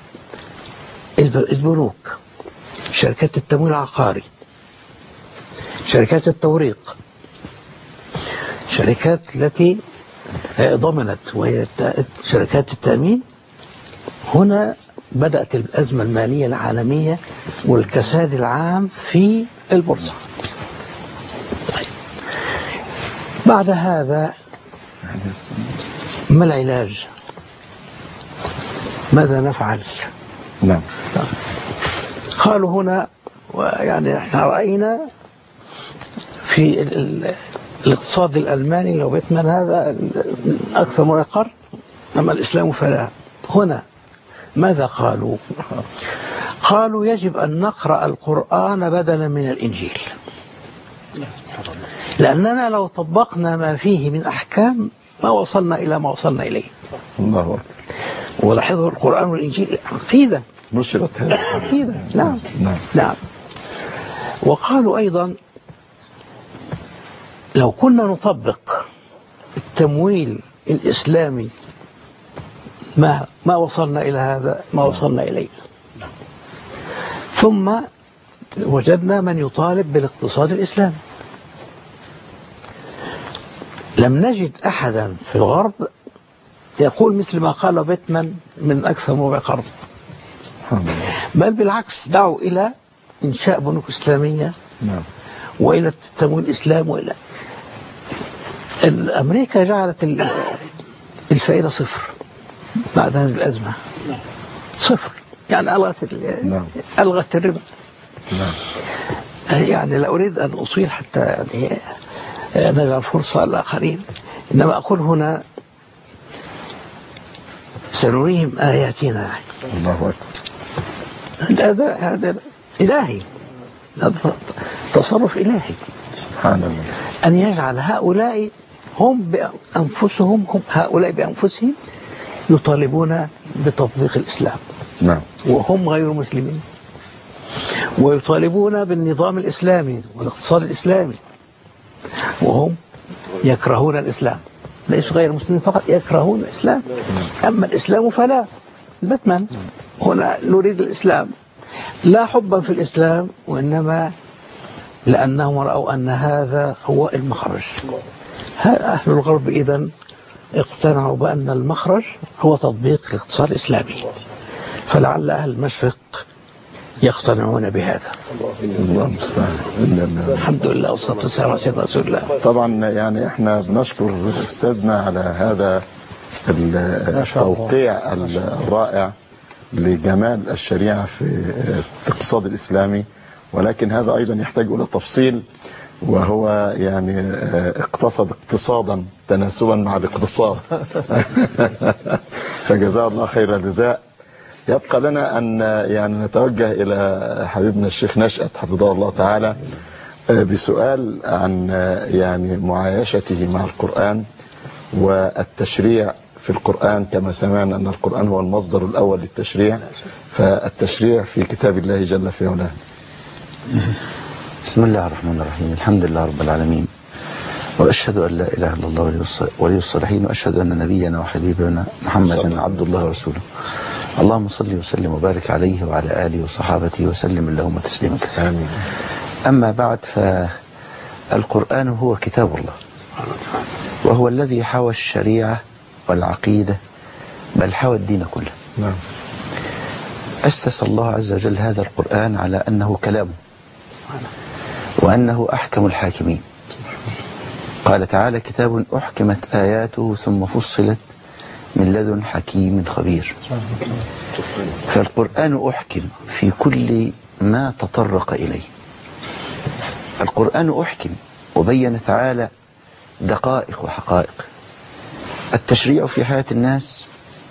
[SPEAKER 10] البنوك، شركات التمويل العقاري، شركات التوريق، شركات التي ضمنت وهي شركات التأمين، هنا بدأت الأزمة المالية العالمية والكساد العام في البورصة. بعد هذا ما العلاج؟ ماذا نفعل؟
[SPEAKER 2] نعم.
[SPEAKER 10] قالوا هنا يعني احنا رأينا في الاقتصاد الألماني لو بيتمن هذا أكثر من قرن، أما الإسلام فلا. هنا ماذا قالوا؟ قالوا يجب أن نقرأ القرآن بدلا من الإنجيل، لأننا لو طبقنا ما فيه من أحكام ما وصلنا إلى ما وصلنا إليه.
[SPEAKER 2] الله أكبر.
[SPEAKER 10] ولاحظوا القرآن والإنجيل عقيدة
[SPEAKER 2] نشرت هذا
[SPEAKER 10] عقيدة. نعم.
[SPEAKER 2] نعم.
[SPEAKER 10] نعم. وقالوا أيضا لو كنا نطبق التمويل الإسلامي ما ما وصلنا إلى هذا ما وصلنا إليه. ثم وجدنا من يطالب بالاقتصاد الإسلامي. لم نجد أحدا في الغرب يقول مثل ما قال بيتمان من أكثر من قرن، بل بالعكس دعوا إلى إنشاء بنوك إسلامية وإلى تمويل الإسلام وإلى أمريكا جعلت الفائدة صفر بعد هذه الأزمة، صفر يعني ألغت ألغت الربا. يعني لا أريد أن أطيل حتى يعني نجعل فرصة للآخرين، إنما أقول هنا سنريهم آياتنا.
[SPEAKER 2] الله أكبر.
[SPEAKER 10] هذا هذا إلهي، هذا تصرف إلهي
[SPEAKER 2] سبحان الله،
[SPEAKER 10] أن يجعل هؤلاء هم بأنفسهم هم هؤلاء بأنفسهم يطالبون بتطبيق الإسلام.
[SPEAKER 2] نعم.
[SPEAKER 10] وهم غير مسلمين، ويطالبون بالنظام الإسلامي والاقتصاد الإسلامي وهم يكرهون الإسلام. ليسوا غير مسلمين فقط، يكرهون الإسلام. أما الإسلام فلا. بتمن هنا نريد الإسلام لا حبا في الإسلام، وإنما لأنهم رأوا أن هذا هو المخرج. أهل الغرب إذن اقتنعوا بأن المخرج هو تطبيق الاقتصاد الإسلامي، فلعل أهل المشرق يقتنعون بهذا.
[SPEAKER 2] الله المستعان.
[SPEAKER 10] الحمد لله والصلاة والسلام على سيدنا رسول الله.
[SPEAKER 2] طبعا يعني احنا بنشكر استاذنا على هذا التوقيع الرائع لجمال الشريعة في الاقتصاد الإسلامي، ولكن هذا أيضا يحتاج إلى تفصيل، وهو يعني اقتصد اقتصادا تناسبا مع الاقتصاد. فجزاه الله خير الجزاء. يبقى لنا أن يعني نتوجه إلى حبيبنا الشيخ نشأت حفظه الله تعالى بسؤال عن يعني معايشته مع القرآن والتشريع في القرآن، كما سمعنا أن القرآن هو المصدر الأول للتشريع، فالتشريع في كتاب الله جل في علاه.
[SPEAKER 8] بسم الله الرحمن الرحيم، الحمد لله رب العالمين، وأشهد أن لا إله إلا الله ولي الصالحين، وأشهد أن نبينا وحبيبنا محمدا عبد الله ورسوله. اللهم صل وسلم وبارك عليه وعلى آله وصحابته وسلم اللهم تسليما كثيرا. أما بعد، فالقرآن هو كتاب الله، وهو الذي حوى الشريعة والعقيدة، بل حوى الدين كله.
[SPEAKER 2] نعم.
[SPEAKER 8] أسس الله عز وجل هذا القرآن على أنه كلامه، وأنه أحكم الحاكمين. قال تعالى: كتاب أحكمت آياته ثم فصلت من لدن حكيم خبير. فالقرآن أحكم في كل ما تطرق إليه. القرآن أحكم وبين تعالى دقائق وحقائق. التشريع في حياة الناس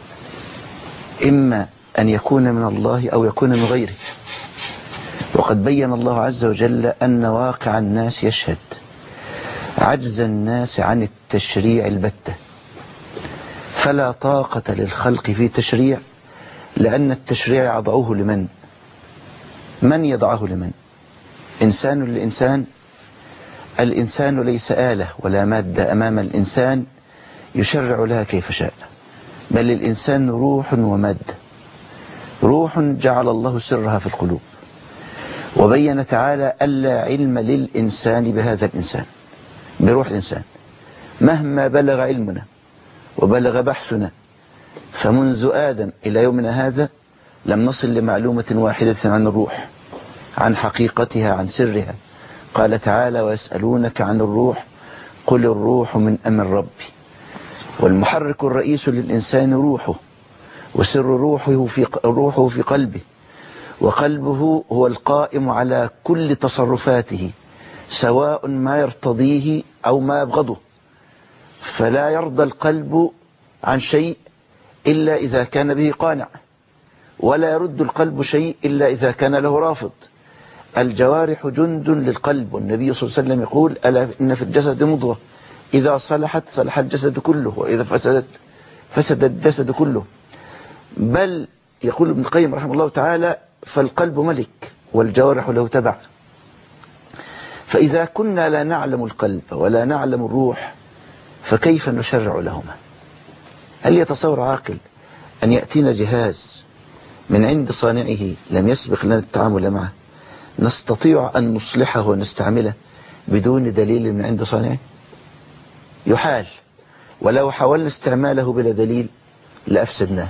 [SPEAKER 8] إما أن يكون من الله أو يكون من غيره، وقد بين الله عز وجل أن واقع الناس يشهد عجز الناس عن التشريع البتة، فلا طاقة للخلق في تشريع، لأن التشريع يضعه لمن؟ من يضعه لمن؟ إنسان لإنسان؟ الإنسان ليس آلة ولا مادة أمام الإنسان يشرع لها كيف شاء، بل الإنسان روح ومادة. روح جعل الله سرها في القلوب، وبين تعالى ألا علم للإنسان بهذا الإنسان، بروح الإنسان، مهما بلغ علمنا وبلغ بحثنا، فمنذ آدم إلى يومنا هذا لم نصل لمعلومة واحدة عن الروح، عن حقيقتها، عن سرها. قال تعالى: ويسألونك عن الروح قل الروح من أمر ربي. والمحرك الرئيس للإنسان روحه، وسر روحه في روحه في قلبه، وقلبه هو القائم على كل تصرفاته، سواء ما يرتضيه أو ما يبغضه. فلا يرضى القلب عن شيء إلا إذا كان به قانع، ولا يرد القلب شيء إلا إذا كان له رافض. الجوارح جند للقلب، والنبي صلى الله عليه وسلم يقول: ألا إن في الجسد مضغة إذا صلحت صلح الجسد كله، وإذا فسدت فسد الجسد كله. بل يقول ابن القيم رحمه الله تعالى: فالقلب ملك والجوارح له تبع. فإذا كنا لا نعلم القلب ولا نعلم الروح، فكيف نشرع لهما؟ هل يتصور عاقل أن يأتينا جهاز من عند صانعه لم يسبق لنا التعامل معه نستطيع أن نصلحه ونستعمله بدون دليل من عند صانعه؟ يحال. ولو حاولنا استعماله بلا دليل لأفسدناه.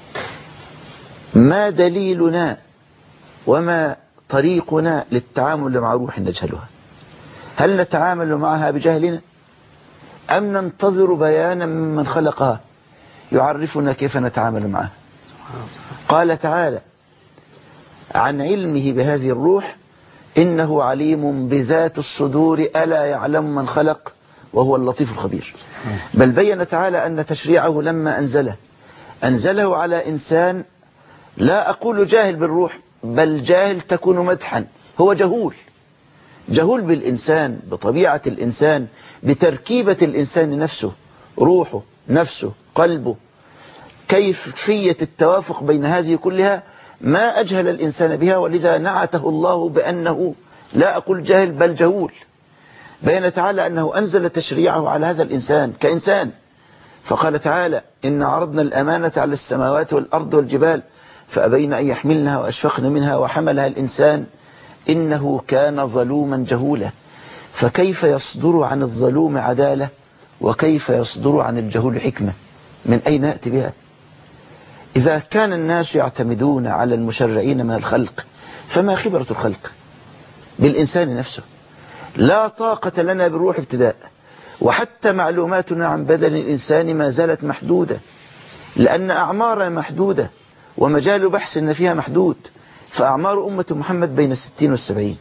[SPEAKER 8] ما دليلنا وما طريقنا للتعامل مع روح نجهلها؟ هل نتعامل معها بجهلنا أم ننتظر بيانا ممن خلقها يعرفنا كيف نتعامل معها؟ قال تعالى عن علمه بهذه الروح: إنه عليم بذات الصدور ألا يعلم من خلق وهو اللطيف الخبير. بل بين تعالى أن تشريعه لما أنزله أنزله على إنسان، لا أقول جاهل بالروح، بل جاهل تكون مدحا، هو جهول، جهول بالإنسان، بطبيعة الإنسان، بتركيبة الإنسان نفسه، روحه، نفسه، قلبه، كيفية التوافق بين هذه كلها ما أجهل الإنسان بها، ولذا نعته الله بأنه لا أقول جاهل بل جهول. بين تعالى أنه أنزل تشريعه على هذا الإنسان كإنسان، فقال تعالى: إن عرضنا الأمانة على السماوات والأرض والجبال فأبين أن يحملنها وأشفقن منها وحملها الإنسان إنه كان ظلوما جهولا. فكيف يصدر عن الظلوم عدالة وكيف يصدر عن الجهول حكمة؟ من أين يأتي بها؟ إذا كان الناس يعتمدون على المشرعين من الخلق، فما خبرة الخلق بالإنسان نفسه؟ لا طاقة لنا بالروح ابتداء، وحتى معلوماتنا عن بدن الإنسان ما زالت محدودة، لأن أعمارنا محدودة ومجال بحثنا فيها محدود. فأعمار أمة محمد بين الستين والسبعين،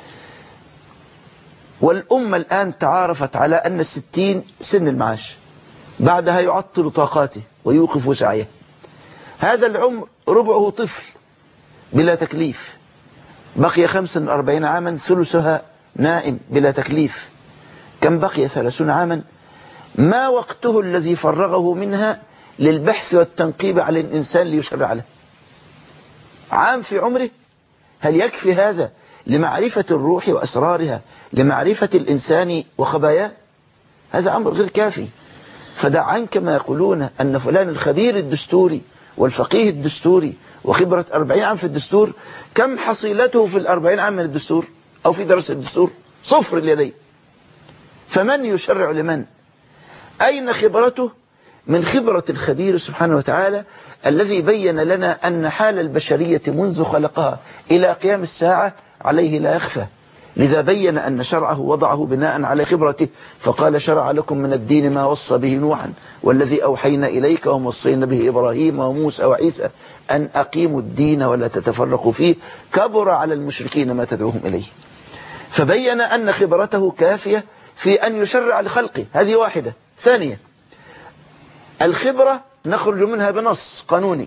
[SPEAKER 8] والأمة الآن تعارفت على أن الستين سن المعاش، بعدها يعطل طاقاته ويوقف سعيه. هذا العمر ربعه طفل بلا تكليف، بقي خمسا وأربعين عاما ثلثها نائم بلا تكليف. كم بقي؟ ثلاثون عاما. ما وقته الذي فرغه منها للبحث والتنقيب على الإنسان ليشرع له؟ عام في عمره. هل يكفي هذا لمعرفة الروح وأسرارها، لمعرفة الإنسان وخباياه؟ هذا أمر غير كافي. فدع عنك ما يقولون أن فلان الخبير الدستوري والفقيه الدستوري وخبرة أربعين عام في الدستور، كم حصيلته في الأربعين عام من الدستور أو في درس الدستور؟ صفر اليدين. فمن يشرع لمن؟ أين خبرته من خبرة الخبير سبحانه وتعالى الذي بين لنا أن حال البشرية منذ خلقها إلى قيام الساعة عليه لا يخفى. لذا بين أن شرعه وضعه بناء على خبرته، فقال: شرع لكم من الدين ما وصى به نوحا والذي أوحينا إليك ووصينا به إبراهيم وموسى وعيسى أن أقيموا الدين ولا تتفرقوا فيه كبر على المشركين ما تدعوهم إليه. فبين أن خبرته كافية في أن يشرع لخلقه. هذه واحدة. ثانية، الخبرة نخرج منها بنص قانوني.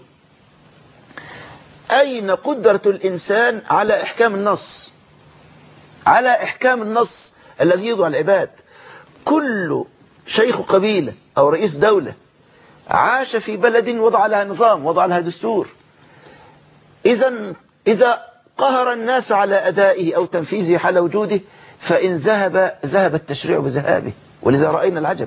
[SPEAKER 8] أين قدرة الإنسان على إحكام النص، على إحكام النص الذي يوضع العباد؟ كل شيخ قبيلة أو رئيس دولة عاش في بلد وضع لها نظام، وضع لها دستور. إذا إذا قهر الناس على أدائه أو تنفيذه حال وجوده، فإن ذهب ذهب التشريع بذهابه. ولذا رأينا العجب.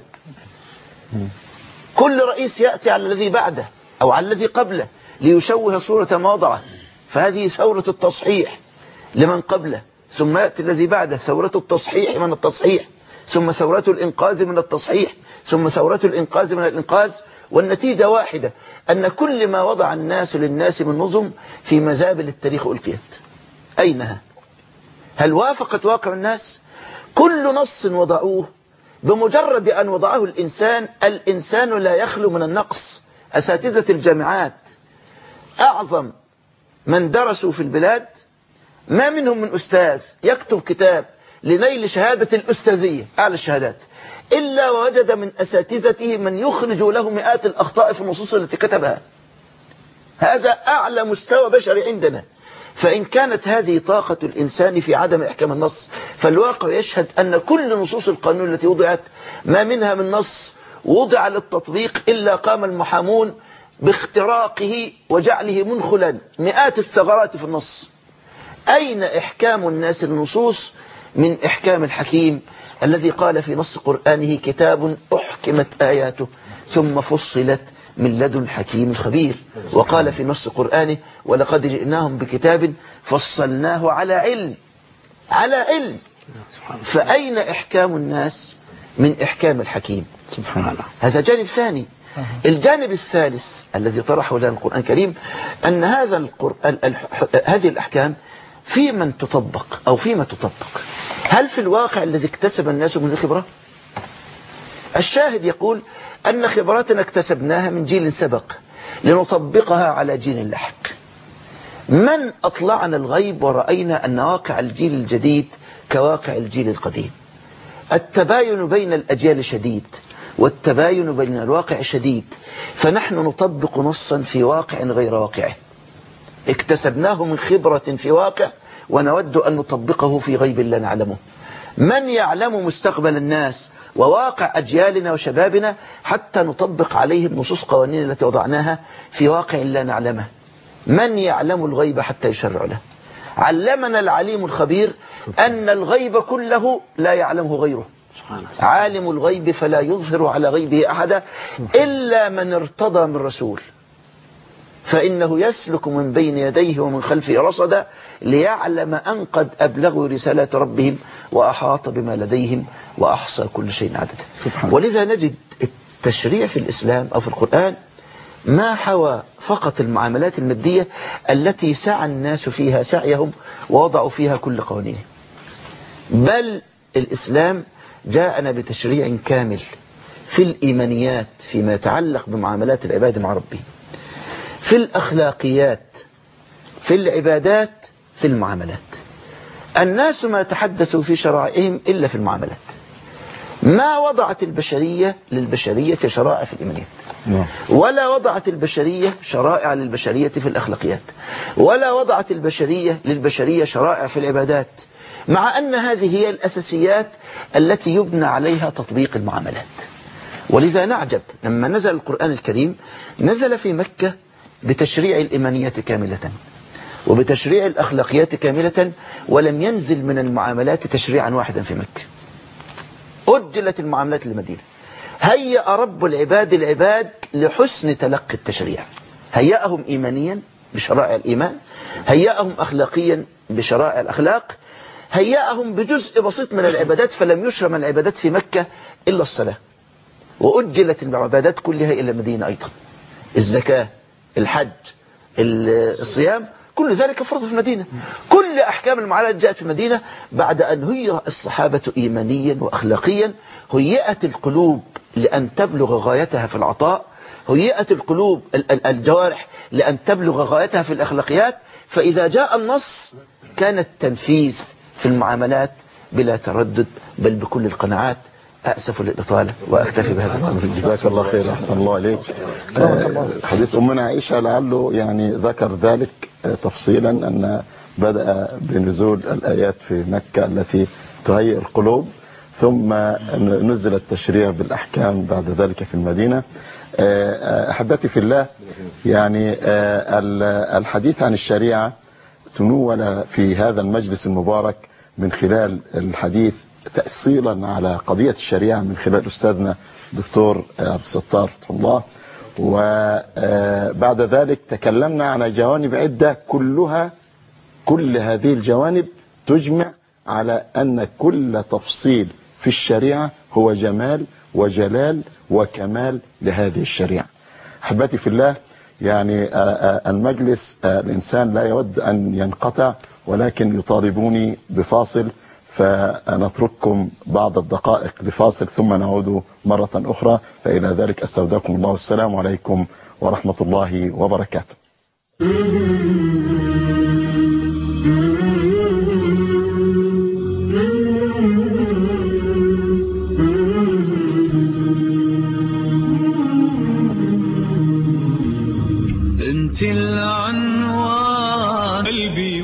[SPEAKER 8] كل رئيس يأتي على الذي بعده أو على الذي قبله ليشوه صورة ما وضعه، فهذه ثورة التصحيح لمن قبله، ثم يأتي الذي بعده ثورة التصحيح من التصحيح، ثم ثورة الإنقاذ من التصحيح، ثم ثورة الإنقاذ من الإنقاذ. والنتيجة واحدة، أن كل ما وضع الناس للناس من نظم في مزابل التاريخ ألقيت. أينها؟ هل وافقت واقع الناس؟ كل نص وضعوه بمجرد أن وضعه الإنسان، الإنسان لا يخلو من النقص. أساتذة الجامعات أعظم من درسوا في البلاد ما منهم من أستاذ يكتب كتاب لنيل شهادة الأستاذية أعلى الشهادات إلا ووجد من أساتذته من يخرج له مئات الأخطاء في النصوص التي كتبها. هذا أعلى مستوى بشري عندنا. فإن كانت هذه طاقة الإنسان في عدم إحكام النص، فالواقع يشهد أن كل نصوص القانون التي وضعت ما منها من نص وضع للتطبيق إلا قام المحامون باختراقه وجعله منخلا مئات الثغرات في النص. أين إحكام الناس للنصوص من إحكام الحكيم الذي قال في نص قرآنه: كتاب أحكمت آياته ثم فصلت من لدن حكيم خبير. وقال في نص قرآنه: ولقد جئناهم بكتاب فصلناه على علم، على علم. فأين إحكام الناس من إحكام الحكيم؟ سبحان الله. هذا جانب ثاني. الجانب الثالث الذي طرحه لنا القرآن الكريم أن هذا القرآن هذه الأحكام في من تطبق أو فيما تطبق. هل في الواقع الذي اكتسب الناس من الخبرة؟ الشاهد يقول أن خبراتنا اكتسبناها من جيل سبق لنطبقها على جيل لاحق. من أطلعنا الغيب ورأينا أن واقع الجيل الجديد كواقع الجيل القديم؟ التباين بين الأجيال شديد، والتباين بين الواقع شديد، فنحن نطبق نصا في واقع غير واقعه اكتسبناه من خبرة في واقع، ونود أن نطبقه في غيب لا نعلمه. من يعلم مستقبل الناس وواقع أجيالنا وشبابنا حتى نطبق عليهم نصوص قوانين التي وضعناها في واقع لا نعلمه؟ من يعلم الغيب حتى يشرع له؟ علمنا العليم الخبير أن الغيب كله لا يعلمه غيره. عالم الغيب فلا يظهر على غيبه أحدا إلا من ارتضى من رسول، فإنه يسلك من بين يديه ومن خلفه رصدا ليعلم أن قد أبلغوا رسالة ربهم وأحاط بما لديهم وأحصى كل شيء عددا. ولذا نجد التشريع في الإسلام أو في القرآن ما حوى فقط المعاملات المادية التي سعى الناس فيها سعيهم ووضعوا فيها كل قوانينهم، بل الإسلام جاءنا بتشريع كامل في الإيمانيات فيما يتعلق بمعاملات العباد مع ربه، في الأخلاقيات، في العبادات، في المعاملات. الناس ما تحدثوا في شرائعهم إلا في المعاملات. ما وضعت البشرية للبشرية شرائع في الإيمانيات، ولا وضعت البشرية شرائع للبشرية في الأخلاقيات، ولا وضعت البشرية للبشرية شرائع في العبادات، مع أن هذه هي الأساسيات التي يبنى عليها تطبيق المعاملات. ولذا نعجب لما نزل القرآن الكريم نزل في مكة بتشريع الإيمانيات كاملة وبتشريع الأخلاقيات كاملة، ولم ينزل من المعاملات تشريعا واحدا في مكة. أجلت المعاملات للمدينة. هيأ رب العباد العباد لحسن تلقي التشريع، هيأهم إيمانيا بشرائع الإيمان، هيأهم أخلاقيا بشرائع الأخلاق، هيأهم بجزء بسيط من العبادات، فلم يشرع من العبادات في مكة إلا الصلاة، وأجلت العبادات كلها إلى المدينة أيضا. الزكاة، الحج، الصيام، كل ذلك فرض في المدينة. كل أحكام المعاملات جاءت في المدينة بعد أن هيأ الصحابة إيمانيا وأخلاقيا. هيئت القلوب لأن تبلغ غايتها في العطاء، هيئت القلوب الجوارح لأن تبلغ غايتها في الأخلاقيات. فإذا جاء النص كان التنفيذ في المعاملات بلا تردد، بل بكل القناعات. أأسف للإطالة وأكتفي بهذا الأمر.
[SPEAKER 2] جزاك الله خير، أحسن الله عليك. حديث أمنا عائشة لعله يعني ذكر ذلك تفصيلا، أن بدأ بنزول الآيات في مكة التي تهيئ القلوب، ثم نزل التشريع بالأحكام بعد ذلك في المدينة. أحبتي في الله، يعني الحديث عن الشريعة تنول في هذا المجلس المبارك من خلال الحديث تأصيلا على قضية الشريعة من خلال أستاذنا دكتور عبد الستار فتح الله، وبعد ذلك تكلمنا عن جوانب عدة، كلها كل هذه الجوانب تجمع على أن كل تفصيل في الشريعة هو جمال وجلال وكمال لهذه الشريعة. أحبتي في الله، يعني المجلس الإنسان لا يود أن ينقطع، ولكن يطالبوني بفاصل، فنترككم بعض الدقائق لفاصل ثم نعود مرة أخرى. فإلى ذلك أستودعكم الله، والسلام عليكم ورحمة الله وبركاته.
[SPEAKER 1] انت العنوان قلبي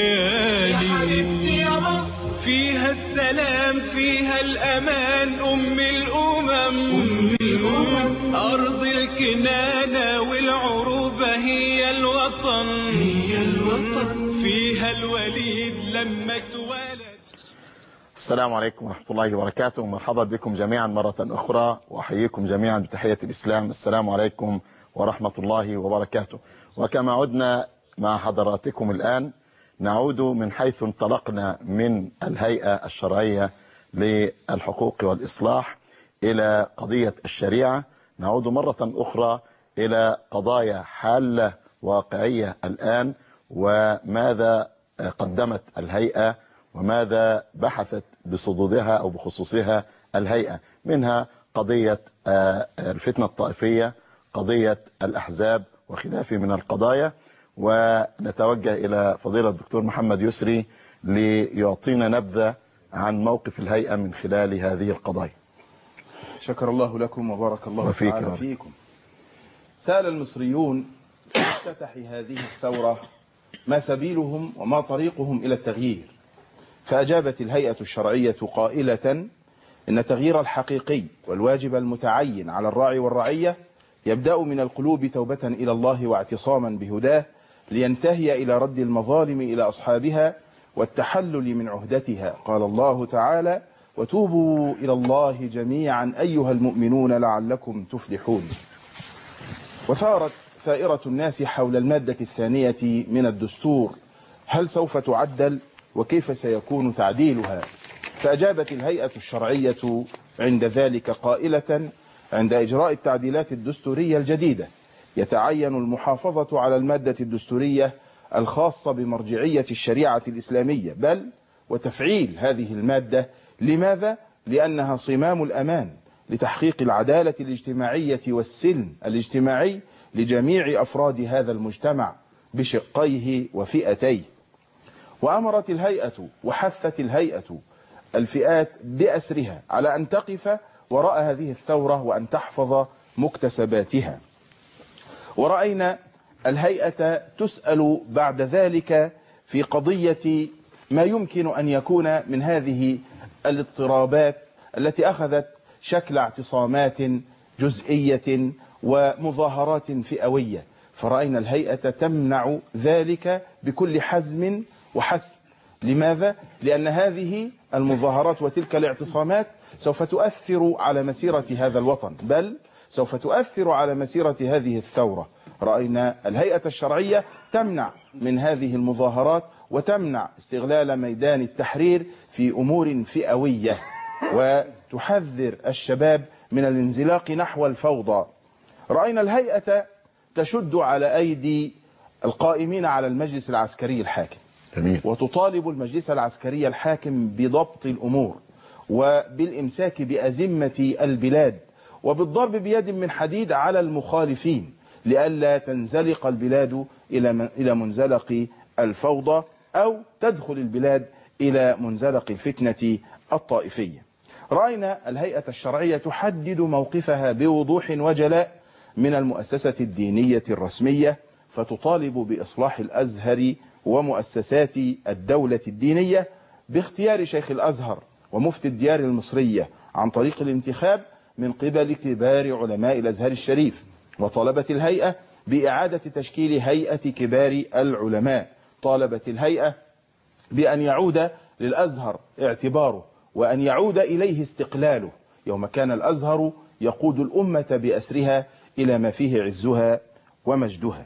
[SPEAKER 1] وكياني، فيها السلام فيها الأمان، أم الأمم أرض الكنانة والعروبة هي الوطن، هي الوطن فيها الوليد لما اتولد.
[SPEAKER 2] السلام عليكم ورحمة الله وبركاته. مرحبا بكم جميعا مرة أخرى، وأحييكم جميعا بتحية الإسلام. السلام عليكم ورحمة الله وبركاته. وكما عدنا مع حضراتكم الآن، نعود من حيث انطلقنا من الهيئة الشرعية للحقوق والإصلاح إلى قضية الشريعة. نعود مرة أخرى إلى قضايا حالة واقعية الآن، وماذا قدمت الهيئة وماذا بحثت بصدودها أو بخصوصها الهيئة. منها قضية الفتنة الطائفية، قضية الأحزاب وخلافه من القضايا. ونتوجه إلى فضيلة الدكتور محمد يسري ليعطينا نبذة عن موقف الهيئة من خلال هذه القضايا.
[SPEAKER 5] شكر الله لكم وبارك الله
[SPEAKER 2] وفيك
[SPEAKER 5] تعالى
[SPEAKER 2] رب.
[SPEAKER 5] فيكم. سأل المصريون في افتتاح هذه الثورة ما سبيلهم وما طريقهم إلى التغيير، فأجابت الهيئة الشرعية قائلة إن التغيير الحقيقي والواجب المتعين على الراعي والرعية يبدأ من القلوب توبة إلى الله واعتصاما بهداه، لينتهي إلى رد المظالم إلى أصحابها والتحلل من عهدتها. قال الله تعالى: وتوبوا إلى الله جميعا أيها المؤمنون لعلكم تفلحون. وثارت ثائرة الناس حول المادة الثانية من الدستور، هل سوف تعدل وكيف سيكون تعديلها؟ فأجابت الهيئة الشرعية عند ذلك قائلة: عند إجراء التعديلات الدستورية الجديدة يتعين المحافظة على المادة الدستورية الخاصة بمرجعية الشريعة الإسلامية، بل وتفعيل هذه المادة. لماذا؟ لأنها صمام الأمان لتحقيق العدالة الاجتماعية والسلم الاجتماعي لجميع أفراد هذا المجتمع بشقيه وفئتيه. وأمرت الهيئة وحثت الهيئة الفئات بأسرها على أن تقف وراء هذه الثورة وأن تحفظ مكتسباتها. ورأينا الهيئة تسأل بعد ذلك في قضية ما يمكن أن يكون من هذه الاضطرابات التي أخذت شكل اعتصامات جزئية ومظاهرات فئوية، فرأينا الهيئة تمنع ذلك بكل حزم وحسم. لماذا؟ لأن هذه المظاهرات وتلك الاعتصامات سوف تؤثر على مسيرة هذا الوطن، بل سوف تؤثر على مسيرة هذه الثورة. رأينا الهيئة الشرعية تمنع من هذه المظاهرات وتمنع استغلال ميدان التحرير في أمور فئوية، وتحذر الشباب من الانزلاق نحو الفوضى. رأينا الهيئة تشد على أيدي القائمين على المجلس العسكري الحاكم، وتطالب المجلس العسكري الحاكم بضبط الأمور وبالإمساك بأزمة البلاد وبالضرب بيد من حديد على المخالفين لئلا تنزلق البلاد إلى منزلق الفوضى أو تدخل البلاد إلى منزلق الفتنة الطائفية. رأينا الهيئة الشرعية تحدد موقفها بوضوح وجلاء من المؤسسة الدينية الرسمية، فتطالب بإصلاح الأزهر ومؤسسات الدولة الدينية باختيار شيخ الأزهر ومفتي الديار المصرية عن طريق الانتخاب من قبل كبار علماء الأزهر الشريف. وطلبت الهيئة بإعادة تشكيل هيئة كبار العلماء. طالبت الهيئة بأن يعود للأزهر اعتباره وأن يعود إليه استقلاله يوم كان الأزهر يقود الأمة بأسرها إلى ما فيه عزها ومجدها.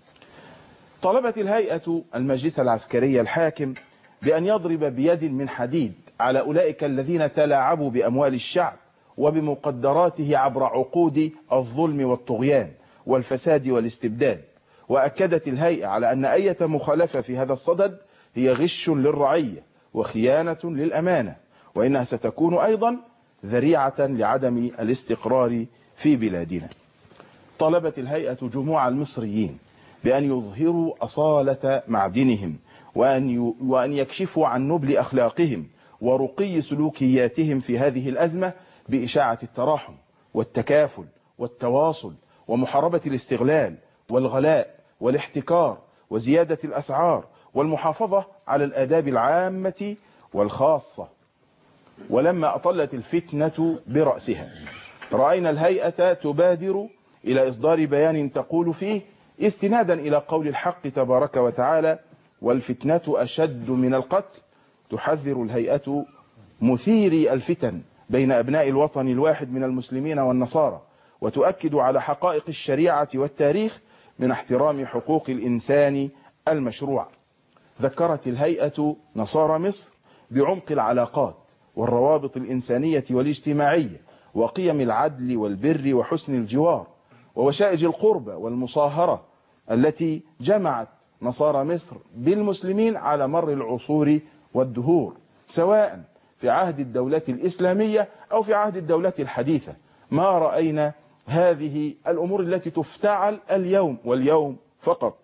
[SPEAKER 5] طلبت الهيئة المجلس العسكري الحاكم بأن يضرب بيد من حديد على أولئك الذين تلاعبوا بأموال الشعب وبمقدراته عبر عقود الظلم والطغيان والفساد والاستبداد. وأكدت الهيئة على أن أي مخالفة في هذا الصدد هي غش للرعية وخيانة للأمانة، وإنها ستكون أيضا ذريعة لعدم الاستقرار في بلادنا. طلبت الهيئة جموع المصريين بأن يظهروا أصالة معدنهم وأن وأن يكشفوا عن نبل أخلاقهم ورقي سلوكياتهم في هذه الأزمة بإشاعة التراحم والتكافل والتواصل ومحاربة الاستغلال والغلاء والاحتكار وزيادة الأسعار والمحافظة على الآداب العامة والخاصة. ولما أطلت الفتنة برأسها رأينا الهيئة تبادر إلى إصدار بيان تقول فيه استنادا إلى قول الحق تبارك وتعالى: والفتنة أشد من القتل. تحذر الهيئة مثيري الفتن بين أبناء الوطن الواحد من المسلمين والنصارى، وتؤكد على حقائق الشريعة والتاريخ من احترام حقوق الإنسان المشروع. ذكرت الهيئة نصارى مصر بعمق العلاقات والروابط الإنسانية والاجتماعية وقيم العدل والبر وحسن الجوار ووشائج القربة والمصاهرة التي جمعت نصارى مصر بالمسلمين على مر العصور والدهور، سواء في عهد الدولة الإسلامية أو في عهد الدولة الحديثة. ما رأينا هذه الأمور التي تفتعل اليوم واليوم فقط.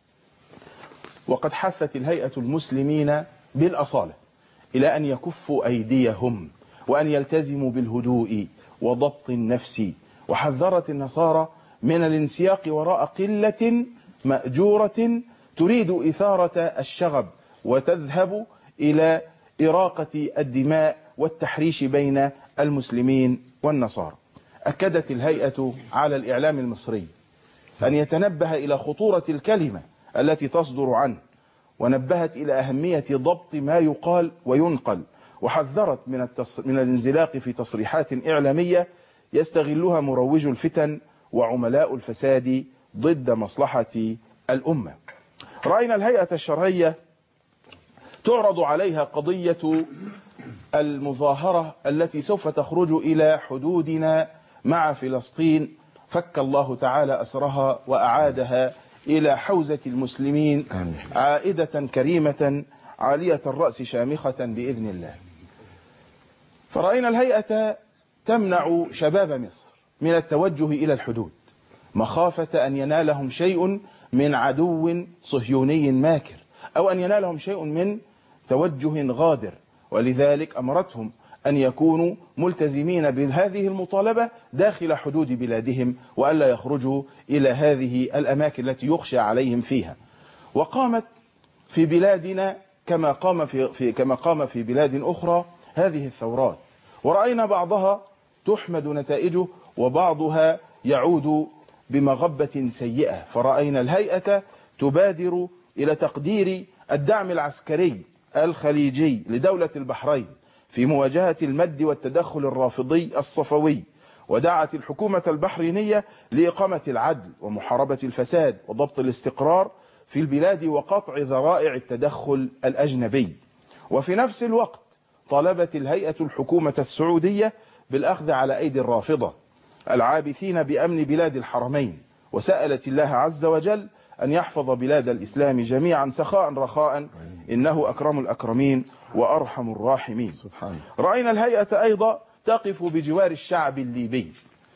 [SPEAKER 5] وقد حثت الهيئة المسلمين بالأصالة إلى أن يكفوا أيديهم وأن يلتزموا بالهدوء وضبط النفس، وحذرت النصارى من الانسياق وراء قلة مأجورة تريد إثارة الشغب وتذهب إلى إراقة الدماء والتحريش بين المسلمين والنصارى. أكدت الهيئة على الإعلام المصري أن يتنبه إلى خطورة الكلمة التي تصدر عنه، ونبهت إلى أهمية ضبط ما يقال وينقل، وحذرت من, التص... من الانزلاق في تصريحات إعلامية يستغلها مروج الفتن وعملاء الفساد ضد مصلحة الأمة. رأينا الهيئة الشرعية تعرض عليها قضية المظاهرة التي سوف تخرج إلى حدودنا مع فلسطين، فك الله تعالى أسرها وأعادها إلى حوزة المسلمين عائدة كريمة عالية الرأس شامخة بإذن الله. فرأينا الهيئة تمنع شباب مصر من التوجه إلى الحدود مخافة أن ينالهم شيء من عدو صهيوني ماكر أو أن ينالهم شيء من توجه غادر، ولذلك أمرتهم أن يكونوا ملتزمين بهذه المطالبة داخل حدود بلادهم وألا يخرجوا إلى هذه الأماكن التي يخشى عليهم فيها. وقامت في بلادنا كما قام في, في كما قام في بلاد أخرى هذه الثورات، ورأينا بعضها تحمد نتائجه وبعضها يعود بمغبة سيئة. فرأينا الهيئة تبادر إلى تقدير الدعم العسكري الخليجي لدولة البحرين في مواجهة المد والتدخل الرافضي الصفوي، ودعت الحكومة البحرينية لإقامة العدل ومحاربة الفساد وضبط الاستقرار في البلاد وقطع ذرائع التدخل الأجنبي. وفي نفس الوقت طالبت الهيئة الحكومة السعودية بالأخذ على أيدي الرافضة العابثين بأمن بلاد الحرمين، وسألت الله عز وجل أن يحفظ بلاد الإسلام جميعا سخاء رخاء إنه أكرم الأكرمين وأرحم الراحمين. سبحانه. رأينا الهيئة أيضا تقف بجوار الشعب الليبي،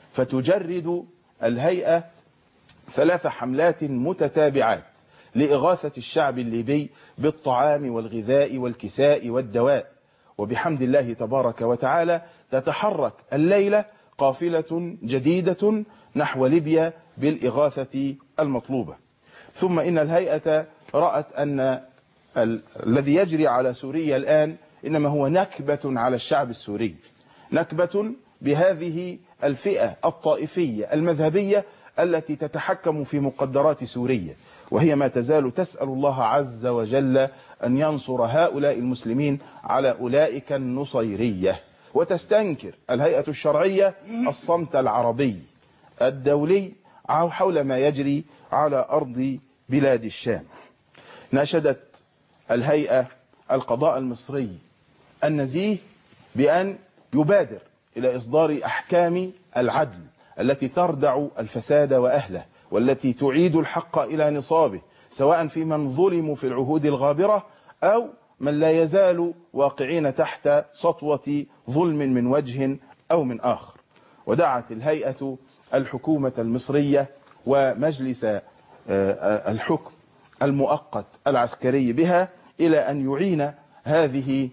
[SPEAKER 5] فتجرد الهيئة ثلاث حملات متتابعات لإغاثة الشعب الليبي بالطعام والغذاء والكساء والدواء. وبحمد الله تبارك وتعالى تتحرك الليلة قافلة جديدة نحو ليبيا بالإغاثة المطلوبة. ثم إن الهيئة رأت أن ال... الذي يجري على سوريا الآن إنما هو نكبة على الشعب السوري، نكبة بهذه الفئة الطائفية المذهبية التي تتحكم في مقدرات سوريا، وهي ما تزال تسأل الله عز وجل أن ينصر هؤلاء المسلمين على أولئك النصيرية. وتستنكر الهيئة الشرعية الصمت العربي الدولي حول ما يجري على أرض بلاد الشام. ناشدت الهيئة القضاء المصري النزيه بأن يبادر إلى إصدار أحكام العدل التي تردع الفساد وأهله، والتي تعيد الحق إلى نصابه، سواء في من ظلموا في العهود الغابرة أو من لا يزال واقعين تحت سطوة ظلم من وجه أو من آخر. ودعت الهيئة الحكومة المصرية ومجلس الحكم المؤقت العسكري بها إلى أن يعين هذه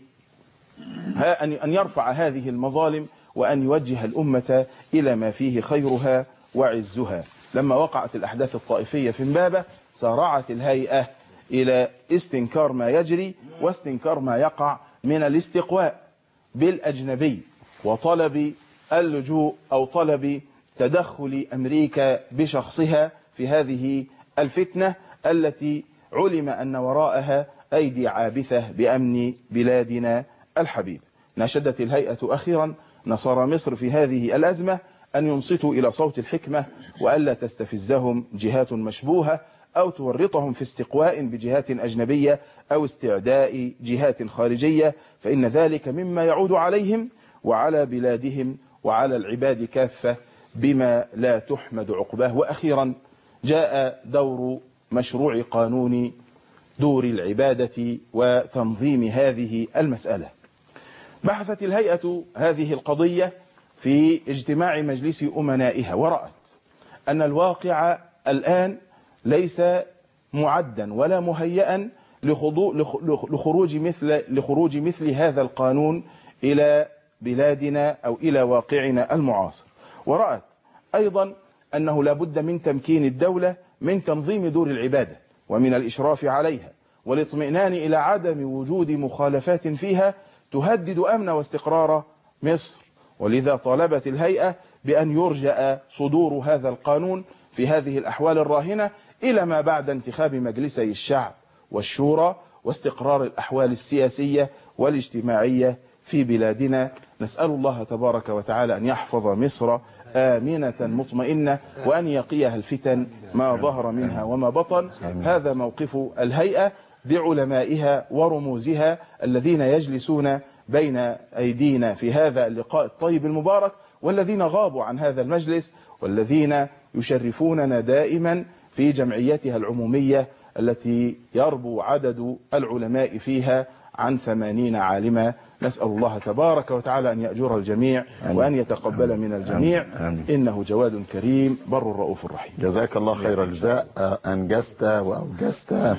[SPEAKER 5] أن يرفع هذه المظالم وأن يوجه الأمة إلى ما فيه خيرها وعزها. لما وقعت الأحداث الطائفية في امبابة سارعت الهيئة إلى استنكار ما يجري واستنكار ما يقع من الاستقواء بالأجنبي وطلب اللجوء أو طلب تدخل أمريكا بشخصها في هذه الفتنة التي علم أن وراءها أيدي عابثة بأمن بلادنا الحبيب. ناشدت الهيئة أخيرا نصارى مصر في هذه الأزمة أن ينصتوا إلى صوت الحكمة وألا تستفزهم جهات مشبوهة أو تورطهم في استقواء بجهات أجنبية أو استعداء جهات خارجية، فإن ذلك مما يعود عليهم وعلى بلادهم وعلى العباد كافة بما لا تحمد عقباه. وأخيرا جاء دور مشروع قانون دور العبادة وتنظيم هذه المسألة. بحثت الهيئة هذه القضية في اجتماع مجلس أمنائها ورأت أن الواقع الآن ليس معدا ولا مهيئا لخروج مثل لخروج مثل هذا القانون إلى بلادنا أو إلى واقعنا المعاصر. ورأت أيضا أنه لا بد من تمكين الدولة من تنظيم دور العبادة ومن الإشراف عليها والاطمئنان إلى عدم وجود مخالفات فيها تهدد أمن واستقرار مصر. ولذا طالبت الهيئة بأن يرجأ صدور هذا القانون في هذه الأحوال الراهنة إلى ما بعد انتخاب مجلسي الشعب والشورى واستقرار الأحوال السياسية والاجتماعية في بلادنا. نسأل الله تبارك وتعالى أن يحفظ مصر آمنة مطمئنة وأن يقيها الفتن ما ظهر منها وما بطن. هذا موقف الهيئة بعلمائها ورموزها الذين يجلسون بين أيدينا في هذا اللقاء الطيب المبارك، والذين غابوا عن هذا المجلس، والذين يشرفوننا دائما في جمعيتها العمومية التي يربو عدد العلماء فيها عن ثمانين عالما. نسأل الله تبارك وتعالى أن يأجر الجميع وأن يتقبل من الجميع، إنه جواد كريم بر رؤوف رحيم.
[SPEAKER 2] جزاك الله خير الجزاء، أنجزت وأوجزت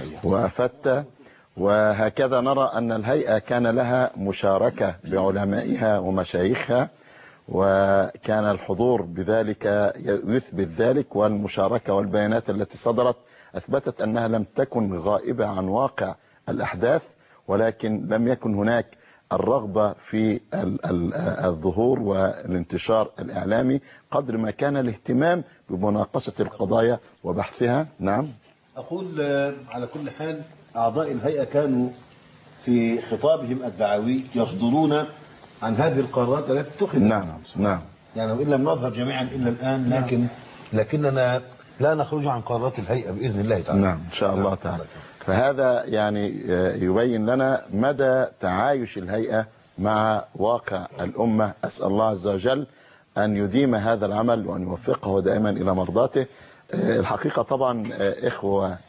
[SPEAKER 2] وأفدت. وهكذا نرى أن الهيئة كان لها مشاركة بعلمائها ومشايخها، وكان الحضور بذلك يثبت ذلك، والمشاركة والبيانات التي صدرت أثبتت أنها لم تكن غائبة عن واقع الأحداث، ولكن لم يكن هناك الرغبة في الظهور والانتشار الإعلامي قدر ما كان الاهتمام بمناقشة القضايا وبحثها. نعم،
[SPEAKER 3] أقول على كل حال أعضاء الهيئة كانوا في خطابهم الدعوي يصدرون عن هذه القرارات التي اتخذت.
[SPEAKER 2] نعم نعم
[SPEAKER 3] يعني وإن لم نظهر جميعا إلا الآن، لكن لكننا لا نخرج عن قرارات الهيئة بإذن الله تعالى.
[SPEAKER 2] نعم إن شاء الله تعالى. فهذا يعني يبين لنا مدى تعايش الهيئة مع واقع الأمة. أسأل الله عز وجل أن يديم هذا العمل وأن يوفقه دائما إلى مرضاته. الحقيقة طبعا إخوة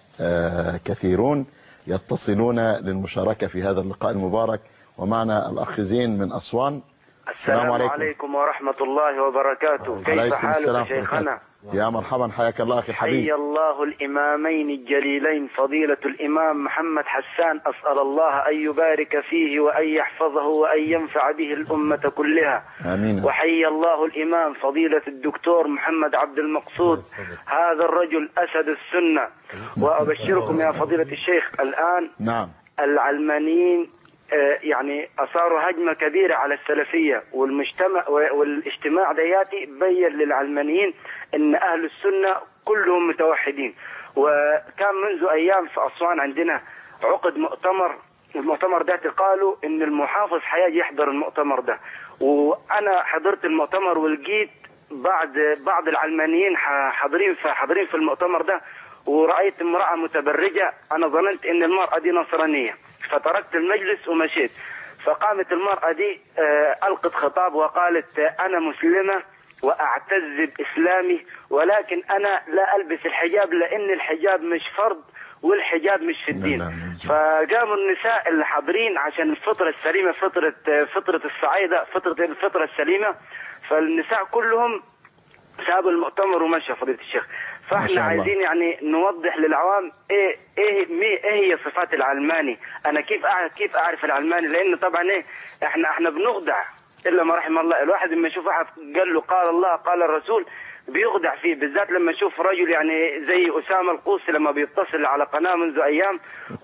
[SPEAKER 2] كثيرون يتصلون للمشاركة في هذا اللقاء المبارك، ومعنا الأخ زين من أسوان.
[SPEAKER 11] السلام, السلام عليكم. عليكم ورحمة الله وبركاته. كيف حالك شيخنا؟
[SPEAKER 2] يا مرحبا، حياك الله أخي الحبيب.
[SPEAKER 11] حي الله الإمامين الجليلين فضيلة الإمام محمد حسان، أسأل الله أن يبارك فيه وأن يحفظه وأن ينفع به الأمة كلها.
[SPEAKER 2] آمين.
[SPEAKER 11] وحي الله الإمام فضيلة الدكتور محمد عبد المقصود، هذا الرجل أسد السنة. وأبشركم يا فضيلة الشيخ الآن
[SPEAKER 2] نعم
[SPEAKER 11] العلمانيين يعني أثاروا هجمة كبيرة على السلفية، والمجتمع والاجتماع دياتي بين للعلمانيين ان اهل السنة كلهم متوحدين. وكان منذ ايام في اسوان عندنا عقد مؤتمر، المؤتمر ده قالوا ان المحافظ حيجي يحضر المؤتمر ده، وانا حضرت المؤتمر ولقيت بعض بعض العلمانيين حاضرين في حاضرين في المؤتمر ده، ورأيت امرأة متبرجة. انا ظننت ان المرأة دي نصرانية، فتركت المجلس ومشيت. فقامت المرأة دي ألقت خطاب وقالت انا مسلمة واعتز باسلامي، ولكن انا لا البس الحجاب لان الحجاب مش فرض والحجاب مش في الدين. فقاموا النساء اللي حاضرين عشان الفطرة السليمة، فطرة فطرة الصعايدة، فطرة الفطرة السليمة، فالنساء كلهم سابوا المؤتمر ومشى فضيلة الشيخ. فاحنا عايزين يعني نوضح للعوام ايه ايه ايه هي صفات العلماني، انا كيف اعرف كيف اعرف العلماني، لان طبعا ايه احنا احنا بنخدع الا ما رحم الله. الواحد لما يشوف واحد قال له قال الله قال الرسول بيخدع فيه، بالذات لما يشوف رجل يعني زي اسامه القوسي لما بيتصل على قناه منذ ايام،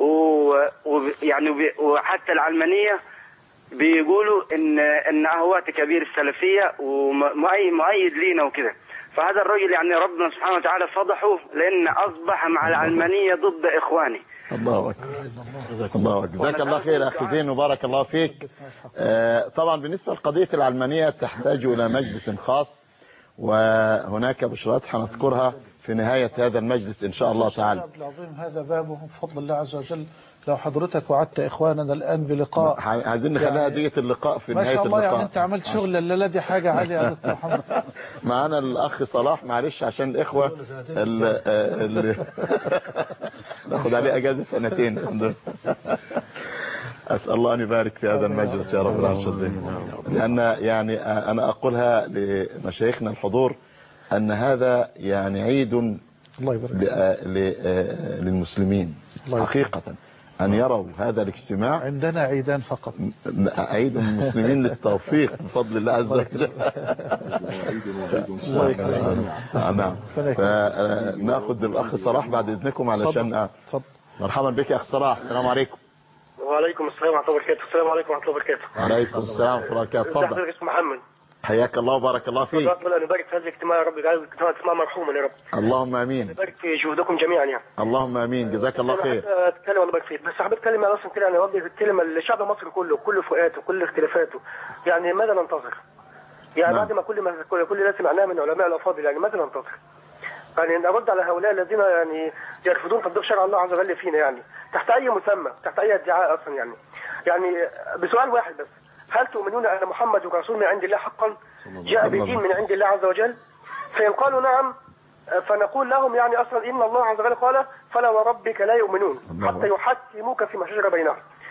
[SPEAKER 11] ويعني وحتى العلمانيه بيقولوا ان ان اهوات كبير السلفيه ومؤيد لينا وكده. فهذا الرجل يعني ربنا سبحانه وتعالى فضحه، لان اصبح مع العلمانيه ضد اخواني.
[SPEAKER 2] الله اكبر الله اكبر. جزاك الله خير اخي زين وبارك الله فيك. آه طبعا بالنسبه لقضيه العلمانيه تحتاج الى مجلس خاص، وهناك بشرات حنذكرها في نهايه هذا المجلس ان شاء الله تعالى.
[SPEAKER 4] العظيم هذا بابه بفضل الله عز وجل. لو حضرتك وعدت اخواننا الان بلقاء،
[SPEAKER 2] عايزين نخليها يعني دية اللقاء في نهايه اللقاء. ما شاء الله، يعني انت عملت شغل الليله دي حاجه عاليه يا دكتور محمد. معانا الاخ صلاح، معلش عشان الاخوه اللي ناخد عليه اجازه سنتين الحمد لله. اسال الله ان يبارك في هذا المجلس يا رب العالمين، لان يعني انا اقولها لمشايخنا الحضور ان هذا يعني عيد الله يبارك للمسلمين حقيقه، أن يروا هذا الاجتماع.
[SPEAKER 4] عندنا عيدان فقط،
[SPEAKER 2] عيد المسلمين للتوفيق بفضل الله عز وجل.
[SPEAKER 4] الله يكرمك.
[SPEAKER 2] نعم. فناخذ الأخ صلاح بعد إذنكم علشان مرحبا بك يا أخ صلاح. السلام عليكم.
[SPEAKER 12] وعليكم السلام ورحمة الله وبركاته. السلام عليكم ورحمة الله وبركاته.
[SPEAKER 2] وعليكم السلام ورحمة الله وبركاته. تفضل.
[SPEAKER 12] ازي محمد؟
[SPEAKER 2] حياك الله وبارك الله فيك.
[SPEAKER 12] ربنا يبارك في هذا الاجتماع يا رب، يجعل الاجتماع اجتماع مرحوما يا رب.
[SPEAKER 2] اللهم امين.
[SPEAKER 12] يبارك في جهودكم جميعا يعني.
[SPEAKER 2] اللهم امين. جزاك الله خير.
[SPEAKER 12] اتكلم الله يبارك فيك، بس حابب اتكلم يعني اصلا كده يعني اوجه الكلمه للشعب المصري كله، كل فئاته كل اختلافاته. يعني ماذا ننتظر؟ يعني بعد ما كل ما كل اللي سمعناه من علماء الافاضل، يعني ماذا ننتظر؟ يعني نرد على هؤلاء الذين يعني يرفضون تطبيق شرع الله عز وجل فينا، يعني تحت اي مسمى، تحت اي ادعاء اصلا يعني. يعني بسؤال واحد بس، هل تؤمنون ان محمد رسول من عند الله حقا جاء بدين من عند الله عز وجل؟ فإن قالوا نعم فنقول لهم يعني اصلا ان الله عز وجل قال فلا وربك لا يؤمنون حتى يحكموك فيما شجر بينهم.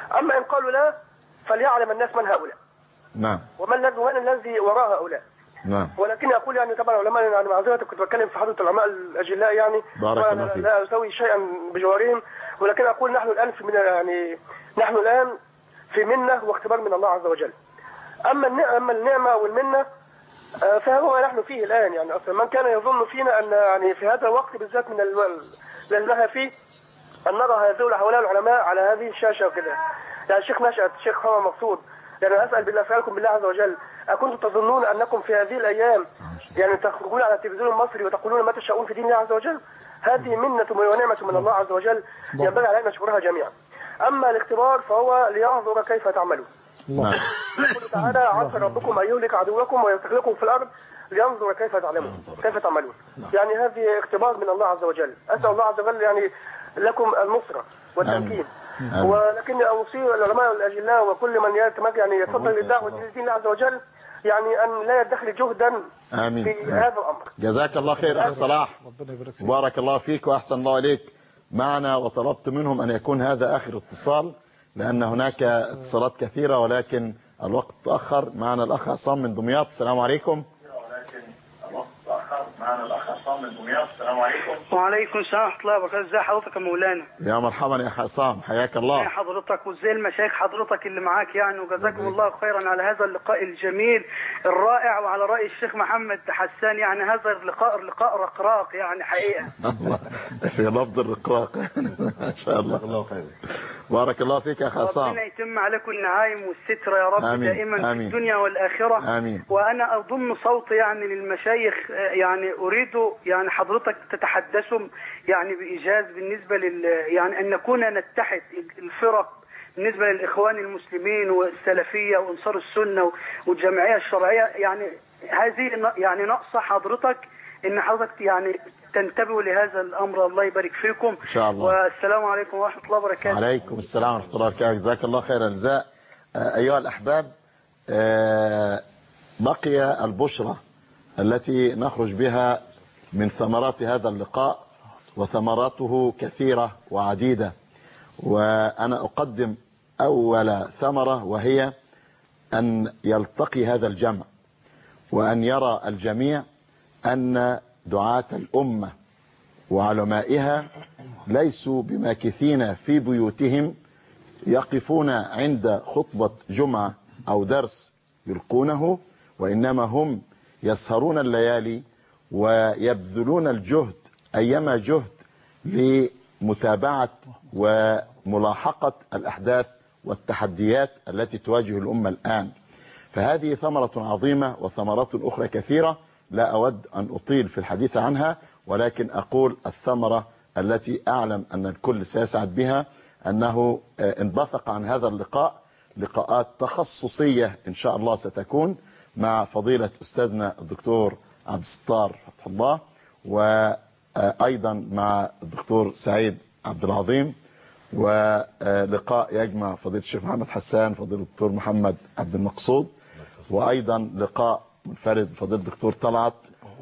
[SPEAKER 12] أما إن قالوا لا فليعلم الناس من هؤلاء
[SPEAKER 2] نعم
[SPEAKER 12] ومن الذي ومن الذي وراء هؤلاء.
[SPEAKER 2] نعم
[SPEAKER 12] ولكن أقول يعني طبعا العلماء، يعني معذرة كنت بتكلم في حضرة العلماء الأجلاء يعني
[SPEAKER 2] بارك الله
[SPEAKER 12] وأنا
[SPEAKER 2] فيك.
[SPEAKER 12] لا أسوي شيئا بجوارهم، ولكن أقول نحن الآن في من يعني نحن الآن في منة واختبار من الله عز وجل. أما النعمة أما النعمة والمنة آه، فهو نحن فيه الآن. يعني أصلا من كان يظن فينا أن يعني في هذا الوقت بالذات من الذي نحن فيه أن نرى هؤلاء العلماء على هذه الشاشة وكده. يعني الشيخ نشأت، الشيخ محمد مقصود، يعني أسأل بالله أسألكم بالله عز وجل، أكنتم تظنون أنكم في هذه الأيام يعني تخرجون على التلفزيون المصري وتقولون ما تشاءون في دين الله عز وجل؟ هذه منة ونعمة من الله عز وجل ينبغي علينا نشكرها جميعا. أما الاختبار فهو لينظر كيف تعملون. يقول تعالى عسى ربكم أن يهلك عدوكم ويستخلفكم في الأرض لينظر كيف تعلمون كيف تعملون. يعني هذه اختبار من الله عز وجل. أسأل الله عز وجل يعني لكم النصرة والتمكين. ولكن أوصي العلماء الأجلاء وكل من يعني يتفضل للدعوة لدين الله عز وجل يعني أن لا يدخل جهدا
[SPEAKER 2] آمين.
[SPEAKER 12] في
[SPEAKER 2] آمين.
[SPEAKER 12] هذا الأمر.
[SPEAKER 2] جزاك الله خير أخ صلاح، بارك الله فيك وأحسن الله إليك معنا. وطلبت منهم أن يكون هذا آخر اتصال لأن هناك اتصالات كثيرة ولكن الوقت تأخر. معنا الأخ عصام من دمياط. السلام عليكم.
[SPEAKER 13] معنا الاخ عصام من دمياط. السلام عليكم. وعليكم السلام ورحمه الله وبركاته. ازي حضرتك يا مولانا؟
[SPEAKER 2] يا مرحبا يا اخ عصام، حياك الله.
[SPEAKER 13] ازي حضرتك وازاي المشايخ حضرتك اللي معاك يعني، وجزاكم الله خيرا على هذا اللقاء الجميل الرائع، وعلى راي الشيخ محمد حسان يعني هذا اللقاء لقاء رقراق يعني حقيقه.
[SPEAKER 2] في لفظ الرقراق. ما شاء الله. الله خير. بارك الله فيك يا اخ عصام.
[SPEAKER 13] ربنا يتم عليكم النعايم والستر يا رب. آمين. دائما آمين. في الدنيا والاخره.
[SPEAKER 2] امين.
[SPEAKER 13] وانا اضم صوتي يعني للمشايخ، يعني اريد يعني حضرتك تتحدثوا يعني بإيجاز بالنسبة لل يعني أن نكون نتحد الفرق بالنسبة للإخوان المسلمين والسلفية وأنصار السنة والجمعية الشرعية. يعني هذه يعني ناقصة حضرتك إن حضرتك يعني تنتبهوا لهذا الأمر. الله يبارك فيكم
[SPEAKER 2] إن شاء الله.
[SPEAKER 13] والسلام عليكم ورحمة الله وبركاته.
[SPEAKER 2] عليكم السلام ورحمة الله وبركاته. جزاك الله خير الجزاء. أيها الأحباب، بقي البشرى التي نخرج بها من ثمرات هذا اللقاء، وثمراته كثيرة وعديدة، وأنا أقدم أول ثمرة وهي أن يلتقي هذا الجمع وأن يرى الجميع أن دعاة الأمة وعلمائها ليسوا بماكثين في بيوتهم يقفون عند خطبة جمعة أو درس يلقونه، وإنما هم يسهرون الليالي ويبذلون الجهد أيما جهد لمتابعة وملاحقة الأحداث والتحديات التي تواجه الأمة الآن. فهذه ثمرة عظيمة وثمرات أخرى كثيرة لا أود أن أطيل في الحديث عنها، ولكن أقول الثمرة التي أعلم أن الكل سيسعد بها أنه انبثق عن هذا اللقاء لقاءات تخصصية إن شاء الله ستكون مع فضيلة أستاذنا الدكتور عبد الستار فتح الله، وأيضا مع الدكتور سعيد عبد العظيم، ولقاء يجمع فضيلة الشيخ محمد حسان فضيلة الدكتور محمد عبد المقصود، وأيضا لقاء منفرد فضيلة الدكتور طلعت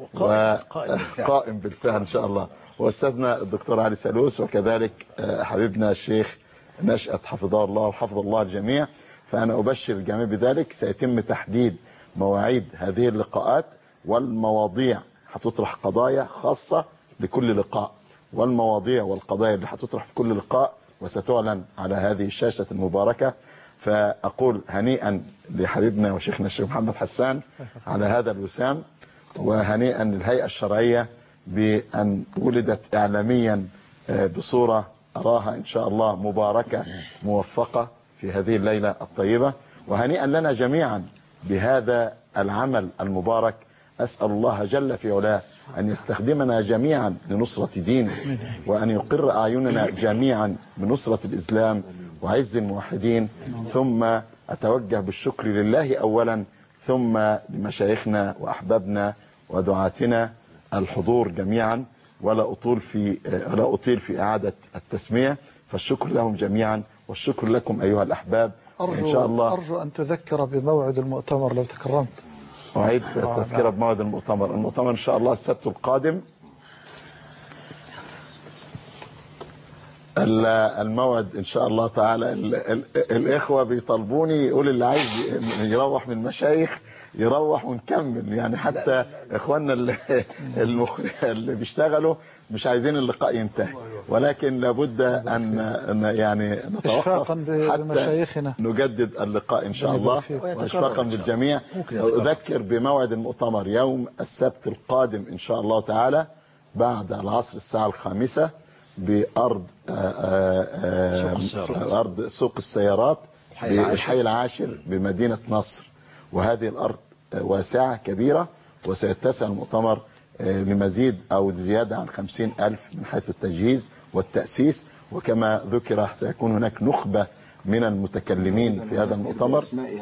[SPEAKER 2] وقائم بالفعل إن شاء الله، وأستاذنا الدكتور علي سالوس، وكذلك حبيبنا الشيخ نشأت حفظه الله وحفظ الله الجميع. فأنا أبشر الجميع بذلك. سيتم تحديد مواعيد هذه اللقاءات والمواضيع، هتطرح قضايا خاصة لكل لقاء، والمواضيع والقضايا اللي هتطرح في كل لقاء وستعلن على هذه الشاشة المباركة. فأقول هنيئا لحبيبنا وشيخنا الشيخ محمد حسان على هذا الوسام، وهنيئا للهيئة الشرعية بأن ولدت إعلاميا بصورة أراها إن شاء الله مباركة موفقة في هذه الليلة الطيبة، وهنيئا لنا جميعا بهذا العمل المبارك. أسأل الله جل في علاه أن يستخدمنا جميعا لنصرة دينه، وأن يقر أعيننا جميعا بنصرة الإسلام وعز الموحدين. ثم أتوجه بالشكر لله أولا، ثم لمشايخنا وأحبابنا ودعاتنا الحضور جميعا، ولا أطول في لا أطيل في إعادة التسمية، فالشكر لهم جميعا والشكر لكم أيها الأحباب.
[SPEAKER 4] أرجو,
[SPEAKER 2] إن شاء الله
[SPEAKER 4] أرجو أن تذكر بموعد المؤتمر لو تكرمت.
[SPEAKER 2] أعيد التذكرة بموعد المؤتمر. المؤتمر إن شاء الله السبت القادم الموعد ان شاء الله تعالى. ال ال الاخوه بيطالبوني، يقول اللي عايز يروح من مشايخ يروح ونكمل، يعني حتى اخواننا اللي, اللي بيشتغلوا مش عايزين اللقاء ينتهي، ولكن لابد ان يعني نتوقف حتى نجدد اللقاء ان شاء الله، واشفاقا بالجميع. اذكر بموعد المؤتمر يوم السبت القادم ان شاء الله تعالى بعد العصر الساعه الخامسه بأرض آآ آآ أرض سوق السيارات بالحي العاشر بمدينة نصر. وهذه الأرض واسعة كبيرة، وسيتسع المؤتمر لمزيد أو زيادة عن خمسين ألف من حيث التجهيز والتأسيس. وكما ذكر سيكون هناك نخبة من المتكلمين في هذا المؤتمر.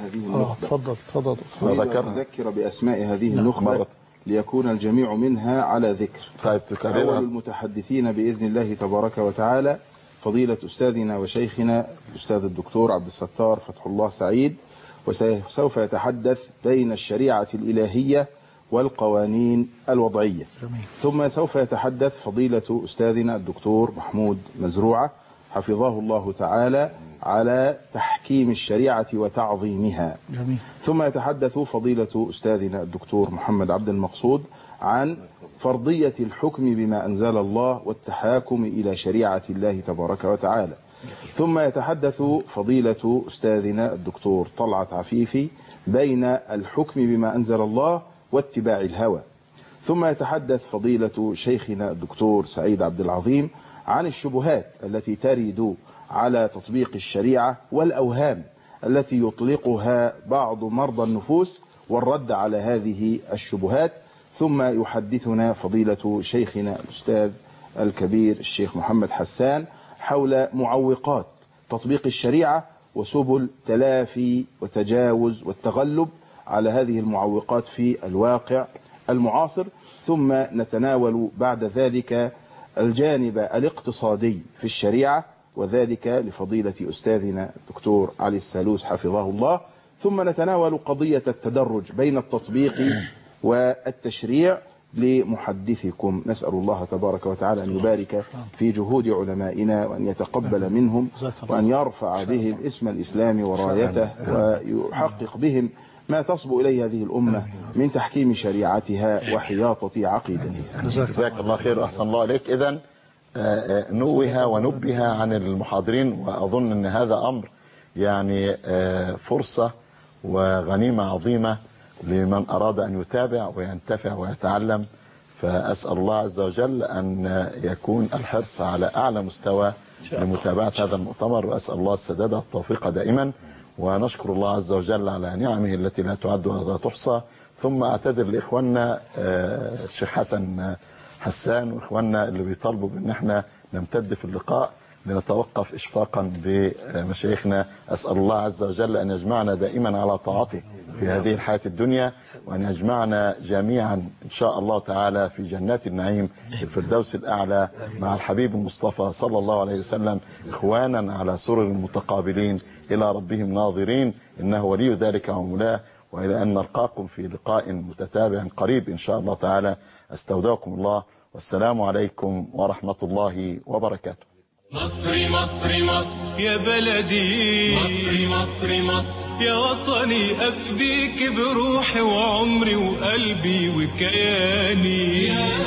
[SPEAKER 5] تفضل تفضل. أذكر بأسماء هذه النخبة ليكون الجميع منها على ذكر.
[SPEAKER 2] طيب
[SPEAKER 5] أول المتحدثين بإذن الله تبارك وتعالى فضيلة أستاذنا وشيخنا الأستاذ الدكتور عبد الستار فتح الله سعيد، وسوف يتحدث بين الشريعة الإلهية والقوانين الوضعية. ثم سوف يتحدث فضيلة أستاذنا الدكتور محمود مزروعة حفظه الله تعالى على تحكيم الشريعة وتعظيمها. جميل. ثم يتحدث فضيلة أستاذنا الدكتور محمد عبد المقصود عن فرضية الحكم بما أنزل الله والتحاكم إلى شريعة الله تبارك وتعالى. ثم يتحدث فضيلة أستاذنا الدكتور طلعت عفيفي بين الحكم بما أنزل الله واتباع الهوى. ثم يتحدث فضيلة شيخنا الدكتور سعيد عبد العظيم عن الشبهات التي ترد على تطبيق الشريعة والأوهام التي يطلقها بعض مرضى النفوس والرد على هذه الشبهات. ثم يحدثنا فضيلة شيخنا الأستاذ الكبير الشيخ محمد حسان حول معوقات تطبيق الشريعة وسبل تلافي وتجاوز والتغلب على هذه المعوقات في الواقع المعاصر. ثم نتناول بعد ذلك الجانب الاقتصادي في الشريعة، وذلك لفضيلة أستاذنا الدكتور علي السالوس حفظه الله. ثم نتناول قضية التدرج بين التطبيق والتشريع لمحدثكم. نسأل الله تبارك وتعالى أن يبارك في جهود علمائنا وأن يتقبل منهم وأن يرفع بهم اسم الإسلام ورايته ويحقق بهم ما تصبو إليه هذه الأمة من تحكيم شريعتها وحياطة عقيدتها.
[SPEAKER 2] جزاك الله خير وأحسن الله عليك. إذن نوه ونبه عن المحاضرين، وأظن أن هذا أمر يعني فرصة وغنيمة عظيمة لمن أراد أن يتابع وينتفع ويتعلم. فأسأل الله عز وجل أن يكون الحرص على أعلى مستوى لمتابعة هذا المؤتمر، وأسأل الله السداد والتوفيق دائما. ونشكر الله عز وجل على نعمه التي لا تعد ولا تحصى. ثم أعتذر لإخواننا الشيخ حسن حسان وإخواننا اللي بيطالبوا بأن احنا نمتد في اللقاء لنتوقف إشفاقا بمشايخنا. أسأل الله عز وجل أن يجمعنا دائما على طاعته في هذه الحياة الدنيا، وأن يجمعنا جميعا إن شاء الله تعالى في جنات النعيم في الفردوس الأعلى مع الحبيب المصطفى صلى الله عليه وسلم إخوانا على سرر متقابلين إلى ربهم ناظرين، إنه ولي ذلك ومولاه. وإلى أن نلقاكم في لقاء متتابع قريب إن شاء الله تعالى. أستودعكم الله، والسلام عليكم ورحمة الله وبركاته.
[SPEAKER 1] مصري مصري مصر يا بلدي، مصري مصري مصر يا وطني، أفديك بروحي وعمري وقلبي وكياني.